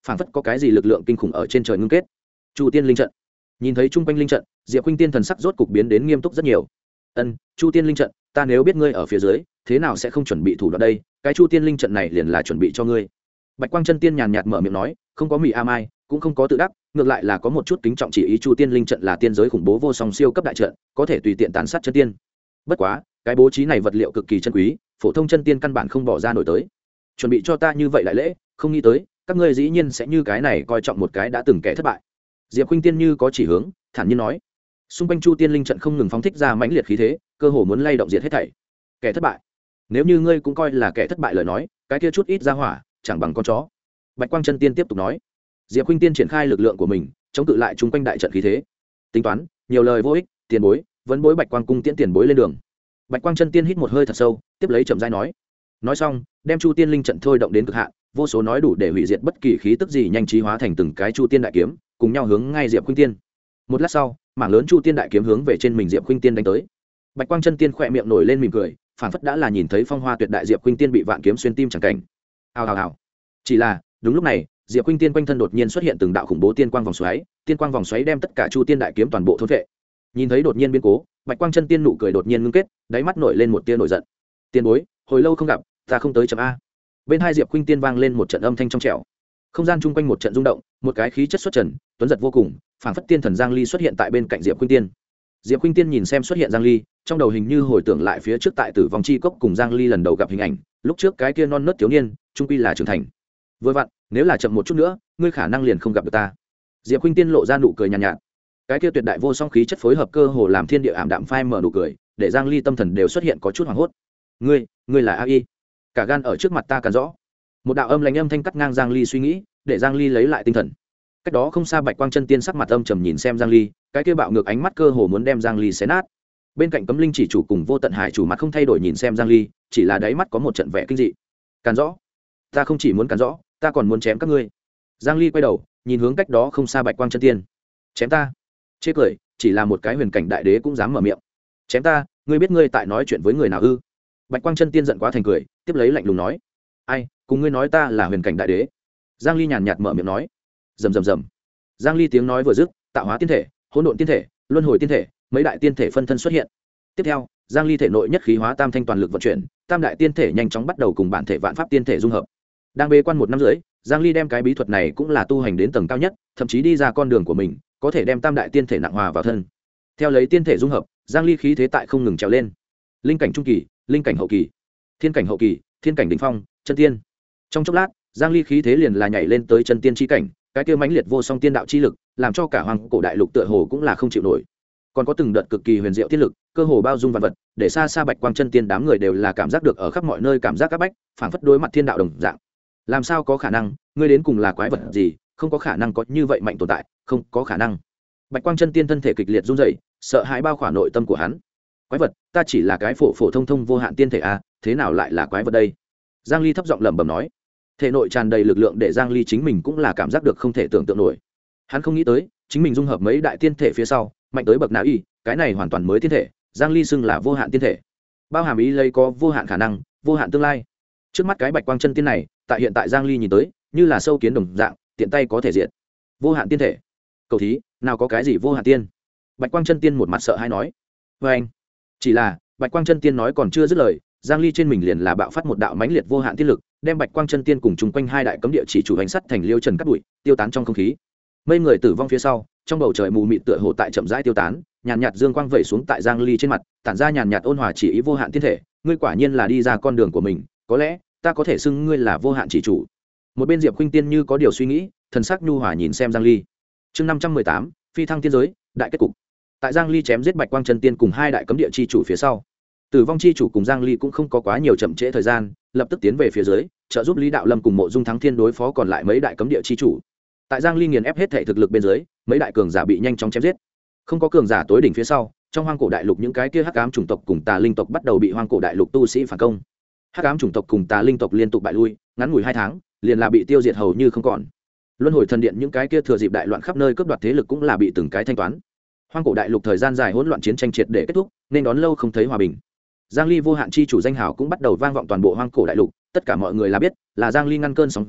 phảng phất có cái gì lực lượng kinh khủng ở trên trời ngưng kết. Chu tiên linh trận. Nhìn thấy chung quanh linh trận, Diệp Khuynh Tiên thần sắc rốt cục biến đến nghiêm túc rất nhiều. Ân, Chu tiên linh trận, ta nếu biết ngươi ở phía dưới, thế nào sẽ không chuẩn bị thủ đoạn đây, cái Chu tiên linh trận này liền là chuẩn bị cho ngươi. Bạch Quang chân tiên nhàn nhạt mở miệng nói, không có mị a mai, cũng không có tự đắc, ngược lại là có một chút kính trọng chỉ ý. Chu tiên linh trận là tiên giới khủng bố vô song siêu cấp đại trận, có thể tùy tiện tàn sát chân tiên. Bất quá, cái bố trí này vật liệu cực kỳ chân quý, phổ thông chân tiên căn bản không bỏ ra nổi tới. Chuẩn bị cho ta như vậy đại lễ, không nghĩ tới các ngươi dĩ nhiên sẽ như cái này coi trọng một cái đã từng kẻ thất bại. Diệp Khuynh Tiên như có chỉ hướng, thản nhiên nói. Xung quanh Chu tiên linh trận không ngừng phóng thích ra mãnh liệt khí thế, cơ hồ muốn lay động diệt hết thảy. Kẻ thất bại? Nếu như ngươi cũng coi là kẻ thất bại lời nói, cái kia chút ít ra hỏa, chẳng bằng con chó. Bạch Quang chân tiên tiếp tục nói. Diệp Khuynh Tiên triển khai lực lượng của mình, chống cự lại chung quanh đại trận khí thế. Tính toán, nhiều lời vô ích, tiền bối, vẫn bối Bạch Quang cung tiễn tiền bối lên đường. Bạch Quang chân tiên hít một hơi thật sâu, tiếp lấy chậm rãi nói. Nói xong, đem Chu tiên linh trận thôi động đến cực hạn, vô số nói đủ để hủy diệt bất kỳ khí tức gì nhanh trí hóa thành từng cái Chu tiên đại kiếm, cùng nhau hướng ngay Diệp Khuynh Tiên. Một lát sau, mảng lớn Chu tiên đại kiếm hướng về trên mình Diệp Khuynh Tiên đánh tới. Bạch Quang chân tiên khẽ miệng nổi lên mỉm cười, phảng phất đã là nhìn thấy phong hoa tuyệt đại Diệp Khuynh Tiên bị vạn kiếm xuyên tim chẳng cảnh. Hào hào hào. Chỉ là, đúng lúc này, Diệp Khuynh Tiên quanh thân đột nhiên xuất hiện từng đạo khủng bố tiên quang vòng xoáy, tiên quang vòng xoáy đem tất cả Chu tiên đại kiếm toàn bộ thôn vệ. Nhìn thấy đột nhiên biến cố, Bạch Quang chân tiên nụ cười đột nhiên ngưng kết, đáy mắt nổi lên một tia nổi giận. Tiên bối, hồi lâu không gặp, ta không tới chấm a. Bên hai Diệp Khuynh Tiên vang lên một trận âm thanh trong trẻo. Không gian chung quanh một trận rung động, một cái khí chất xuất trần, tuấn giật vô cùng, phảng phất tiên thần Giang Ly xuất hiện tại bên cạnh Diệp Khuynh Tiên. Diệp Khuynh Tiên nhìn xem xuất hiện Giang Ly, trong đầu hình như hồi tưởng lại phía trước tại Tử Vong Chi Cốc cùng Giang Ly lần đầu gặp hình ảnh, lúc trước cái kia non nớt thiếu niên, trung quy là trưởng thành. Vừa vặn, nếu là chậm một chút nữa, ngươi khả năng liền không gặp được ta. Diệp Khuynh Tiên lộ ra nụ cười nhàn nhạt, nhạt. Cái kia tuyệt đại vô song khí chất phối hợp cơ hồ làm thiên địa ảm đạm phai mở nụ cười, để Giang Ly tâm thần đều xuất hiện có chút hoảng hốt. Ngươi, ngươi là a i, cả gan ở trước mặt ta càn rõ. Một đạo âm lãnh âm thanh cắt ngang Giang Ly suy nghĩ, để Giang Ly lấy lại tinh thần. Cách đó không xa Bạch Quang chân tiên sắc mặt âm trầm nhìn xem Giang Ly, cái kia bạo ngược ánh mắt cơ hồ muốn đem Giang Ly xé nát. Bên cạnh Cấm Linh chỉ chủ cùng Vô Tận Hải chủ mặt không thay đổi nhìn xem Giang Ly, chỉ là đáy mắt có một trận vẻ kinh dị. Càn rõ, ta không chỉ muốn càn rõ, ta còn muốn chém các ngươi. Giang Ly quay đầu, nhìn hướng cách đó không xa Bạch Quang chân tiên. Chém ta? Chê cười, chỉ là một cái huyền cảnh đại đế cũng dám mở miệng. Chém ta, ngươi biết ngươi tại nói chuyện với người nào ư? Bạch Quang chân tiên giận quá thành cười, tiếp lấy lạnh lùng nói. Ai, cùng ngươi nói ta là huyền cảnh đại đế? Giang Ly nhàn nhạt mở miệng nói. Rầm rầm rầm. Giang Ly tiếng nói vừa dứt, tạo hóa tiên thể, hỗn độn tiên thể, luân hồi tiên thể, mấy đại tiên thể phân thân xuất hiện. Tiếp theo, Giang Ly thể nội nhất khí hóa tam thanh toàn lực vận chuyển, tam đại tiên thể nhanh chóng bắt đầu cùng bản thể vạn pháp tiên thể dung hợp. Đang bế quan một năm rưỡi, Giang Ly đem cái bí thuật này cũng là tu hành đến tầng cao nhất, thậm chí đi ra con đường của mình, có thể đem tam đại tiên thể nặng hòa vào thân. Theo lấy tiên thể dung hợp, Giang Ly khí thế tại không ngừng trèo lên. Linh cảnh trung kỳ, linh cảnh hậu kỳ, thiên cảnh hậu kỳ, thiên cảnh đỉnh phong, chân tiên. Trong chốc lát, Giang Ly khí thế liền là nhảy lên tới chân tiên chi cảnh, cái kia mãnh liệt vô song tiên đạo chi lực, làm cho cả hoàng cổ đại lục tựa hồ cũng là không chịu nổi. Còn có từng đợt cực kỳ huyền diệu tiên lực, cơ hồ bao dung vạn vật, để xa xa Bạch Quang chân tiên đám người đều là cảm giác được ở khắp mọi nơi cảm giác các bách, phảng phất đối mặt thiên đạo đồng dạng. Làm sao có khả năng, ngươi đến cùng là quái vật gì, không có khả năng có như vậy mạnh tồn tại, không có khả năng. Bạch Quang chân tiên thân thể kịch liệt run rẩy, sợ hãi bao khỏa nội tâm của hắn. Quái vật, ta chỉ là cái phổ phổ thông thông vô hạn tiên thể a, thế nào lại là quái vật đây? Giang Ly thấp giọng lẩm bẩm nói. Thể nội tràn đầy lực lượng để Giang Ly chính mình cũng là cảm giác được không thể tưởng tượng nổi. Hắn không nghĩ tới, chính mình dung hợp mấy đại tiên thể phía sau, mạnh tới bậc nào y, cái này hoàn toàn mới tiên thể, Giang Ly xưng là vô hạn tiên thể. Bao hàm ý lấy có vô hạn khả năng, vô hạn tương lai. Trước mắt cái Bạch Quang chân tiên này, tại hiện tại Giang Ly nhìn tới, như là sâu kiến đồng dạng, tiện tay có thể diệt. Vô hạn tiên thể. Cầu thí, nào có cái gì vô hạn tiên? Bạch Quang chân tiên một mặt sợ hãi nói. Và anh, chỉ là Bạch Quang chân tiên nói còn chưa dứt lời, Giang Ly trên mình liền là bạo phát một đạo mãnh liệt vô hạn tiên lực, đem Bạch Quang chân tiên cùng chung quanh hai đại cấm địa chỉ chủ hành sắt thành liêu trần cắt bụi, tiêu tán trong không khí. Mấy người tử vong phía sau, trong bầu trời mù mịt tựa hồ tại chậm rãi tiêu tán, nhàn nhạt dương quang vẩy xuống tại Giang Ly trên mặt, tản ra nhàn nhạt ôn hòa chỉ ý vô hạn tiên thể, ngươi quả nhiên là đi ra con đường của mình, có lẽ ta có thể xưng ngươi là vô hạn chỉ chủ. Một bên Diệp Khuynh Tiên như có điều suy nghĩ, thần sắc nhu hòa nhìn xem Giang Ly. Chương năm trăm mười tám, phi thăng tiên giới, đại kết cục. Tại Giang Ly chém giết Bạch Quang chân tiên cùng hai đại cấm địa chi chủ phía sau, Tử Vong chi chủ cùng Giang Ly cũng không có quá nhiều chậm trễ thời gian, lập tức tiến về phía dưới, trợ giúp Lý Đạo Lâm cùng Mộ Dung Thắng Thiên đối phó còn lại mấy đại cấm địa chi chủ. Tại Giang Ly nghiền ép hết thể thực lực bên dưới, mấy đại cường giả bị nhanh chóng chém giết. Không có cường giả tối đỉnh phía sau, trong hoang cổ đại lục những cái kia hắc ám chủng tộc cùng tà linh tộc bắt đầu bị hoang cổ đại lục tu sĩ phản công. Hắc ám chủng tộc cùng tà linh tộc liên tục bại lui, ngắn ngủi hai tháng, liền là bị tiêu diệt hầu như không còn. Luân hồi thần điện những cái kia thừa dịp đại loạn khắp nơi cướp đoạt thế lực cũng là bị từng cái thanh toán. Hoang cổ đại lục thời gian dài hỗn loạn chiến tranh triệt để kết thúc, nên đón lâu không thấy hòa bình. Giang Ly vô hạn chi chủ danh hào cũng bắt đầu vang vọng toàn bộ hoang cổ đại lục, tất cả mọi người là biết, là Giang Ly ngăn cơn sóng dữ,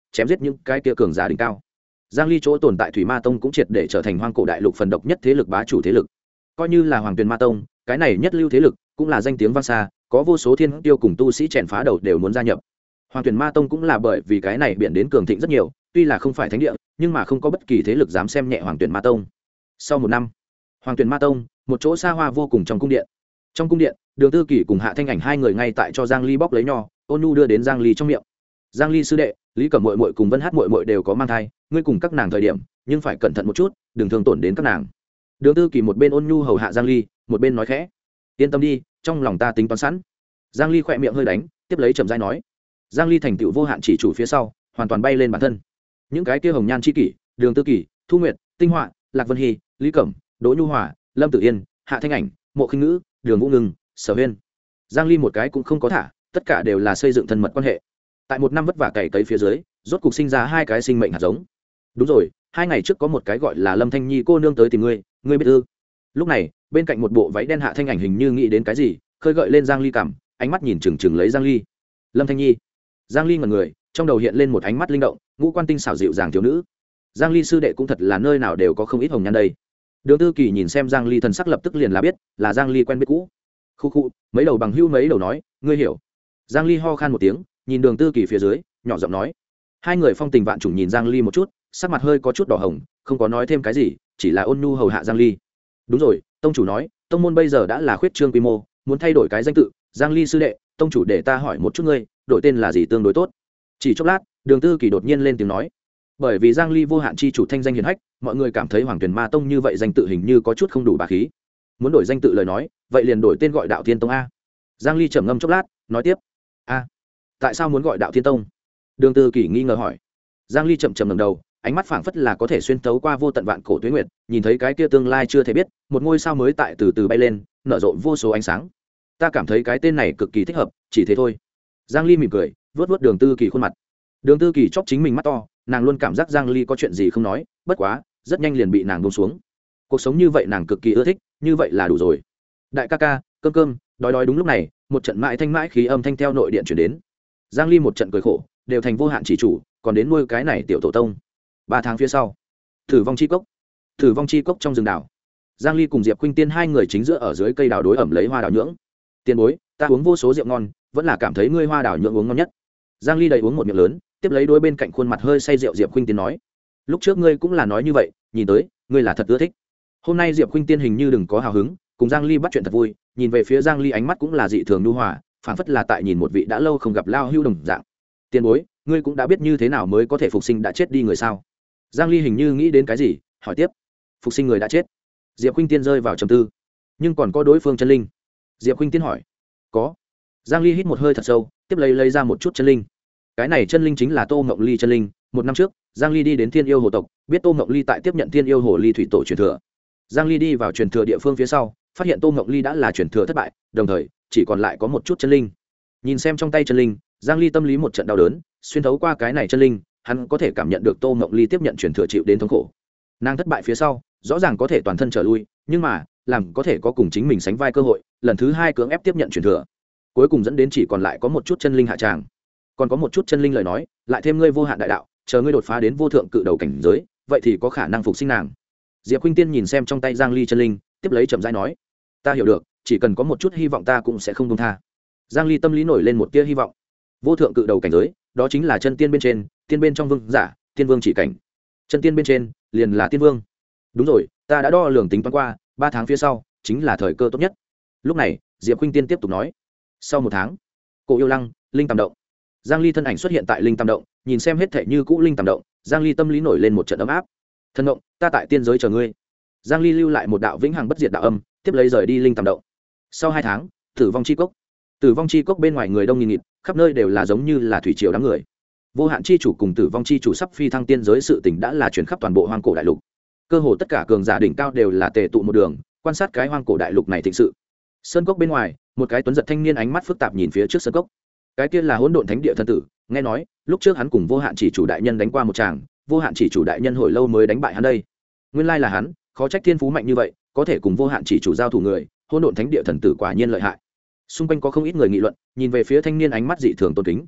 chém giết những cái kia cường giả đỉnh cao. Giang Ly chỗ tồn tại Thủy Ma Tông cũng triệt để trở thành hoang cổ đại lục phần độc nhất thế lực bá chủ thế lực. Coi như là Hoàng Tuyền Ma Tông, cái này nhất lưu thế lực, cũng là danh tiếng vang xa, có vô số thiên tiêu cùng tu sĩ chèn phá đầu đều muốn gia nhập. Hoàng Tuyền Ma Tông cũng là bởi vì cái này biển đến cường thịnh rất nhiều, tuy là không phải thánh địa, nhưng mà không có bất kỳ thế lực dám xem nhẹ Hoàng Tuyền Ma Tông. Sau một năm, Hoàng Tuyền Ma Tông, một chỗ xa hoa vô cùng trong cung điện. Trong cung điện, Đường Tư Kỳ cùng Hạ Thanh Ảnh hai người ngay tại cho Giang Ly bóc lấy nho, Ôn Nhu đưa đến Giang Ly trong miệng. Giang Ly sư đệ, Lý Cẩm muội muội cùng Vân Hát muội muội đều có mang thai, ngươi cùng các nàng thời điểm, nhưng phải cẩn thận một chút, đừng thương tổn đến các nàng. Đường Tư Kỳ một bên ôn nhu hầu hạ Giang Ly, một bên nói khẽ, yên tâm đi, trong lòng ta tính toán sẵn. Giang Ly khỏe miệng hơi đánh, tiếp lấy chậm rãi nói. Giang Ly thành tựu vô hạn chỉ chủ phía sau, hoàn toàn bay lên bản thân. Những cái kia hồng nhan chi kỷ, Đường Tư Kỳ, Thu Nguyệt, Tinh Họa, Lạc Vân Hy, Lý Cẩm, Đỗ Nhu Hòa, Lâm Tử Yên, Hạ Thanh Ảnh, Mộ Khinh Ngữ, Đường Vũ Ngưng, Sở Huyên. Giang Ly một cái cũng không có thả, tất cả đều là xây dựng thân mật quan hệ. Tại một năm vất vả cày cấy phía dưới, rốt cục sinh ra hai cái sinh mệnh hạt giống. Đúng rồi, hai ngày trước có một cái gọi là Lâm Thanh Nhi cô nương tới tìm ngươi, ngươi biết ư? Lúc này, bên cạnh một bộ váy đen Hạ Thanh Ảnh hình như nghĩ đến cái gì, khơi gợi lên Giang Ly cảm, ánh mắt nhìn chừng chừng lấy Giang Ly. Lâm Thanh Nhi. Giang Ly ngẩn người, trong đầu hiện lên một ánh mắt linh động, ngũ quan tinh xảo dịu dàng thiếu nữ. Giang Ly sư đệ cũng thật là nơi nào đều có không ít hồng nhan đây. Đường Tư Kỳ nhìn xem Giang Ly thần sắc lập tức liền là biết, là Giang Ly quen biết cũ. Khu khu, mấy đầu bằng hữu mấy đầu nói, ngươi hiểu. Giang Ly ho khan một tiếng, nhìn Đường Tư Kỳ phía dưới, nhỏ giọng nói. Hai người phong tình vạn trùng nhìn Giang Ly một chút, sắc mặt hơi có chút đỏ hồng, không có nói thêm cái gì, chỉ là ôn nhu hầu hạ Giang Ly. Đúng rồi, tông chủ nói, tông môn bây giờ đã là khuyết trương quy mô, muốn thay đổi cái danh tự. Giang Ly sư đệ, tông chủ để ta hỏi một chút ngươi, đổi tên là gì tương đối tốt? Chỉ chốc lát, Đường Tư Kỳ đột nhiên lên tiếng nói. Bởi vì Giang Ly vô hạn chi chủ thanh danh hiển hách, mọi người cảm thấy Hoàng Tuyền Ma Tông như vậy danh tự hình như có chút không đủ bá khí. Muốn đổi danh tự lời nói, vậy liền đổi tên gọi Đạo Thiên Tông a. Giang Ly trầm ngâm chốc lát, nói tiếp. A, tại sao muốn gọi Đạo Thiên Tông? Đường Tư Kỳ nghi ngờ hỏi. Giang Ly chậm chậm ngẩng đầu, ánh mắt phảng phất là có thể xuyên tấu qua vô tận vạn cổ tuế nguyệt, nhìn thấy cái kia tương lai chưa thể biết, một ngôi sao mới tại từ từ bay lên, nở rộ vô số ánh sáng. Ta cảm thấy cái tên này cực kỳ thích hợp, chỉ thế thôi. Giang Ly mỉm cười, vuốt vuốt Đường Tư Kỳ khuôn mặt. Đường Tư Kỳ chóp chính mình mắt to, nàng luôn cảm giác Giang Ly có chuyện gì không nói, bất quá, rất nhanh liền bị nàng buông xuống. Cuộc sống như vậy nàng cực kỳ ưa thích, như vậy là đủ rồi. Đại ca ca, cơm cơm, đói đói đúng lúc này, một trận mãi thanh mãi khí âm thanh theo nội điện truyền đến. Giang Ly một trận cười khổ, đều thành vô hạn chỉ chủ, còn đến nuôi cái này tiểu tổ tông. Ba tháng phía sau, Tử vong chi cốc. Tử vong chi cốc trong rừng đảo. Giang Ly cùng Diệp Khuynh Tiên hai người chính giữa ở dưới cây đào đối ẩm lấy hoa đào nhưỡng. Tiên bối, ta uống vô số rượu ngon, vẫn là cảm thấy ngươi hoa đào nhưỡng uống ngon nhất. Giang Ly đầy uống một miệng lớn, tiếp lấy đôi bên cạnh khuôn mặt hơi say rượu Diệp Khuynh Tiên nói. Lúc trước ngươi cũng là nói như vậy, nhìn tới, ngươi là thật ưa thích. Hôm nay Diệp Khuynh Tiên hình như đừng có hào hứng, cùng Giang Ly bắt chuyện thật vui, nhìn về phía Giang Ly ánh mắt cũng là dị thường nhu hòa, phảng phất là tại nhìn một vị đã lâu không gặp lao hưu đồng dạng. Tiên bối, ngươi cũng đã biết như thế nào mới có thể phục sinh đã chết đi người sao? Giang Ly hình như nghĩ đến cái gì, hỏi tiếp. Phục sinh người đã chết? Diệp Khuynh Tiên rơi vào trầm tư. Nhưng còn có đối phương chân linh? Diệp Khuynh Tiên hỏi. Có. Giang Ly hít một hơi thật sâu, tiếp lấy lấy ra một chút chân linh. Cái này chân linh chính là Tô Ngọc Ly chân linh. Một năm trước, Giang Ly đi đến Thiên Yêu Hồ tộc, biết Tô Ngọc Ly tại tiếp nhận Thiên Yêu Hồ Ly thủy tổ truyền thừa. Giang Ly đi vào truyền thừa địa phương phía sau, phát hiện Tô Ngọc Ly đã là truyền thừa thất bại, đồng thời chỉ còn lại có một chút chân linh. Nhìn xem trong tay chân linh, Giang Ly tâm lý một trận đau đớn, xuyên thấu qua cái này chân linh, hắn có thể cảm nhận được Tô Ngọc Ly tiếp nhận truyền thừa chịu đến thống khổ. Nàng thất bại phía sau, rõ ràng có thể toàn thân trở lui, nhưng mà, làm có thể có cùng chính mình sánh vai cơ hội, lần thứ hai cưỡng ép tiếp nhận truyền thừa. Cuối cùng dẫn đến chỉ còn lại có một chút chân linh hạ tràng. Còn có một chút chân linh lời nói, lại thêm ngươi vô hạn đại đạo, chờ ngươi đột phá đến vô thượng cự đầu cảnh giới, vậy thì có khả năng phục sinh nàng. Diệp Khuynh Tiên nhìn xem trong tay Giang Ly chân linh, tiếp lấy chậm rãi nói, ta hiểu được, chỉ cần có một chút hy vọng ta cũng sẽ không buông tha. Giang Ly tâm lý nổi lên một tia hy vọng. Vô thượng cự đầu cảnh giới, đó chính là chân tiên bên trên, tiên bên trong vương giả, tiên vương chỉ cảnh. Chân tiên bên trên, liền là tiên vương. Đúng rồi, ta đã đo lường tính toán qua, ba tháng phía sau chính là thời cơ tốt nhất. Lúc này, Diệp Khuynh Tiên tiếp tục nói, sau một tháng, Cổ Yêu Lăng, Linh Tam Động. Giang Ly thân ảnh xuất hiện tại Linh Tam Động, nhìn xem hết thảy như cũ Linh Tam Động, Giang Ly tâm lý nổi lên một trận ấm áp. Thân động, ta tại tiên giới chờ ngươi. Giang Ly lưu lại một đạo vĩnh hằng bất diệt đạo âm, tiếp lấy rời đi Linh Tam Động. Sau hai tháng, Tử vong chi cốc. Tử vong chi cốc bên ngoài người đông nghìn nghịt, khắp nơi đều là giống như là thủy triều đám người. Vô hạn chi chủ cùng Tử vong chi chủ sắp phi thăng tiên giới sự tình đã là truyền khắp toàn bộ hoang cổ đại lục. Cơ hồ tất cả cường giả đỉnh cao đều là tề tụ một đường, quan sát cái hoang cổ đại lục này thịnh sự. Sơn cốc bên ngoài, một cái tuấn giật thanh niên ánh mắt phức tạp nhìn phía trước sơn cốc. Cái kia là hỗn độn thánh địa thần tử, nghe nói, lúc trước hắn cùng vô hạn chỉ chủ đại nhân đánh qua một tràng, vô hạn chỉ chủ đại nhân hồi lâu mới đánh bại hắn đây. Nguyên lai là hắn, khó trách thiên phú mạnh như vậy, có thể cùng vô hạn chỉ chủ giao thủ người, hỗn độn thánh địa thần tử quả nhiên lợi hại. Xung quanh có không ít người nghị luận, nhìn về phía thanh niên ánh mắt dị thường tôn kính.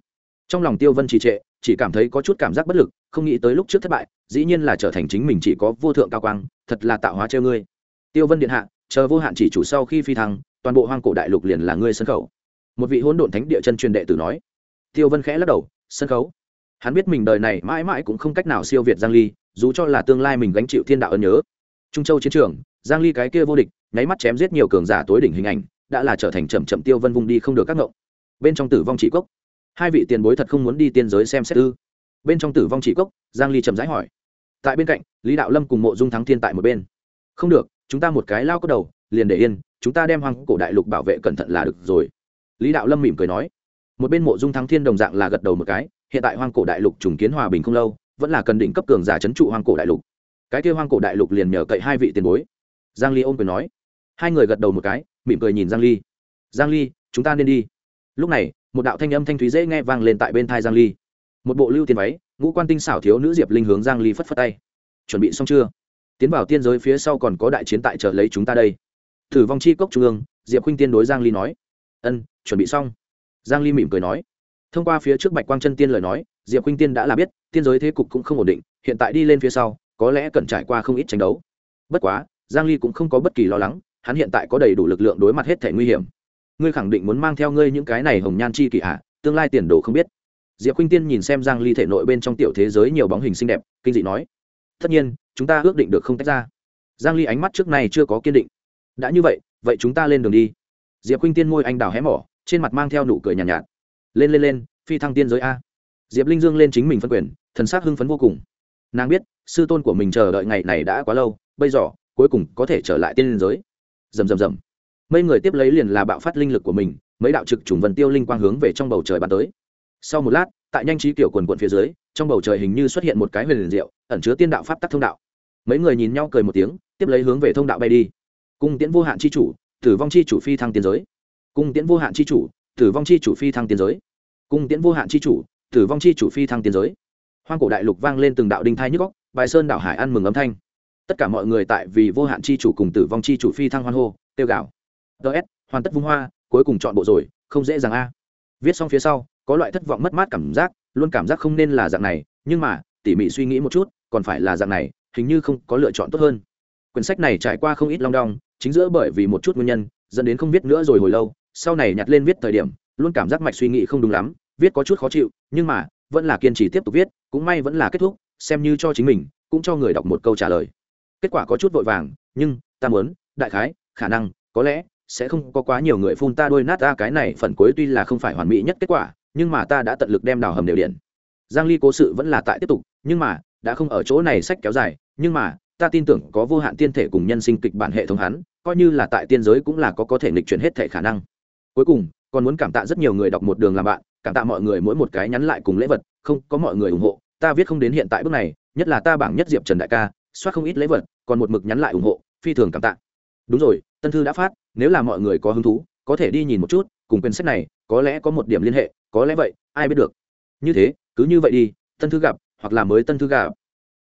Trong lòng Tiêu Vân trì trệ, chỉ cảm thấy có chút cảm giác bất lực, không nghĩ tới lúc trước thất bại dĩ nhiên là trở thành chính mình chỉ có vô thượng cao quang, thật là tạo hóa trêu ngươi. Tiêu Vân điện hạ, chờ vô hạn chỉ chủ sau khi phi thăng, toàn bộ hoang cổ đại lục liền là ngươi sân khấu. Một vị hỗn độn thánh địa chân truyền đệ tử nói. Tiêu Vân khẽ lắc đầu, sân khấu. Hắn biết mình đời này mãi mãi cũng không cách nào siêu việt Giang Ly, dù cho là tương lai mình gánh chịu thiên đạo ân nhớ. Trung Châu chiến trường, Giang Ly cái kia vô địch, nháy mắt chém giết nhiều cường giả tối đỉnh hình ảnh, đã là trở thành chậm chậm Tiêu Vân vùng đi không được các ngộng. Bên trong Tử Vong Chỉ Cốc, hai vị tiền bối thật không muốn đi tiên giới xem xét ư? Bên trong Tử Vong Chỉ Cốc, Giang Ly chậm rãi hỏi. Tại bên cạnh, Lý Đạo Lâm cùng Mộ Dung Thắng Thiên tại một bên. Không được, chúng ta một cái lao có đầu, liền để yên, chúng ta đem hoang cổ đại lục bảo vệ cẩn thận là được rồi. Lý Đạo Lâm mỉm cười nói. Một bên Mộ Dung Thắng Thiên đồng dạng là gật đầu một cái, hiện tại hoang cổ đại lục trùng kiến hòa bình không lâu, vẫn là cần đỉnh cấp cường giả trấn trụ hoang cổ đại lục. Cái kia hoang cổ đại lục liền nhờ cậy hai vị tiền bối. Giang Ly ôm cười nói. Hai người gật đầu một cái, mỉm cười nhìn Giang Ly. Giang Ly, chúng ta nên đi. Lúc này, một đạo thanh âm thanh thúy dễ nghe vang lên tại bên tai Giang Ly. Một bộ lưu tiền váy, ngũ quan tinh xảo thiếu nữ Diệp Linh hướng Giang Ly phất phất tay. Chuẩn bị xong chưa? Tiến vào tiên giới phía sau còn có đại chiến tại chờ lấy chúng ta đây. Tử Vong Chi Cốc trung ương, Diệp Khuynh Tiên đối Giang Ly nói. Ân, chuẩn bị xong. Giang Ly mỉm cười nói. Thông qua phía trước Bạch Quang Chân Tiên lời nói, Diệp Khuynh Tiên đã là biết, tiên giới thế cục cũng không ổn định, hiện tại đi lên phía sau, có lẽ cần trải qua không ít tranh đấu. Bất quá, Giang Ly cũng không có bất kỳ lo lắng, hắn hiện tại có đầy đủ lực lượng đối mặt hết thể nguy hiểm. Ngươi khẳng định muốn mang theo ngươi những cái này hồng nhan chi kỷ ạ, tương lai tiền đồ không biết. Diệp Khuynh Tiên nhìn xem Giang Ly thể nội bên trong tiểu thế giới nhiều bóng hình xinh đẹp, kinh dị nói. Tất nhiên, chúng ta ước định được không tách ra. Giang Ly ánh mắt trước này chưa có kiên định. Đã như vậy, vậy chúng ta lên đường đi. Diệp Khuynh Tiên môi anh đào hé mỏ, trên mặt mang theo nụ cười nhàn nhạt, nhạt. Lên lên lên, phi thăng tiên giới a. Diệp Linh dương lên chính mình phân quyền, thần sắc hưng phấn vô cùng. Nàng biết, sư tôn của mình chờ đợi ngày này đã quá lâu, bây giờ cuối cùng có thể trở lại tiên giới. Rầm rầm rầm. Mấy người tiếp lấy liền là bạo phát linh lực của mình, mấy đạo trực trùng vần tiêu linh quang hướng về trong bầu trời bắn tới. Sau một lát, tại nhanh trí kiểu quần quần phía dưới, trong bầu trời hình như xuất hiện một cái huyền diệu, ẩn chứa tiên đạo pháp tắc thông đạo. Mấy người nhìn nhau cười một tiếng, tiếp lấy hướng về thông đạo bay đi. Cung tiễn vô hạn chi chủ, Tử Vong chi chủ phi thăng tiên giới. Cung tiễn vô hạn chi chủ, Tử Vong chi chủ phi thăng tiên giới. Cung tiễn vô hạn chi chủ, Tử Vong chi chủ phi thăng tiên giới. Hoang cổ đại lục vang lên từng đạo đinh thai nhức óc, bài sơn đảo hải ăn mừng âm thanh. Tất cả mọi người tại vì vô hạn chi chủ cùng Tử Vong chi chủ phi thăng hoan hô, tiêu gạo. ds hoàn tất vung hoa, cuối cùng chọn bộ rồi, không dễ dàng a. Viết xong phía sau, có loại thất vọng mất mát cảm giác, luôn cảm giác không nên là dạng này, nhưng mà tỉ mỉ suy nghĩ một chút, còn phải là dạng này, hình như không có lựa chọn tốt hơn. Quyển sách này trải qua không ít long đong, chính giữa bởi vì một chút nguyên nhân dẫn đến không viết nữa rồi hồi lâu, sau này nhặt lên viết thời điểm luôn cảm giác mạch suy nghĩ không đúng lắm, viết có chút khó chịu, nhưng mà vẫn là kiên trì tiếp tục viết, cũng may vẫn là kết thúc, xem như cho chính mình cũng cho người đọc một câu trả lời. Kết quả có chút vội vàng, nhưng ta muốn đại khái khả năng có lẽ sẽ không có quá nhiều người phun ta đôi nát ta cái này phần cuối tuy là không phải hoàn mỹ nhất kết quả, nhưng mà ta đã tận lực đem đào hầm đều điện. Giang Ly cố sự vẫn là tại tiếp tục, nhưng mà đã không ở chỗ này sách kéo dài, nhưng mà ta tin tưởng có vô hạn tiên thể cùng nhân sinh kịch bản hệ thống hắn, coi như là tại tiên giới cũng là có có thể nghịch chuyển hết thể khả năng. Cuối cùng còn muốn cảm tạ rất nhiều người đọc một đường làm bạn, cảm tạ mọi người mỗi một cái nhắn lại cùng lễ vật, không có mọi người ủng hộ ta viết không đến hiện tại bước này, nhất là ta bảng nhất Diệp Trần đại ca soát không ít lễ vật, còn một mực nhắn lại ủng hộ, phi thường cảm tạ. Đúng rồi, tân thư đã phát, nếu là mọi người có hứng thú có thể đi nhìn một chút, cùng quyển sách này có lẽ có một điểm liên hệ, có lẽ vậy ai biết được. Như thế cứ như vậy đi, tân thư gặp hoặc là mới tân thư gặp.